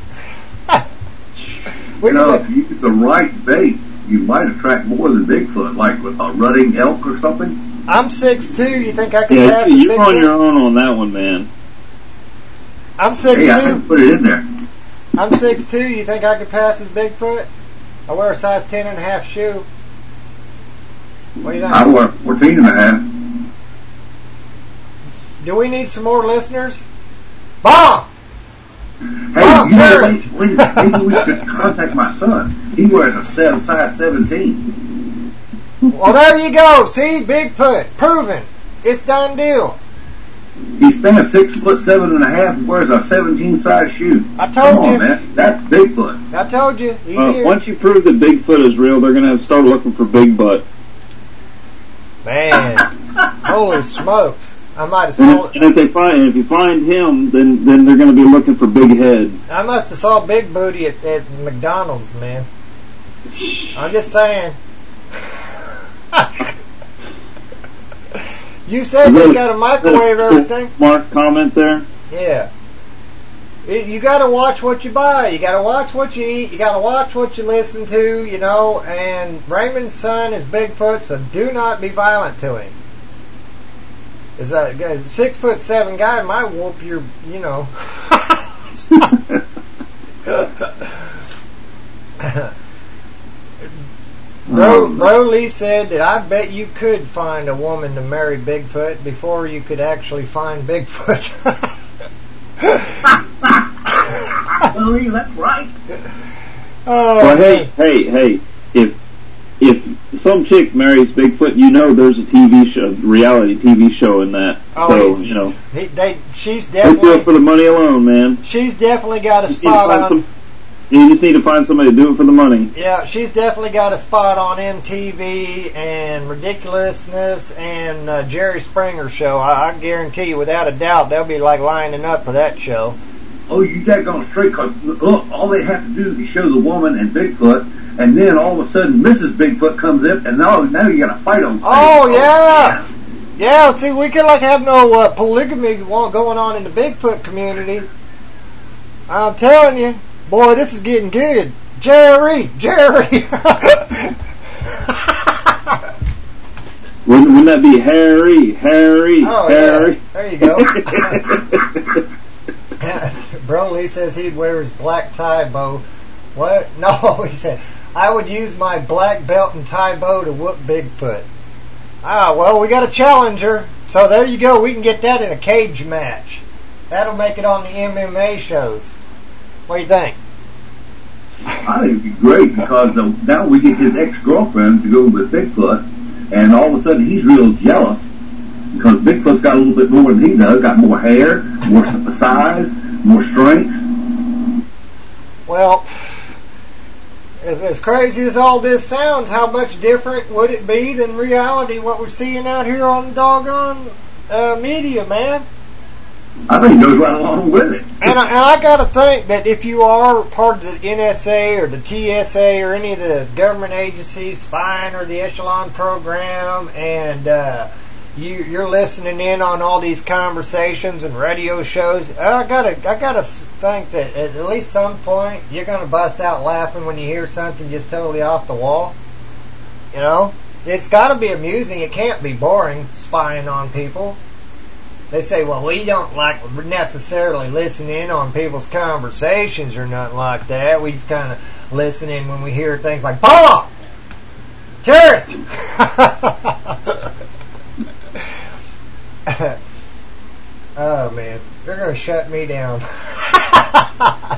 If you get the right bait, you might attract more than Bigfoot, like with a rutting elk or something. I'm 6'2". You think I can pass you're Bigfoot? on your own on that one, man. I'm 6'2". Hey, I can put it in there. I'm 6'2". You think I could pass as Bigfoot? I wear a size 10.5 shoe. What do you think? I wear 14.5. Do we need some more listeners? Bomb! Hey, maybe we should contact my son. He wears a size 17. Well, there you go. See, Bigfoot, proven. It's done deal. He stands 6'7.5" and wears a 17 size shoe. I told Come you, on, man. That's Bigfoot. I told you. Once you prove that Bigfoot is real, they're going to start looking for Big Butt. Man, holy smokes! I might have saw. And if you find him, then they're going to be looking for Big Head. I must have saw Big Booty at McDonald's, man. I'm just saying. You said they got a microwave everything. Mark comment there. Yeah. You got to watch what you buy. You got to watch what you eat. You got to watch what you listen to. You know. And Raymond's son is Bigfoot, so do not be violent to him. Is a 6'7" guy might whoop your, you know. Broly said that I bet you could find a woman to marry Bigfoot before you could actually find Bigfoot. Broly, that's right. Oh, well, hey, if some chick marries Bigfoot, you know there's a TV show, reality TV show in that. Oh, so, you know. She's They do definitely... it for the money alone, man. She's definitely got a spot on... You just need to find somebody to do it for the money. Yeah, she's definitely got a spot on MTV and Ridiculousness and Jerry Springer show. I guarantee you, without a doubt, they'll be like lining up for that show. Oh, you daggone straight, because look, all they have to do is show the woman and Bigfoot, and then all of a sudden Mrs. Bigfoot comes up, and now you got a fight on stage. Oh, yeah. Yeah, see, we could like have no polygamy going on in the Bigfoot community. I'm telling you. Boy, this is getting good. Jerry! Wouldn't that be Harry? Oh, Harry? Yeah. There you go. Broly says he'd wear his black tie bow. What? No, he said, I would use my black belt and tie bow to whoop Bigfoot. Ah, well, we got a challenger. So there you go. We can get that in a cage match. That'll make it on the MMA shows. What do you think? I think it'd be great because now we get his ex-girlfriend to go with Bigfoot, and all of a sudden he's real jealous because Bigfoot's got a little bit more than he does, got more hair, more size, more strength. Well, as crazy as all this sounds, how much different would it be than reality what we're seeing out here on the doggone media, man? I think it goes right along with it. And I got to think that if you are part of the NSA or the TSA or any of the government agencies, spying or the Echelon program, and you're listening in on all these conversations and radio shows, I gotta think that at least some point you're gonna bust out laughing when you hear something just totally off the wall. You know, it's got to be amusing. It can't be boring spying on people. They say, well, we don't like necessarily listen in on people's conversations or nothing like that. We just kind of listen in when we hear things like, bomb! Terrorist! Oh, man. They're going to shut me down. I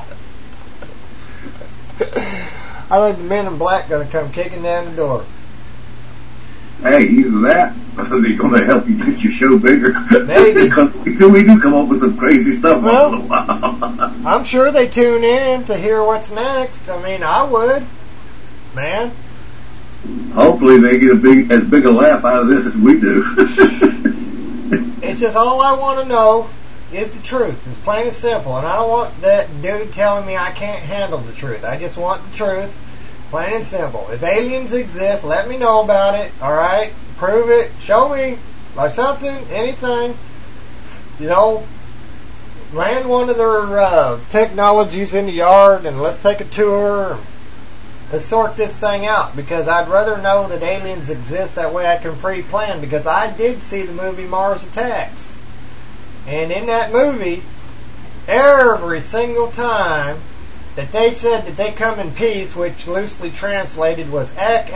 think the men in black are going to come kicking down the door. Hey, either that, or they're going to help you get your show bigger. Maybe. Because we do come up with some crazy stuff once in a while. I'm sure they tune in to hear what's next. I mean, I would. Man. hopefully they get as big a laugh out of this as we do. It's just all I want to know is the truth. It's plain and simple. And I don't want that dude telling me I can't handle the truth. I just want the truth. Plain and simple. If aliens exist, let me know about it. Alright? Prove it. Show me. Like something. Anything. You know, land one of their technologies in the yard and let's take a tour. Let's sort this thing out, because I'd rather know that aliens exist, that way I can pre-plan, because I did see the movie Mars Attacks. And in that movie, every single time that they said that they come in peace, which loosely translated was ack,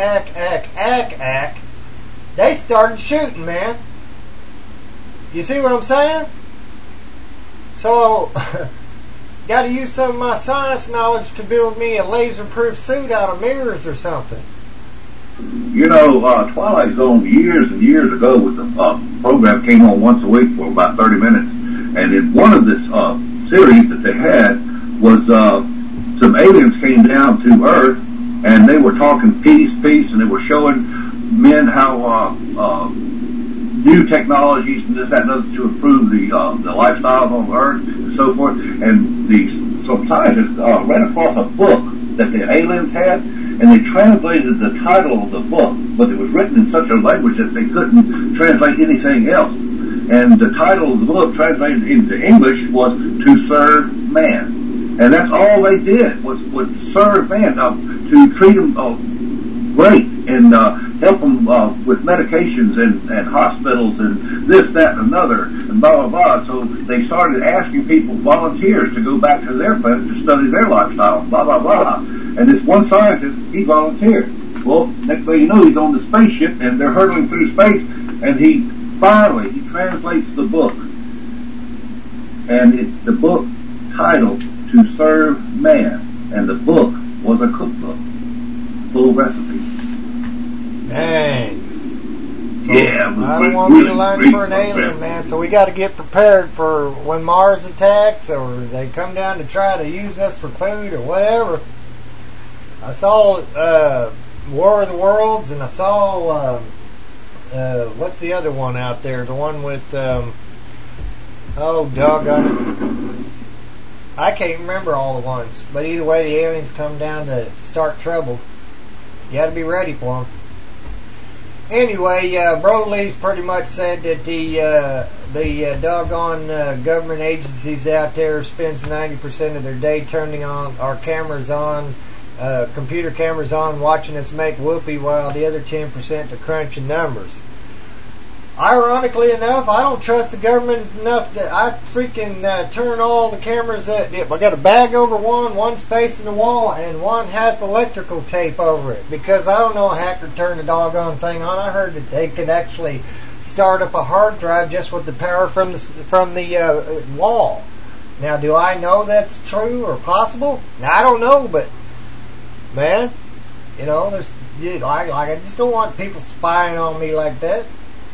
they started shooting, man. You see what I'm saying? So, got to use some of my science knowledge to build me a laser-proof suit out of mirrors or something. You know, Twilight Zone years and years ago was a program came on once a week for about 30 minutes. And in one of this series that they had was some aliens came down to Earth and they were talking peace, and they were showing men how new technologies and this, that, and other to improve the lifestyle on Earth and so forth. And some scientists ran across a book that the aliens had, and they translated the title of the book, but it was written in such a language that they couldn't translate anything else. And the title of the book translated into English was To Serve Man. And that's all they did was serve man, to treat them great and help them with medications and hospitals and this, that, and another, and blah, blah, blah. So they started asking people, volunteers, to go back to their planet to study their lifestyle, blah, blah, blah. And this one scientist, he volunteered. Well, next thing you know, he's on the spaceship, and they're hurtling through space, and he translates the book. And the book titled To Serve Man, and the book was a cookbook full of recipes. Dang. So yeah, I don't want you to learn for an alien, man. So we got to get prepared for when Mars attacks, or they come down to try to use us for food or whatever. I saw War of the Worlds, and I saw what's the other one out there? The one with oh doggone it, I can't remember all the ones. But either way, the aliens come down to start trouble. You got to be ready for them. Anyway, Broly's pretty much said that the doggone government agencies out there spends 90% of their day turning on our cameras on, computer cameras on, watching us make whoopee, while the other 10% to crunching numbers. Ironically enough, I don't trust the government enough that I freaking turn all the cameras at. I got a bag over one space in the wall, and one has electrical tape over it, because I don't know a hacker turned the doggone thing on. I heard that they could actually start up a hard drive just with the power from the wall. Now, do I know that's true or possible? Now, I don't know, but man, you know, I just don't want people spying on me like that.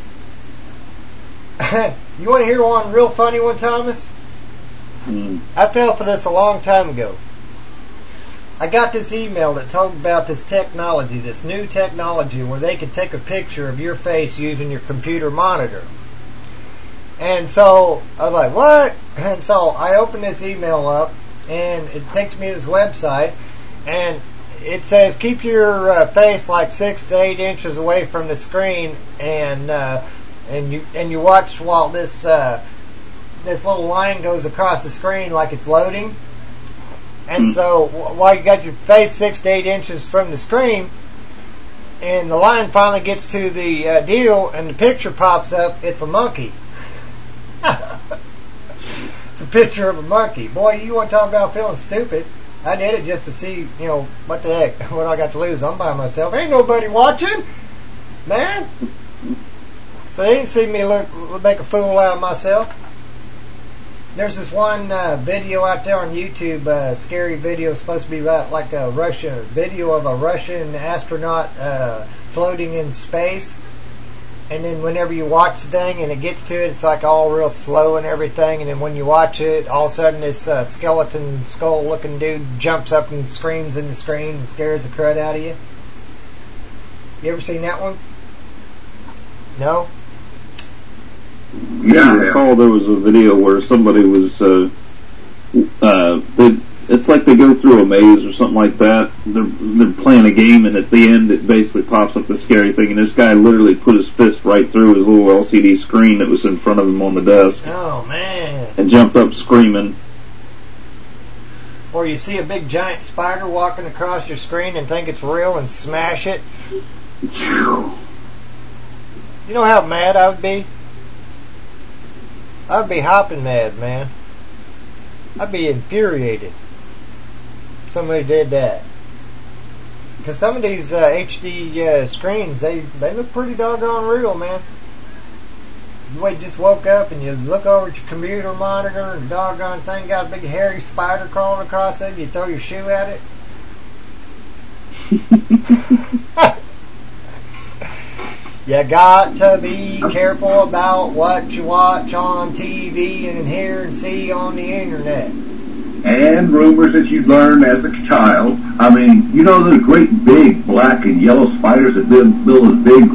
You want to hear one real funny one, Thomas? I fell for this a long time ago. I got this email that talked about this technology, this new technology where they could take a picture of your face using your computer monitor. And so I was like, what? And so I opened this email up, and it takes me to this website, and it says keep your face like 6 to 8 inches away from the screen, and you watch while this little line goes across the screen like it's loading. And so while you got your face 6 to 8 inches from the screen, and the line finally gets to the deal, and the picture pops up, it's a monkey. It's a picture of a monkey. Boy, you want to talk about feeling stupid. I did it just to see, what the heck, what I got to lose. I'm by myself. Ain't nobody watching, man. So they didn't see me make a fool out of myself. There's this one video out there on YouTube, scary video, supposed to be about like a Russian video of a Russian astronaut floating in space. And then whenever you watch the thing and it gets to it, it's like all real slow and everything. And then when you watch it, all of a sudden this skeleton skull-looking dude jumps up and screams in the screen and scares the crud out of you. You ever seen that one? No? Yeah, I recall there was a video where somebody was, it's like they go through a maze or something like that. They're playing a game, and at the end it basically pops up the scary thing, and this guy literally put his fist right through his little LCD screen that was in front of him on the desk. Oh, man. And jumped up screaming. Or you see a big giant spider walking across your screen and think it's real and smash it. You know how mad I would be? I would be hopping mad, man. I'd be infuriated if somebody did that. Because some of these HD screens, they look pretty doggone real, man. You just woke up and you look over at your computer monitor and the doggone thing got a big hairy spider crawling across it and you throw your shoe at it. You got to be careful about what you watch on TV and hear and see on the internet. And rumors that you learned as a child. I mean, you know the great big black and yellow spiders that build those big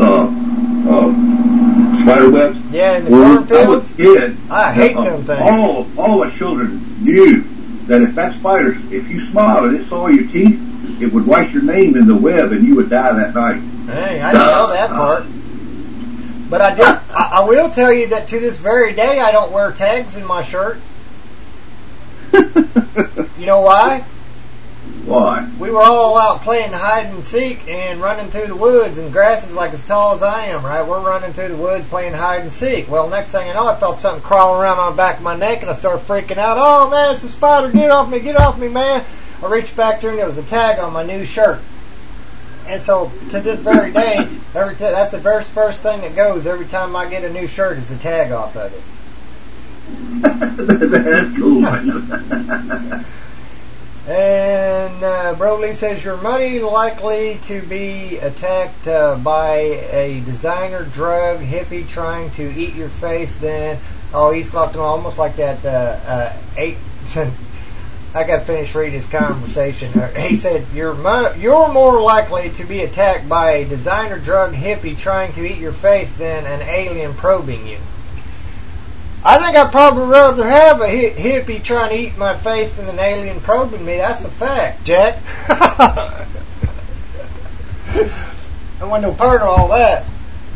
spider webs? Yeah, in the cornfields? I was a kid. I hate them things. All the children knew that if that spider, if you smiled and it saw your teeth, it would write your name in the web and you would die that night. Hey, I didn't know that part. But I will tell you that to this very day I don't wear tags in my shirt. You know why? Why? We were all out playing hide and seek and running through the woods, and the grass is like as tall as I am, right? We're running through the woods playing hide and seek. Well, next thing I know, I felt something crawling around on the back of my neck, and I started freaking out. Oh, man, it's a spider. Get off me, man. I reached back there, and there was a tag on my new shirt. And so, to this very day, that's the very first thing that goes every time I get a new shirt is the tag off of it. That's cool. And Broly says, you're money likely to be attacked by a designer drug hippie trying to eat your face then. Oh, he's looking almost like that I got to finish reading his conversation. He said, you're more likely to be attacked by a designer drug hippie trying to eat your face than an alien probing you. I think I'd probably rather have a hippie trying to eat my face than an alien probing me. That's a fact, Jack. I wasn't no part of all that.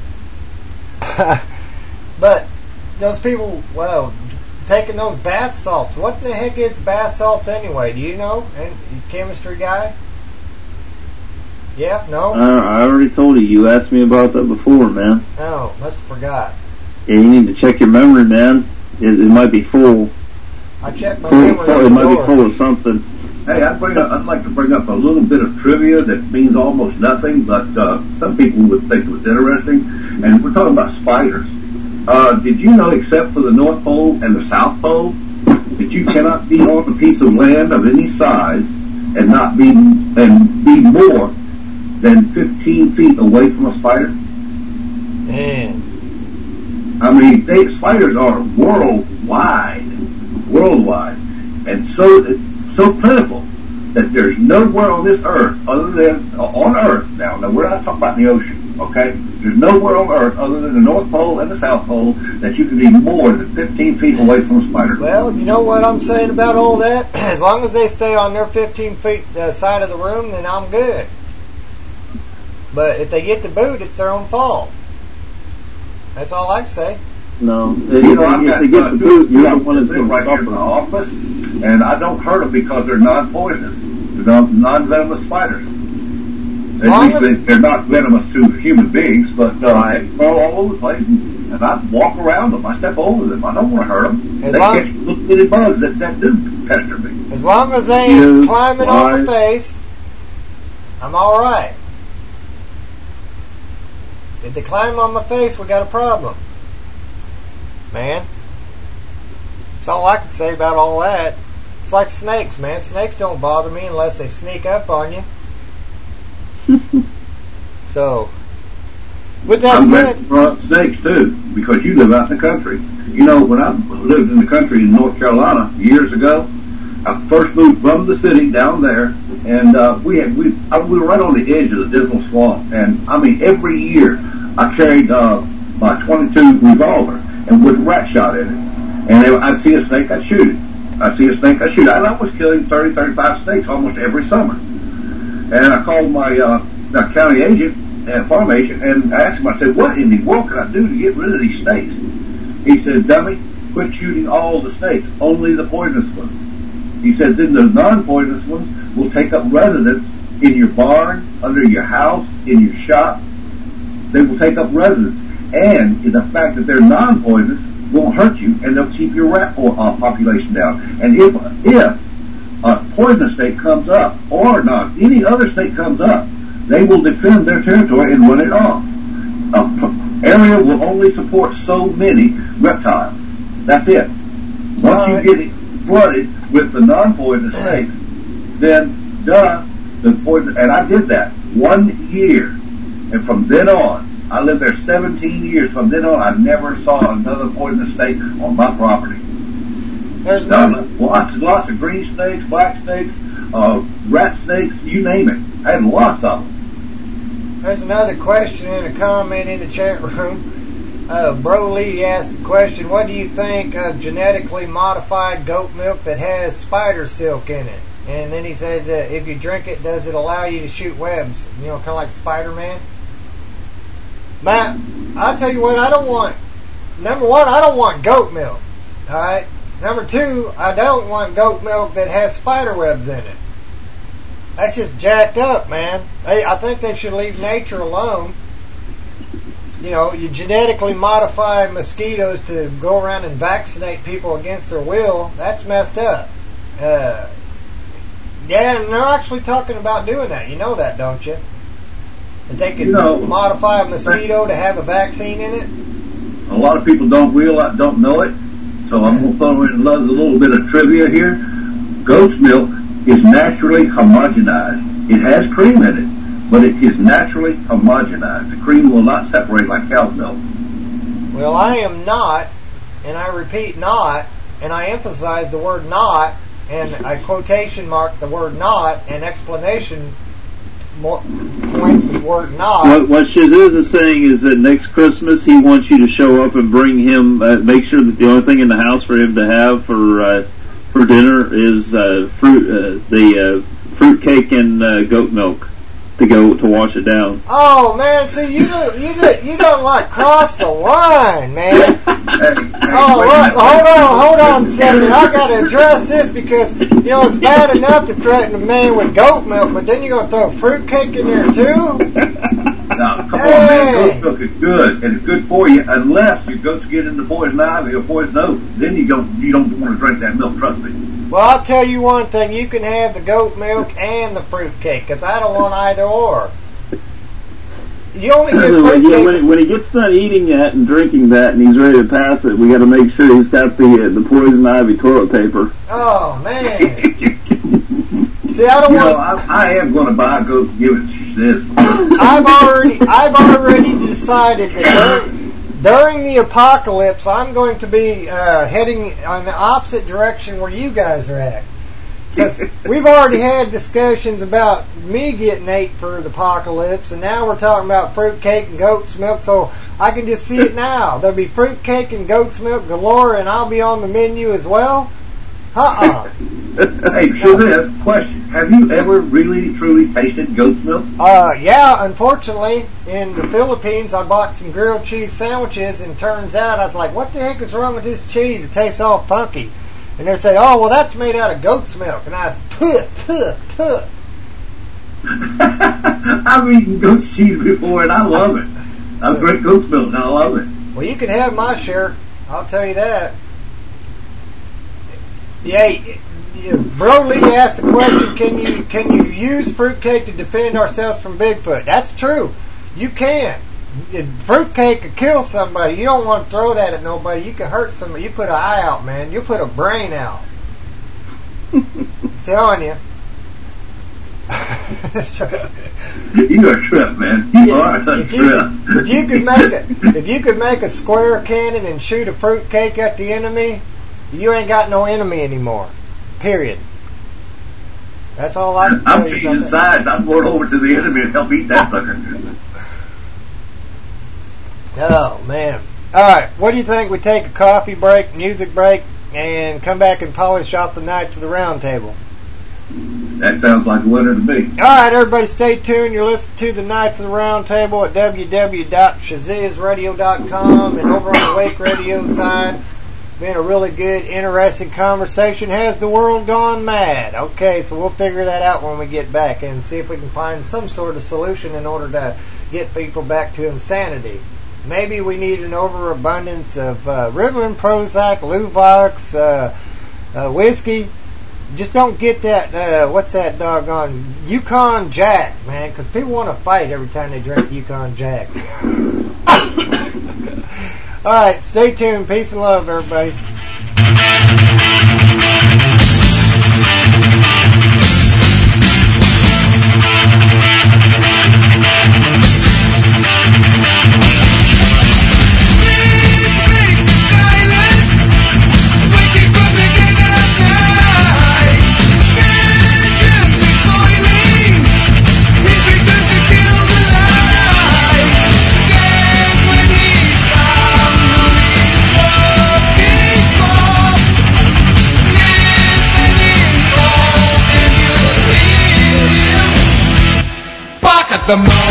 But those people, well, taking those bath salts. What the heck is bath salts anyway? Do you know? And chemistry guy? Yeah? No? I already told you. You asked me about that before, man. Oh, must have forgot. Yeah, you need to check your memory, man. It might be full. I checked my memory. It might be full of something. Hey, I'd like to bring up a little bit of trivia that means almost nothing, but some people would think it was interesting. And we're talking about spiders. Did you know, except for the North Pole and the South Pole, that you cannot be on a piece of land of any size and be more than 15 feet away from a spider? Man. I mean, spiders are worldwide, and so plentiful that there's nowhere on this earth other than on Earth. Now we're not talking about the ocean, okay? There's nowhere on Earth other than the North Pole and the South Pole that you can be more than 15 feet away from a spider. Well, you know what I'm saying about all that? As long as they stay on their 15 feet side of the room, then I'm good. But if they get the boot, it's their own fault. That's all I can say. No, I've got they get the boot, you're the one that's right going to here in my office, and I don't hurt them because they're non-poisonous. They're non-venomous spiders. At least they're not venomous to human beings, but they crawl all over the place, and I walk around them. I step over them. I don't want to hurt them. They catch little bitty bugs that do pester me. As long as they ain't climbing on my face, I'm all right. If they climb on my face, we got a problem. Man. That's all I can say about all that. It's like snakes, man. Snakes don't bother me unless they sneak up on you. So, with that said... I'm snakes, too, because you live out in the country. You know, when I lived in the country in North Carolina years ago, I first moved from the city down there, and we were right on the edge of the Dismal Swamp, and I mean every year I carried my .22 revolver and with rat shot in it, and I'd see a snake, I'd shoot it. I'd see a snake, I'd shoot it. And I was killing 30, 35 snakes almost every summer. And I called my county agent and farm agent, and I asked him, I said, what in the world can I do to get rid of these snakes? He said, dummy, quit shooting all the snakes, only the poisonous ones. He said, then the non-poisonous ones will take up residence in your barn, under your house, in your shop. They will take up residence. And the fact that they're non-poisonous won't hurt you, and they'll keep your rat population down. And if a poisonous snake comes up, or not, any other snake comes up, they will defend their territory and run it off. An area will only support so many reptiles. That's it. Once you get it flooded with the non-poisonous snakes, then the poison. And I did that 1 year, and from then on, I lived there 17 years. From then on, I never saw another poisonous snake on my property. There's lots of green snakes, black snakes, rat snakes, you name it. I had lots of them. There's another question and a comment in the chat room. Bro Lee asked the question, what do you think of genetically modified goat milk that has spider silk in it? And then he said that if you drink it, does it allow you to shoot webs? You know, kind of like Spider-Man? Matt, I'll tell you what, number one, I don't want goat milk. Alright? Number two, I don't want goat milk that has spider webs in it. That's just jacked up, man. I think they should leave nature alone. You know, you genetically modify mosquitoes to go around and vaccinate people against their will. That's messed up. Yeah, and they're actually talking about doing that. You know that, don't you? That they could modify a mosquito to have a vaccine in it? A lot of people don't know it, so I'm going to throw in a little bit of trivia here. Goat's milk is naturally homogenized. It has cream in it, but it is naturally homogenized. The cream will not separate like cow's milk. Well, I am not, and I repeat not, and I emphasize the word not, and I quotation mark the word not, and explanation point the word not. What Shiz is saying is that next Christmas he wants you to show up and bring him, make sure that the only thing in the house for him to have for dinner is fruit cake and goat milk to wash it down. Oh man, see you don't like cross the line, man. Hold on a second. I got to address this because it's bad enough to threaten a man with goat milk, but then you're gonna throw fruitcake in there too. Now, come on, man. Goat's milk is good, and it's good for you, unless your goats get into poison ivy or poison oak. Then you don't want to drink that milk. Trust me. Well, I'll tell you one thing. You can have the goat milk and the fruitcake, because I don't want either or. You only get fruitcake. When he gets done eating that and drinking that and he's ready to pass it, we got to make sure he's got the poison ivy toilet paper. Oh, man. See, I don't want... I am going to buy a goat and give it to this. I've already decided that during the apocalypse, I'm going to be heading on the opposite direction where you guys are at. Because we've already had discussions about me getting ate for the apocalypse, and now we're talking about fruitcake and goat's milk, so I can just see it now. There'll be fruitcake and goat's milk galore, and I'll be on the menu as well? Hey, Shiz, question. Have you ever really, truly tasted goat's milk? Yeah, unfortunately, in the Philippines, I bought some grilled cheese sandwiches, and turns out, I was like, what the heck is wrong with this cheese? It tastes all funky. And they say, oh, well, that's made out of goat's milk. And I was, tuh. I've eaten goat's cheese before, and I love it. I've drank goat's milk, and I love it. Well, you can have my share. I'll tell you that. Yeah, Broly asked the question, can you use fruitcake to defend ourselves from Bigfoot? That's true. You can. Fruitcake could kill somebody. You don't want to throw that at nobody. You can hurt somebody. You put an eye out, man. You put a brain out. I'm telling you. You're a trip, man. You are a trip. If you could make a square cannon and shoot a fruitcake at the enemy, you ain't got no enemy anymore. Period. That's all I can I'm tell you changing about that. sides. I'm going over to the enemy and help eat that sucker. Oh, man. All right, what do you think we take a coffee break, music break, and come back and polish off the Knights of the Round Table? That sounds like a winner to me. All right, everybody, stay tuned. You're listening to the Knights of the Round Table at www.shazizradio.com and over on the Wake Radio side. Been a really good, interesting conversation. Has the world gone mad? Okay, so we'll figure that out when we get back and see if we can find some sort of solution in order to get people back to insanity. Maybe we need an overabundance of Ritalin, Prozac, Luvox, whiskey. Just don't get that, what's that doggone, Yukon Jack, man, because people want to fight every time they drink Yukon Jack. All right, stay tuned. Peace and love, everybody. The moon.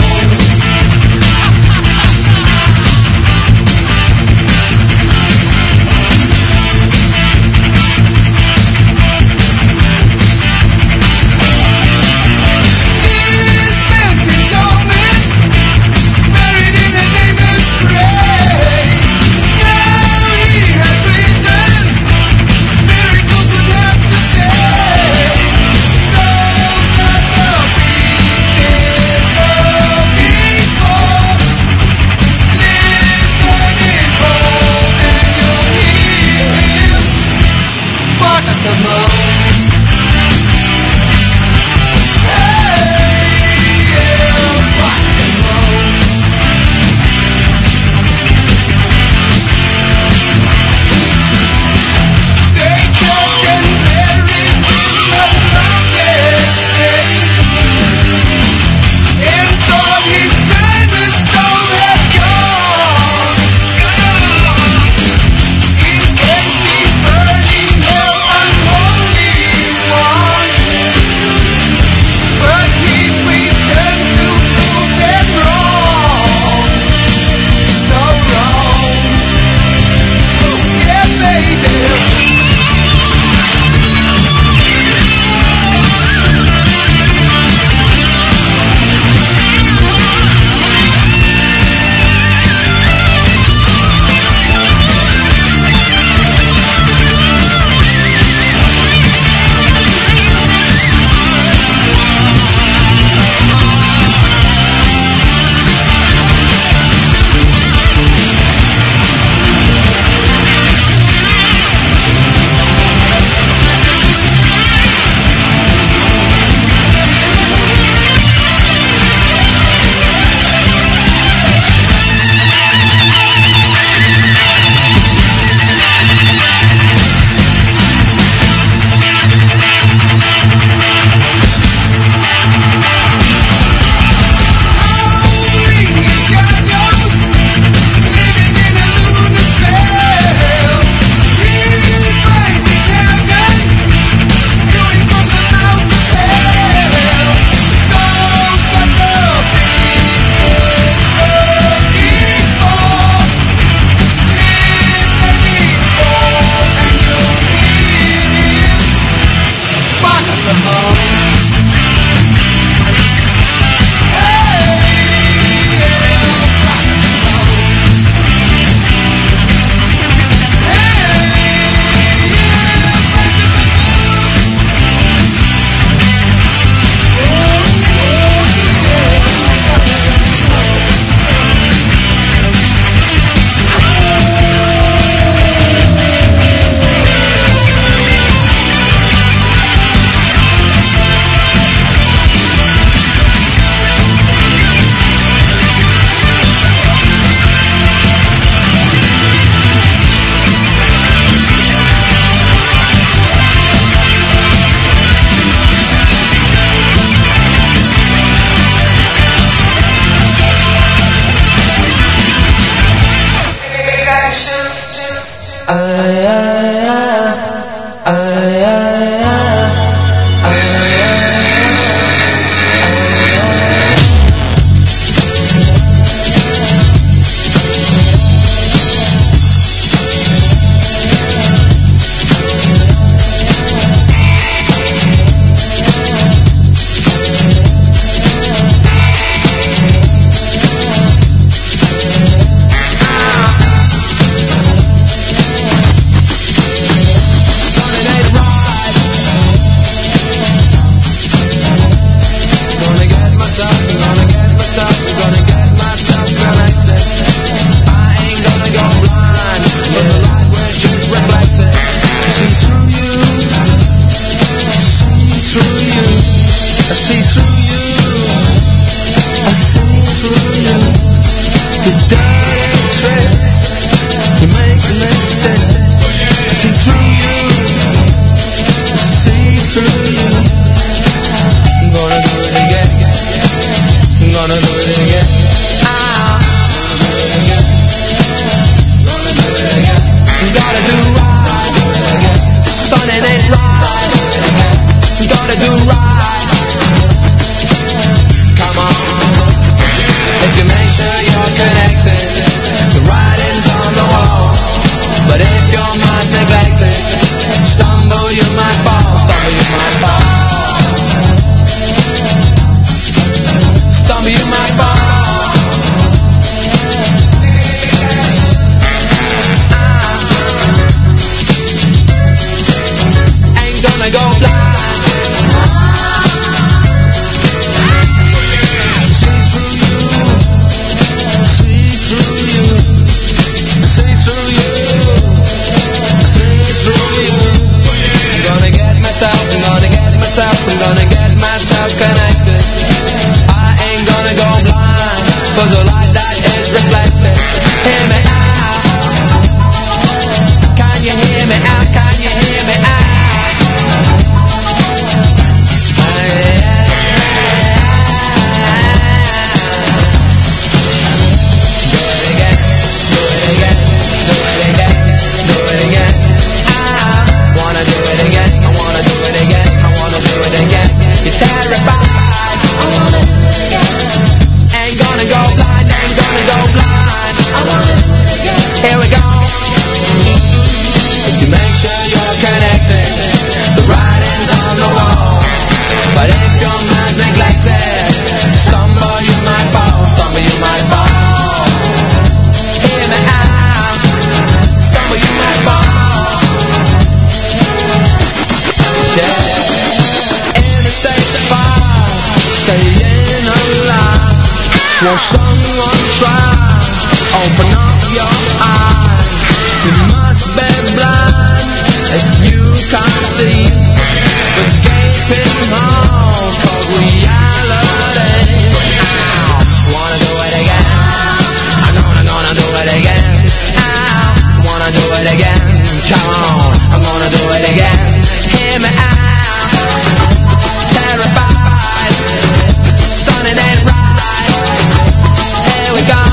someone try, open up your eyes. You must be blind if you can't see the gaping hole called reality. I wanna do it again. I'm gonna do it again. I wanna do it again. Come on, I'm gonna do it again. Hear me out. Terrified, son, it ain't right. Here we go.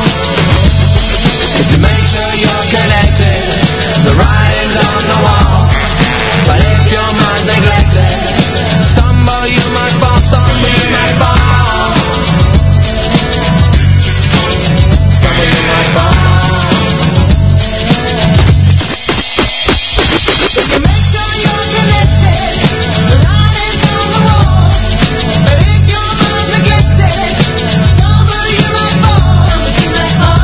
To make sure you're connected, the writing's on the wall. But if your mind's neglected, stumble you might fall, stumble you might fall. Stumble you might fall. To make sure you're connected, the writing's on the wall. But if your mind's neglected, stumble you might fall, stumble you might fall.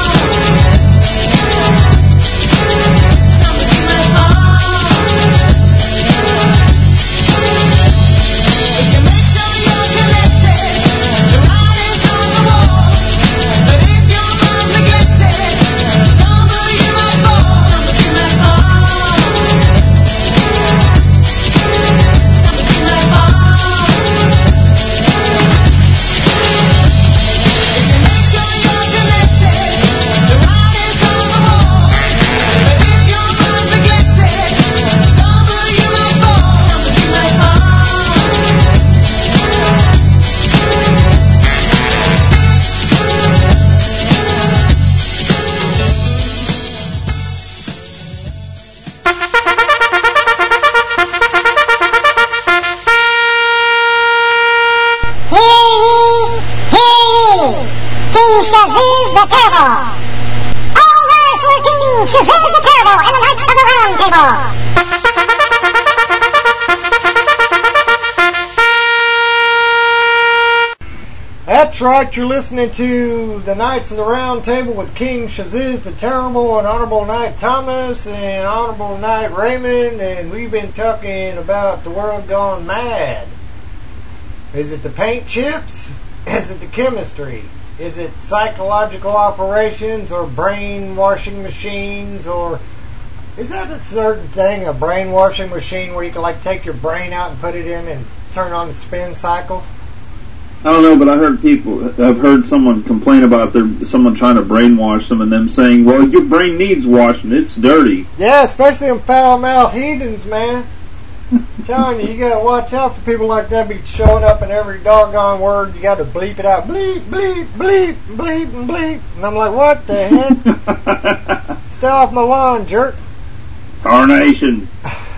Shazuz the Turbo. All rise for King Shazuz the Turbo and the Knights of the Round Table. That's right, you're listening to the Knights of the Round Table with King Shazuz the Terrible and Honorable Knight Thomas and Honorable Knight Raymond, and we've been talking about the world gone mad. Is it the paint chips? Is it the chemistry? Is it psychological operations or brainwashing machines, or is that a certain thing, a brainwashing machine where you can like take your brain out and put it in and turn on the spin cycle? I don't know, but I've heard someone complain about someone trying to brainwash them and them saying, well, your brain needs washing, it's dirty. Yeah, especially them foul-mouthed heathens, man. I'm telling you, you gotta watch out for people like that be showing up in every doggone word. You gotta bleep it out. Bleep, bleep, bleep, bleep, and bleep. And I'm like, what the heck? Stay off my lawn, jerk. Tarnation.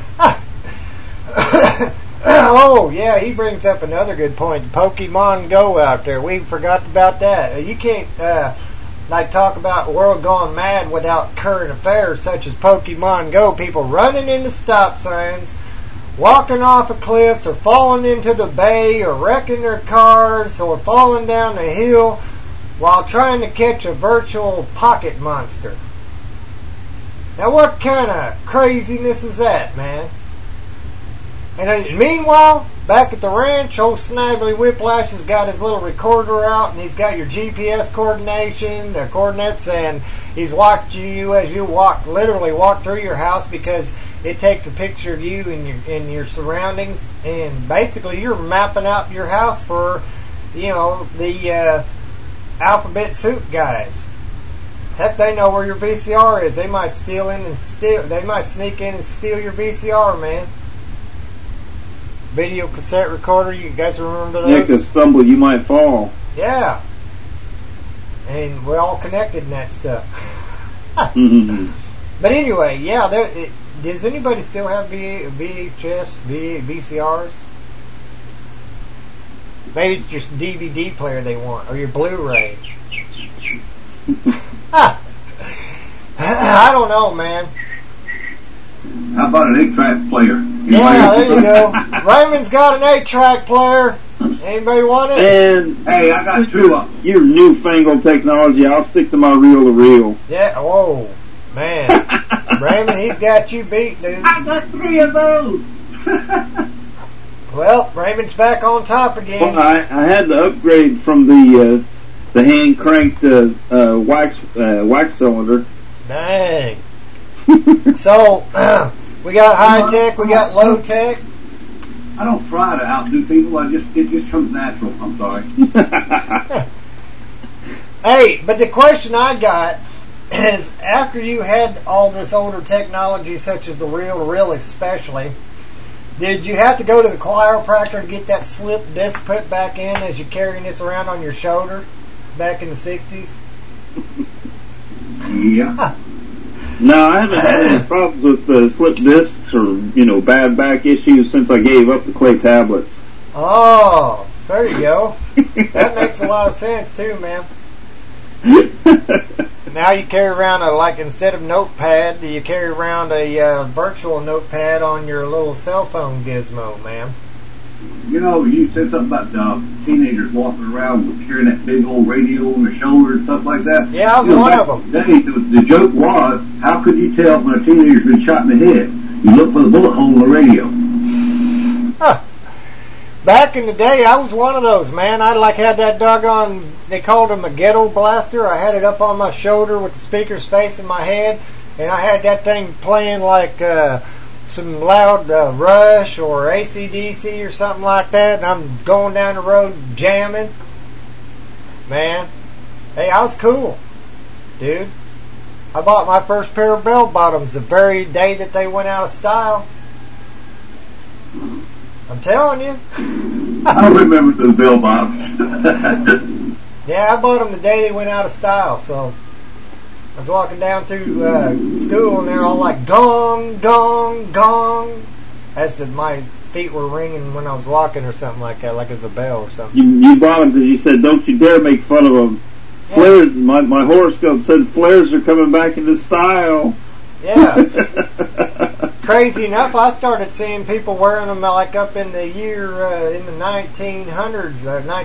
Oh, yeah, he brings up another good point. Pokemon Go out there. We forgot about that. You can't, talk about world gone mad without current affairs such as Pokemon Go. People running into stop signs, walking off of cliffs, or falling into the bay, or wrecking their cars, or falling down the hill while trying to catch a virtual pocket monster. Now what kind of craziness is that, man? And meanwhile, back at the ranch, old Snively Whiplash has got his little recorder out, and he's got your GPS coordination, the coordinates, and he's watching you as you literally walk through your house, because it takes a picture of you and your surroundings, and basically you're mapping out your house for, the alphabet soup guys. Heck, they know where your VCR is. They might sneak in and steal your VCR, man. Video cassette recorder, you guys remember those? Yeah, because stumble, you might fall. Yeah. And we're all connected in that stuff. Mm-hmm. But anyway, yeah, does anybody still have VHS, VCRs? Maybe it's just DVD player they want, or your Blu-ray. I don't know, man. How about an 8-track player? Yeah, there you go. Raymond's got an 8-track player. Anybody want it? And hey, I got 2 of them. Your newfangled technology, I'll stick to my reel-to-reel. Yeah, whoa, man. Raymond, he's got you beat, dude. I got 3 of those. Well, Raymond's back on top again. Well, I had to upgrade from the the hand cranked wax cylinder. Dang. So we got high tech, we got low tech. I don't try to outdo people. It just comes natural. I'm sorry. Hey, but the question I got is, after you had all this older technology, such as the reel-to-reel especially, did you have to go to the chiropractor to get that slip disc put back in as you're carrying this around on your shoulder back in the 60s? Yeah. No, I haven't had any problems with slip discs or, bad back issues since I gave up the clay tablets. Oh, there you go. That makes a lot of sense too, man. Now you carry around instead of notepad, you carry around a virtual notepad on your little cell phone gizmo, man. You said something about teenagers walking around with carrying that big old radio on their shoulder and stuff like that. Yeah, I was one of them. The joke was, how could you tell when a teenager's been shot in the head? You look for the bullet hole in the radio. Huh. Back in the day, I was one of those, man. I had that doggone, they called them a ghetto blaster. I had it up on my shoulder with the speakers facing my head, and I had that thing playing like some loud Rush or AC/DC or something like that, and I'm going down the road jamming. Man, hey, I was cool, dude. I bought my first pair of bell bottoms the very day that they went out of style. I'm telling you. I remember those bell bottoms. Yeah, I bought them the day they went out of style. So I was walking down through school, and they're all like, gong, gong, gong. As my feet were ringing when I was walking or something like that, like it was a bell or something. You bought them because you said, don't you dare make fun of them. Yeah. Flares, my horoscope said flares are coming back into style. Yeah. Crazy enough, I started seeing people wearing them like up in the year, in the 1900s,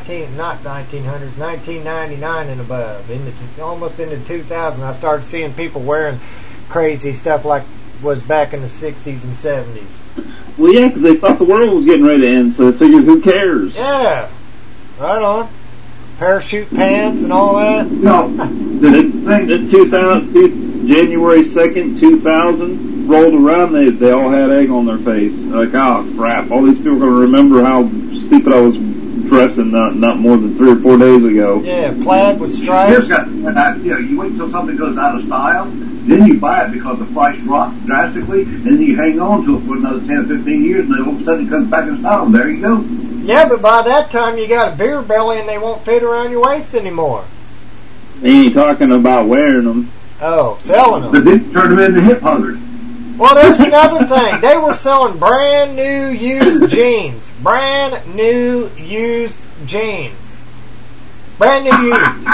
1999 and above. Almost into 2000, I started seeing people wearing crazy stuff like was back in the 60s and 70s. Well, yeah, because they thought the world was getting ready to end, so they figured, who cares? Yeah. Right on. Parachute pants and all that. No. The 2000, January 2nd, 2000 rolled around, they all had egg on their face. Like, oh crap, all these people are going to remember how stupid I was dressing not more than 3 or 4 days ago. Yeah, plaid with stripes. You wait until something goes out of style, then you buy it because the price drops drastically, and then you hang on to it for another 10 or 15 years, and then all of a sudden it comes back in style, and there you go. Yeah, but by that time you got a beer belly and they won't fit around your waist anymore. He ain't talking about wearing them. Oh, selling them. But then turn them into hip huggers. Well, there's another thing. They were selling brand new used jeans. Brand new used jeans. Brand new used.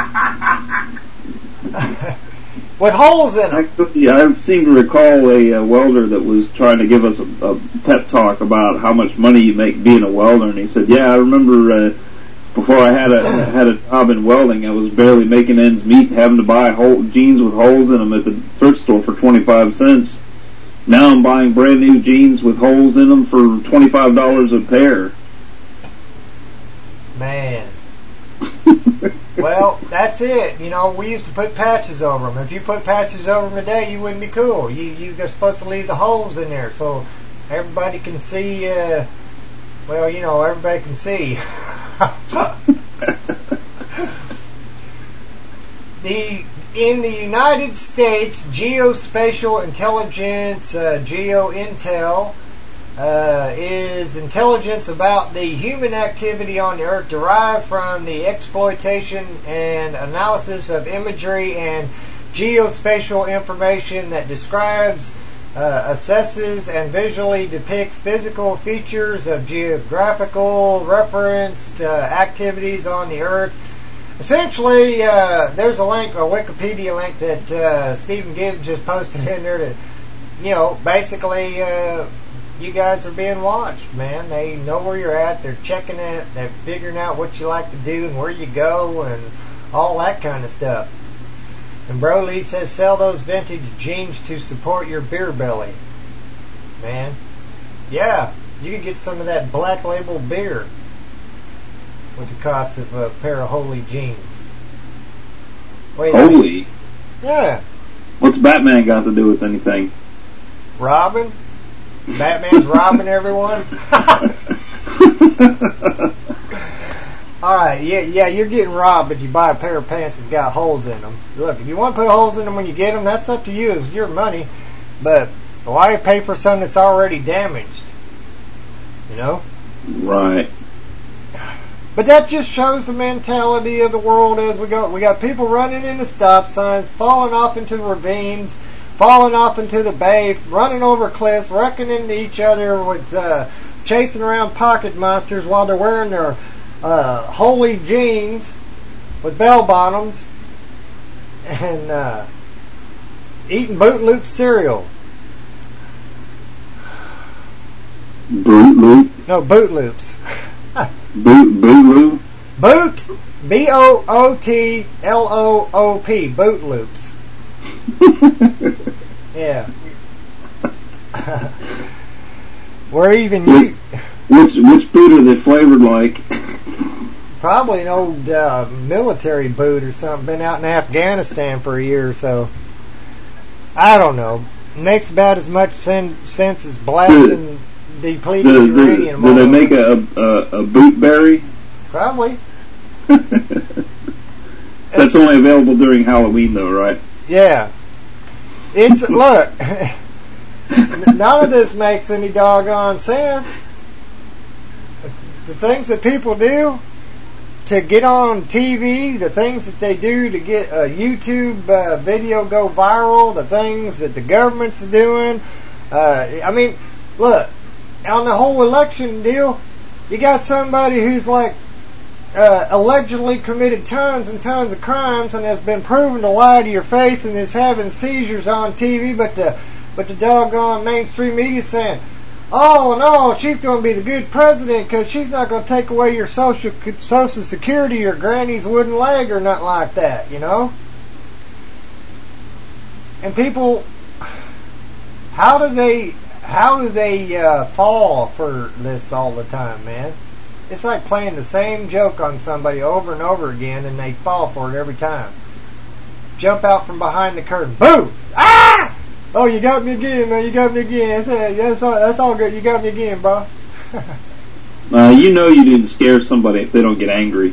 With holes in them. I seem to recall a welder that was trying to give us a pep talk about how much money you make being a welder, and he said, yeah, I remember before I had a job in welding, I was barely making ends meet, having to buy jeans with holes in them at the thrift store for 25 cents. Now I'm buying brand new jeans with holes in them for $25 a pair. Man. Well, that's it. We used to put patches over them. If you put patches over them today, you wouldn't be cool. You're supposed to leave the holes in there so everybody can see. Everybody can see. In the United States, Geospatial Intelligence, GeoIntel, is intelligence about the human activity on the Earth derived from the exploitation and analysis of imagery and geospatial information that describes, assesses, and visually depicts physical features of geographical referenced activities on the Earth. Essentially, there's a Wikipedia link that Stephen Gibbs just posted in there that, basically, you guys are being watched, man. They know where you're at. They're checking it. They're figuring out what you like to do and where you go and all that kind of stuff. And Broly says, sell those vintage jeans to support your beer belly. Man. Yeah, you can get some of that Black Label beer with the cost of a pair of holy jeans. Wait, Holy. Yeah. What's Batman got to do with anything? Robin? Batman's robbing everyone? Alright, yeah, you're getting robbed, but you buy a pair of pants that's got holes in them. Look, if you want to put holes in them when you get them, that's up to you. It's your money. But why pay for something that's already damaged? You know? Right. But that just shows the mentality of the world as we go. We got people running into stop signs, falling off into ravines, falling off into the bay, running over cliffs, wrecking into each other with chasing around pocket monsters while they're wearing their holy jeans with bell bottoms and eating Boot Loop cereal. Boot Loop? No, Boot Loops. Boot Loop? Boot, B-O-O-T-L-O-O-P, Boot Loops. Yeah. Where even you... Which boot are they flavored like? Probably an old military boot or something. Been out in Afghanistan for a year or so. I don't know. Makes about as much sense as blasting depleted uranium. Do they make a boot berry? Probably. That's only available during Halloween, though, right? Yeah. It's look. None of this makes any doggone sense. The things that people do to get on TV, the things that they do to get a YouTube video go viral, the things that the government's doing. I mean, look, on the whole election deal, you got somebody who's like allegedly committed tons and tons of crimes and has been proven to lie to your face and is having seizures on TV, but the doggone mainstream media saying, oh no, she's going to be the good president because she's not going to take away your social security or granny's wooden leg or nothing like that, you know? And people, how do they fall for this all the time, man? It's like playing the same joke on somebody over and over again, and they fall for it every time. Jump out from behind the curtain, boom! Ah! Oh, you got me again, man. You got me again. That's all good. You got me again, bro. You know you didn't scare somebody if they don't get angry.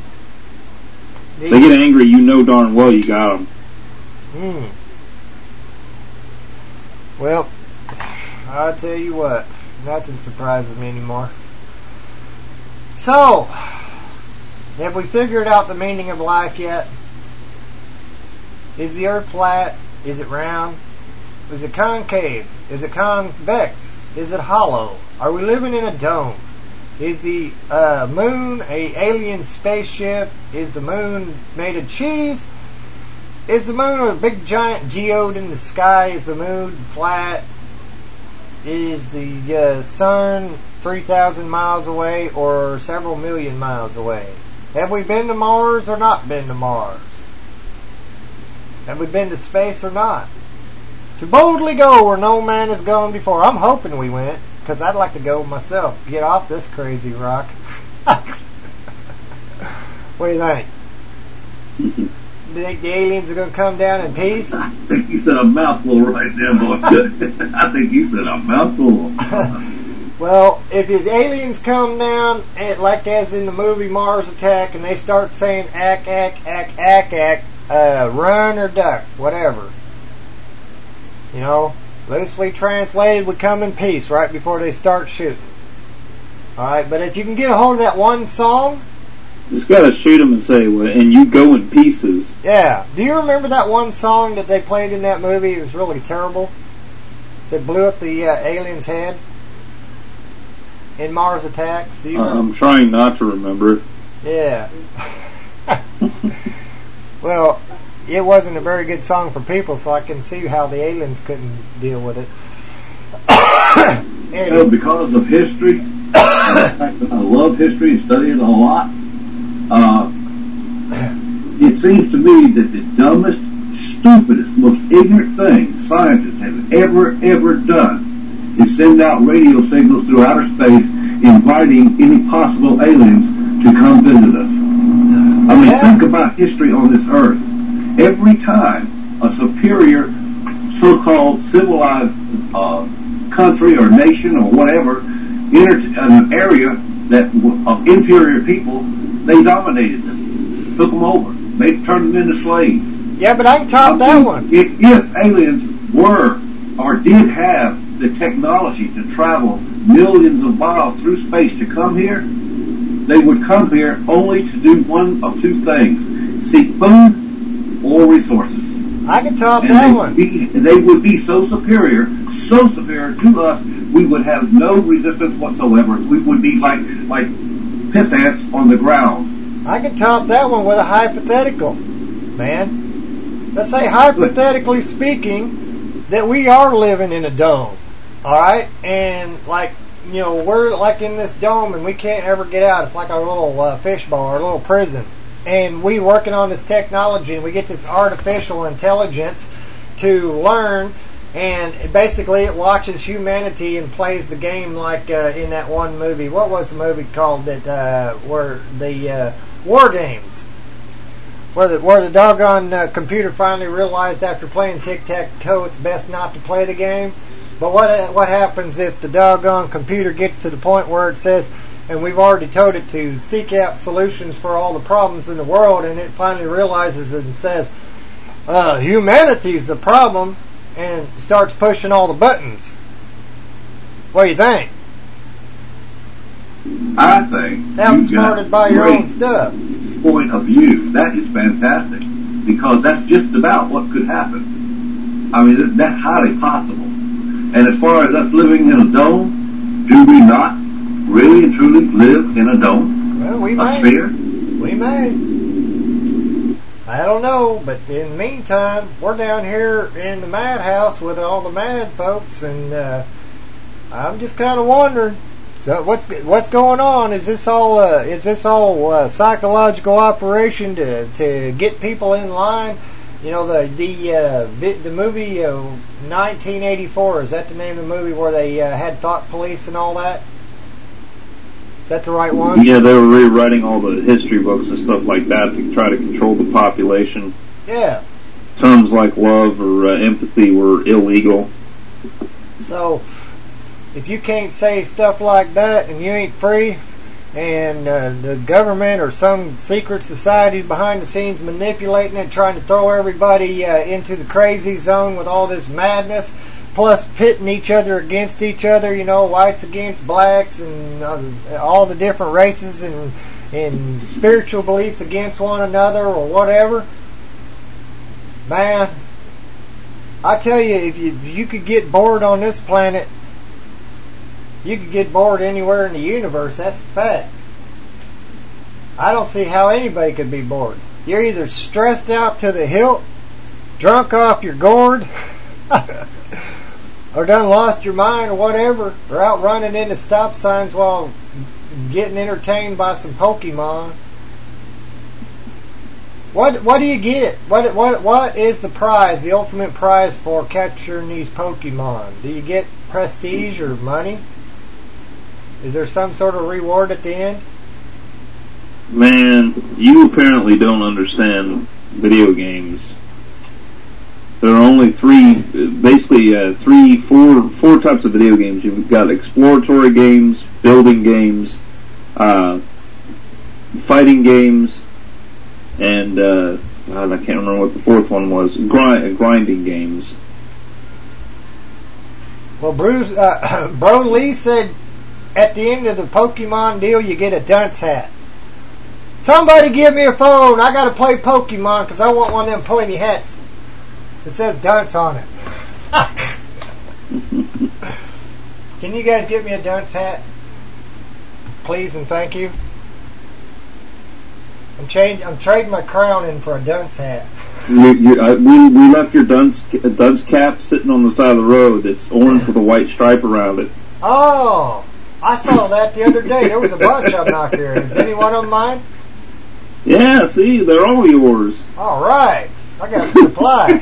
If they get angry, you know darn well you got them. Well, I'll tell you what. Nothing surprises me anymore. So, have we figured out the meaning of life yet? Is the earth flat? Is it round? Is it concave? Is it convex? Is it hollow? Are we living in a dome? Is the moon a alien spaceship? Is the moon made of cheese? Is the moon a big giant geode in the sky? Is the moon flat? Is the sun 3,000 miles away or several million miles away? Have we been to Mars or not been to Mars? Have we been to space or not? To boldly go where no man has gone before. I'm hoping we went, because I'd like to go myself. Get off this crazy rock. What do you think? Do you think the aliens are going to come down in peace? I think you said a mouthful right there, boy. I think you said a mouthful. Well, if the aliens come down, like as in the movie Mars Attack, and they start saying ack, run or duck, whatever. You know, loosely translated, would come in peace right before they start shooting. Alright, but if you can get a hold of that one song... Just gotta shoot them and say, well, and you go in pieces. Yeah. Do you remember that one song that they played in that movie? It was really terrible. That blew up the alien's head in Mars Attacks. Do you remember? I'm trying not to remember it. Yeah. Well... It wasn't a very good song for people, so I can see how the aliens couldn't deal with it. Because of history, I love history and study it a lot. It seems to me that the dumbest, stupidest, most ignorant thing scientists have ever done is send out radio signals through outer space inviting any possible aliens to come visit us. I mean, think about history on this earth. every time a superior so-called civilized country or nation or whatever entered an area that of inferior people, they dominated them, took them over, turned them into slaves. Yeah, but I can top that one. If aliens were or did have the technology to travel millions of miles through space to come here, they would come here only to do one of two things: seek food or resources. I can top that one. They would be so superior to us, we would have no resistance whatsoever. We would be like piss ants on the ground. I can top that one with a hypothetical, man. Let's say, hypothetically speaking, that we are living in a dome, alright? And, like, you know, we're like in this dome and we can't ever get out. It's like our little fishbowl, our little prison. And we working on this technology and we get this artificial intelligence to learn, and basically it watches humanity and plays the game like in that one movie. What was the movie called that where the War Games? Where the doggone computer finally realized after playing tic-tac-toe it's best not to play the game. But what happens if the doggone computer gets to the point where it says, and we've already told it to seek out solutions for all the problems in the world, and it finally realizes it and says, humanity's the problem, and starts pushing all the buttons? What do you think? I think outsmarted by your own stuff. Point of view. That is fantastic, because that's just about what could happen. I mean, that's highly possible. And as far as us living in a dome, do we not really and truly live in a dome? Well, we a may. sphere? We may. I don't know, but in the meantime, we're down here in the madhouse with all the mad folks, and I'm just kind of wondering. So what's going on? Is this all psychological operation to get people in line? You know, the movie 1984, is that the name of the movie where they had thought police and all that? Is that the right one? Yeah, they were rewriting all the history books and stuff like that to try to control the population. Yeah. Terms like love or empathy were illegal. So, if you can't say stuff like that and you ain't free, and the government or some secret society behind the scenes manipulating it, trying to throw everybody into the crazy zone with all this madness, plus pitting each other against each other, you know, whites against blacks, and all the different races and spiritual beliefs against one another or whatever, man, I tell you, if you could get bored on this planet, you could get bored anywhere in the universe. That's a fact. I don't see how anybody could be bored. You're either stressed out to the hilt, drunk off your gourd, or done lost your mind or whatever, or out running into stop signs while getting entertained by some Pokemon. What do you get? What is the prize, the ultimate prize for capturing these Pokemon? Do you get prestige or money? Is there some sort of reward at the end? Man, you apparently don't understand video games. There are only four types of video games. You've got exploratory games, building games, fighting games, and I can't remember what the fourth one was. Grinding games. Well, Bruce, Bro Lee said at the end of the Pokemon deal, you get a dunce hat. Somebody give me a phone. I got to play Pokemon because I want one of them pointy hats that says dunce on it. Can you guys get me a dunce hat? Please and thank you. I'm trading my crown in for a dunce hat. We left your dunce cap sitting on the side of the road. It's orange with a white stripe around it. Oh, I saw that the other day. There was a bunch of them out there. Is any one of them mine? Yeah, see, they're all yours. All right. I got a supply.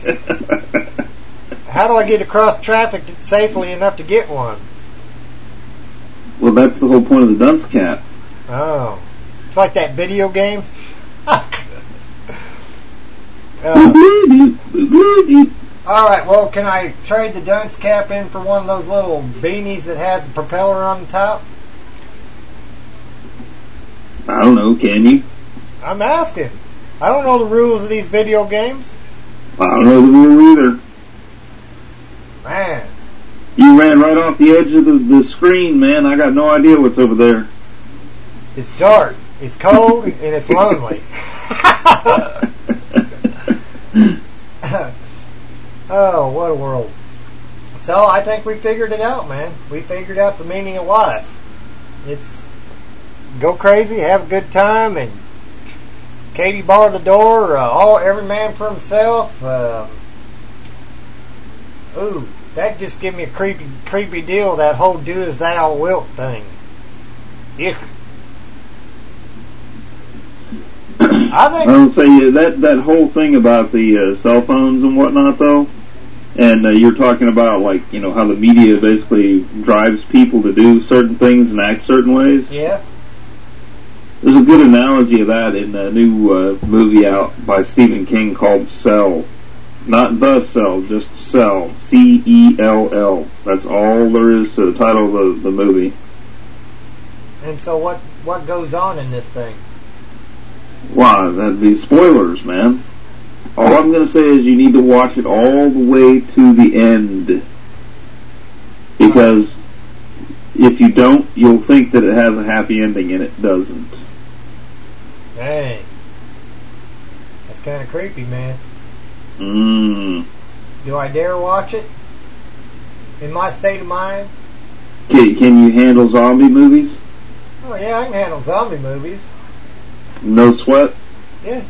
How do I get across traffic safely enough to get one? Well, that's the whole point of the dunce cap. Oh. It's like that video game. Alright, well, can I trade the dunce cap in for one of those little beanies that has the propeller on the top? I don't know, can you? I'm asking. I don't know the rules of these video games. I don't know the rule either. Man. You ran right off the edge of the screen, man. I got no idea what's over there. It's dark, it's cold, and it's lonely. Oh, what a world. So I think we figured it out, man. We figured out the meaning of life. It's go crazy, have a good time, and Katie barred the door, every man for himself. Ooh, that just give me a creepy deal, that whole do as thou wilt thing. Yuck. I'll say that whole thing about the cell phones and whatnot, though, and you're talking about, like, you know, how the media basically drives people to do certain things and act certain ways. Yeah. There's a good analogy of that in a new movie out by Stephen King called Cell. Not The Cell, just Cell. C-E-L-L. That's all there is to the title of the movie. And so what goes on in this thing? Why, that'd be spoilers, man. All I'm going to say is you need to watch it all the way to the end. Because if you don't, you'll think that it has a happy ending, and it doesn't. Dang. That's kind of creepy, man. Do I dare watch it? In my state of mind? Can you handle zombie movies? Oh, yeah, I can handle zombie movies. No sweat? Yeah.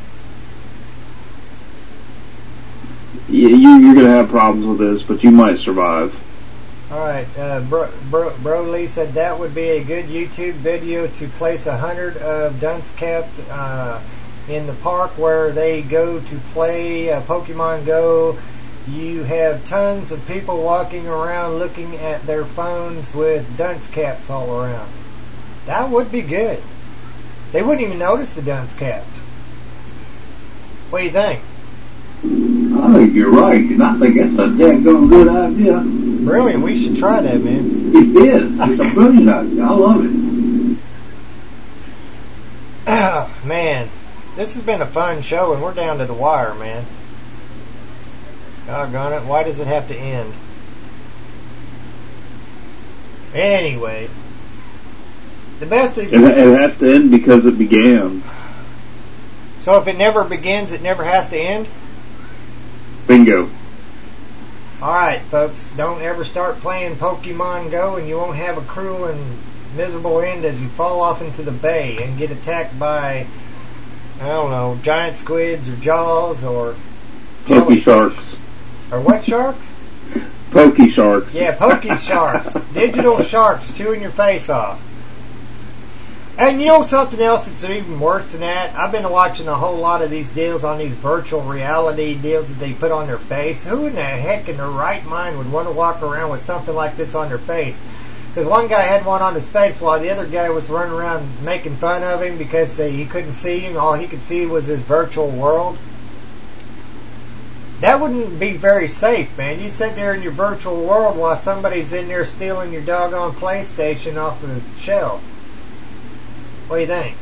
You're going to have problems with this, but you might survive. Alright, Broly said that would be a good YouTube video to place 100 of dunce caps in the park where they go to play Pokemon Go. You have tons of people walking around looking at their phones with dunce caps all around. That would be good. They wouldn't even notice the dunce caps. What do you think? I think you're right, and I think that's a daggone good idea. Brilliant. We should try that, man. It is. It's a brilliant idea. I love it. Man, this has been a fun show, and we're down to the wire, man. Doggone it. Why does it have to end? Anyway, the best of... It has to end because it began. So if it never begins, it never has to end? Bingo. Alright, folks, don't ever start playing Pokemon Go, and you won't have a cruel and miserable end as you fall off into the bay and get attacked by, I don't know, giant squids or jaws or... Pokey sharks. Or what sharks? Pokey sharks. Yeah, pokey sharks. Digital sharks chewing your face off. And you know something else that's even worse than that? I've been watching a whole lot of these deals on these virtual reality deals that they put on their face. Who in the heck in their right mind would want to walk around with something like this on their face? Because one guy had one on his face while the other guy was running around making fun of him because he couldn't see him. All he could see was his virtual world. That wouldn't be very safe, man. You sit there in your virtual world while somebody's in there stealing your doggone PlayStation off the shelf. What do you think?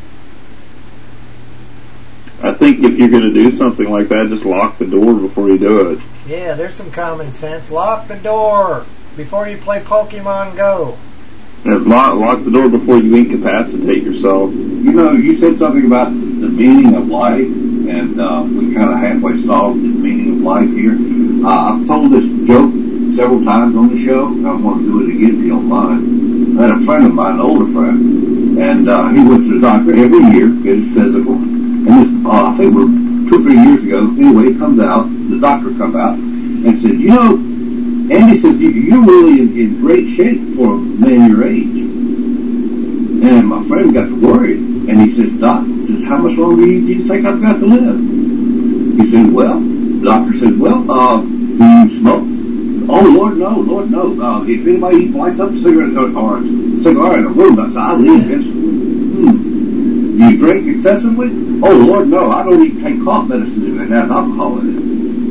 I think if you're going to do something like that, just lock the door before you do it. Yeah, there's some common sense. Lock the door before you play Pokemon Go. And lock the door before you incapacitate yourself. You know, you said something about the meaning of life, and we kind of halfway solved the meaning of life here. I've told this joke several times on the show, and I want to do it again if you don't mind. I had a friend of mine, an older friend, and he went to the doctor every year, get his physical, and this, I think we're 2 or 3 years ago, anyway, he comes out, the doctor comes out, and said, you know, Andy says, you're really in great shape for a man your age. And my friend got worried, and he says, Doc, how much longer do you think I've got to live? He said, well, the doctor says, well, do you smoke? Oh, Lord, no. If anybody lights up a cigarette or a cigar in a room, I leave instantly. Do you drink excessively? Oh, Lord, no. I don't even take cough medicine and has alcohol in it.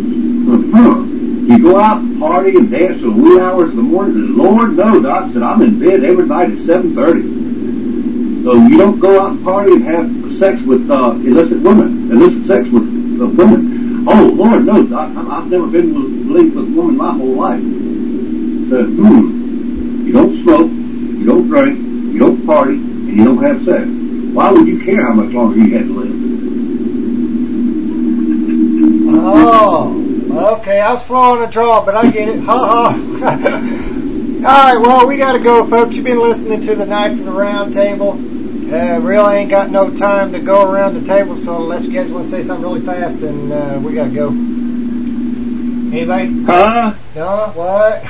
You go out and party and dance till the wee hours of the morning, and Lord knows, Doc said, I'm in bed every night at 7:30. So you don't go out and party and have sex with illicit sex with women. Oh, Lord knows, Doc, I've never been with a woman my whole life. Said, you don't smoke, you don't drink, you don't party, and you don't have sex. Why would you care how much longer you had to live? Oh, okay, I'm slow on the draw, but I get it. Ha ha. Alright, well, we gotta go, folks. You've been listening to the Knights of the Round Table. Really ain't got no time to go around the table, so unless you guys want to say something really fast, then we gotta go. Anybody? Huh? No? What?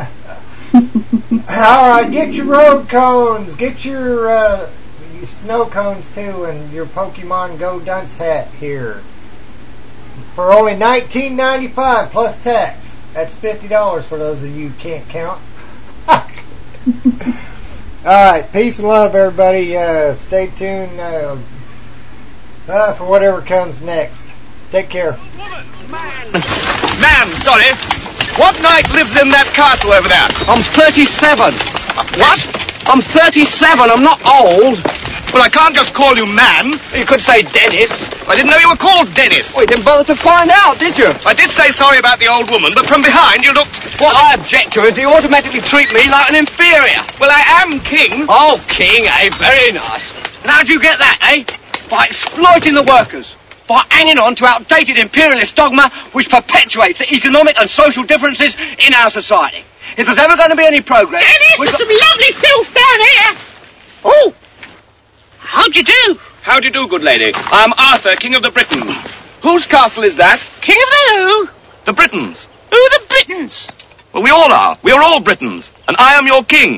Alright, get your road cones, get your snow cones too, and your Pokemon Go dunce hat here. For only $19.95 plus tax. That's $50 for those of you who can't count. Alright, peace and love, everybody. Stay tuned for whatever comes next. Take care. Man, sorry. What knight lives in that castle over there? I'm 37. What? I'm 37. I'm not old. Well, I can't just call you man. You could say Dennis. I didn't know you were called Dennis. Well, you didn't bother to find out, did you? I did say sorry about the old woman, but from behind you looked... What I object to is you automatically treat me like an inferior. Well, I am king. Oh, king, eh? Very nice. And how'd you get that, eh? By exploiting the workers. By hanging on to outdated imperialist dogma which perpetuates the economic and social differences in our society. If there's ever going to be any progress... Dennis, there's some lovely filth down here. Oh! How'd you do? How do you do, good lady? I'm Arthur, King of the Britons. Whose castle is that? King of the who? The Britons. Who are the Britons? Well, we all are. We are all Britons. And I am your king.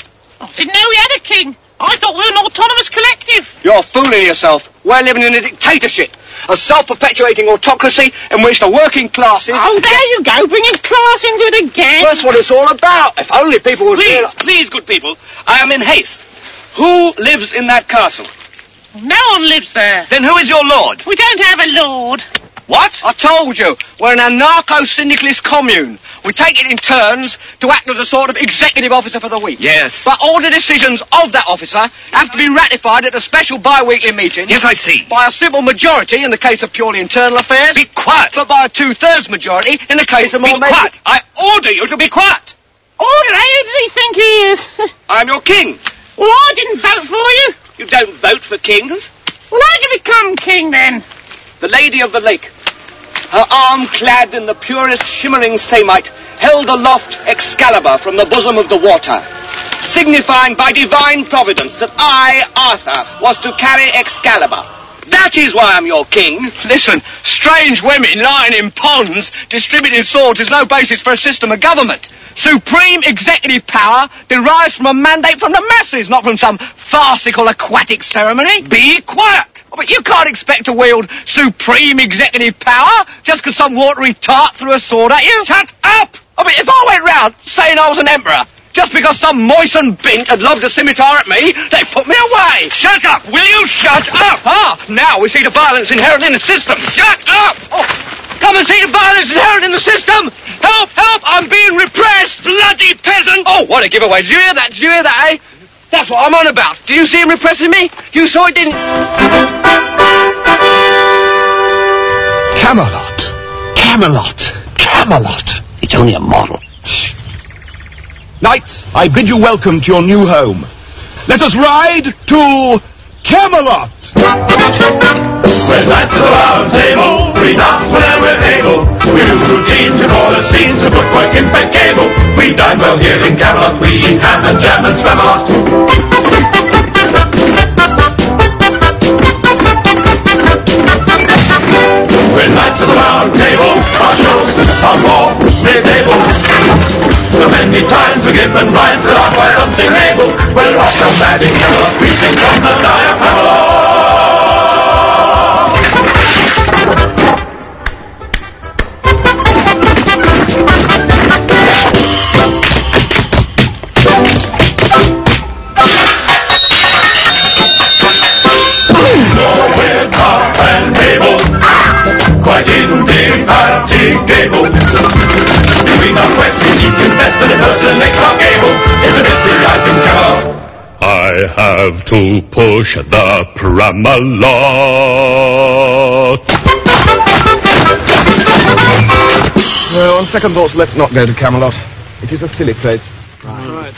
I didn't know we had a king. I thought we were an autonomous collective. You're fooling yourself. We're living in a dictatorship. A self-perpetuating autocracy in which the working classes... Oh, there you go, bringing class into it again. That's what it's all about. If only people would... Please, good people, I am in haste. Who lives in that castle? No one lives there. Then who is your lord? We don't have a lord. What? I told you, we're an anarcho-syndicalist commune. We take it in turns to act as a sort of executive officer for the week. Yes. But all the decisions of that officer have to be ratified at a special bi-weekly meeting. Yes, I see. By a simple majority in the case of purely internal affairs. Be quiet. But by a 2/3 majority in the case of more... Be quiet. I order you to be quiet. Order? Who does he think he is? I'm your king. Well, I didn't vote for you. You don't vote for kings. Well, how'd you become king, then? The Lady of the Lake, her arm clad in the purest shimmering samite, held aloft Excalibur from the bosom of the water, signifying by divine providence that I, Arthur, was to carry Excalibur. That is why I'm your king. Listen, strange women lying in ponds distributing swords is no basis for a system of government. Supreme executive power derives from a mandate from the masses, not from some farcical aquatic ceremony. Be quiet! Oh, but you can't expect to wield supreme executive power just because some watery tart threw a sword at you. Shut up! I mean, if I went round saying I was an emperor, just because some moistened bint had lobbed a scimitar at me, they put me away. Shut up! Will you shut up? Ah, now we see the violence inherent in the system. Shut up! Oh, come and see the violence inherent in the system! Help! Help! I'm being repressed! Bloody peasant! Oh, what a giveaway. Did you hear that? Did you hear that, eh? That's what I'm on about. Do you see him repressing me? You saw it, didn't... Camelot. Camelot. Camelot. It's only a model. Shh. Knights, I bid you welcome to your new home. Let us ride to Camelot. We're knights of the round table, we dance whenever we're able. We do routines before the scenes, the footwork impeccable. We dine well here in Camelot, we eat ham and jam and Spamalot. We're knights of the round table, our shows are more mid-able. So many times we're given rhymes that are quite unsingable. We'll rock our mad in Camelot, we sing from the diaphragm. Quite in have to push the Pram-A-Lot. No, on second thoughts, let's not go to Camelot. It is a silly place. Right.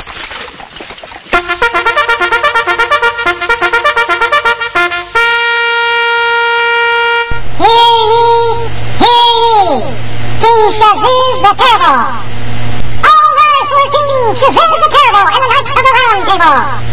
King Shazuz the Terrible. All rise for King Shazuz the Terrible and the Knights of the Round Table.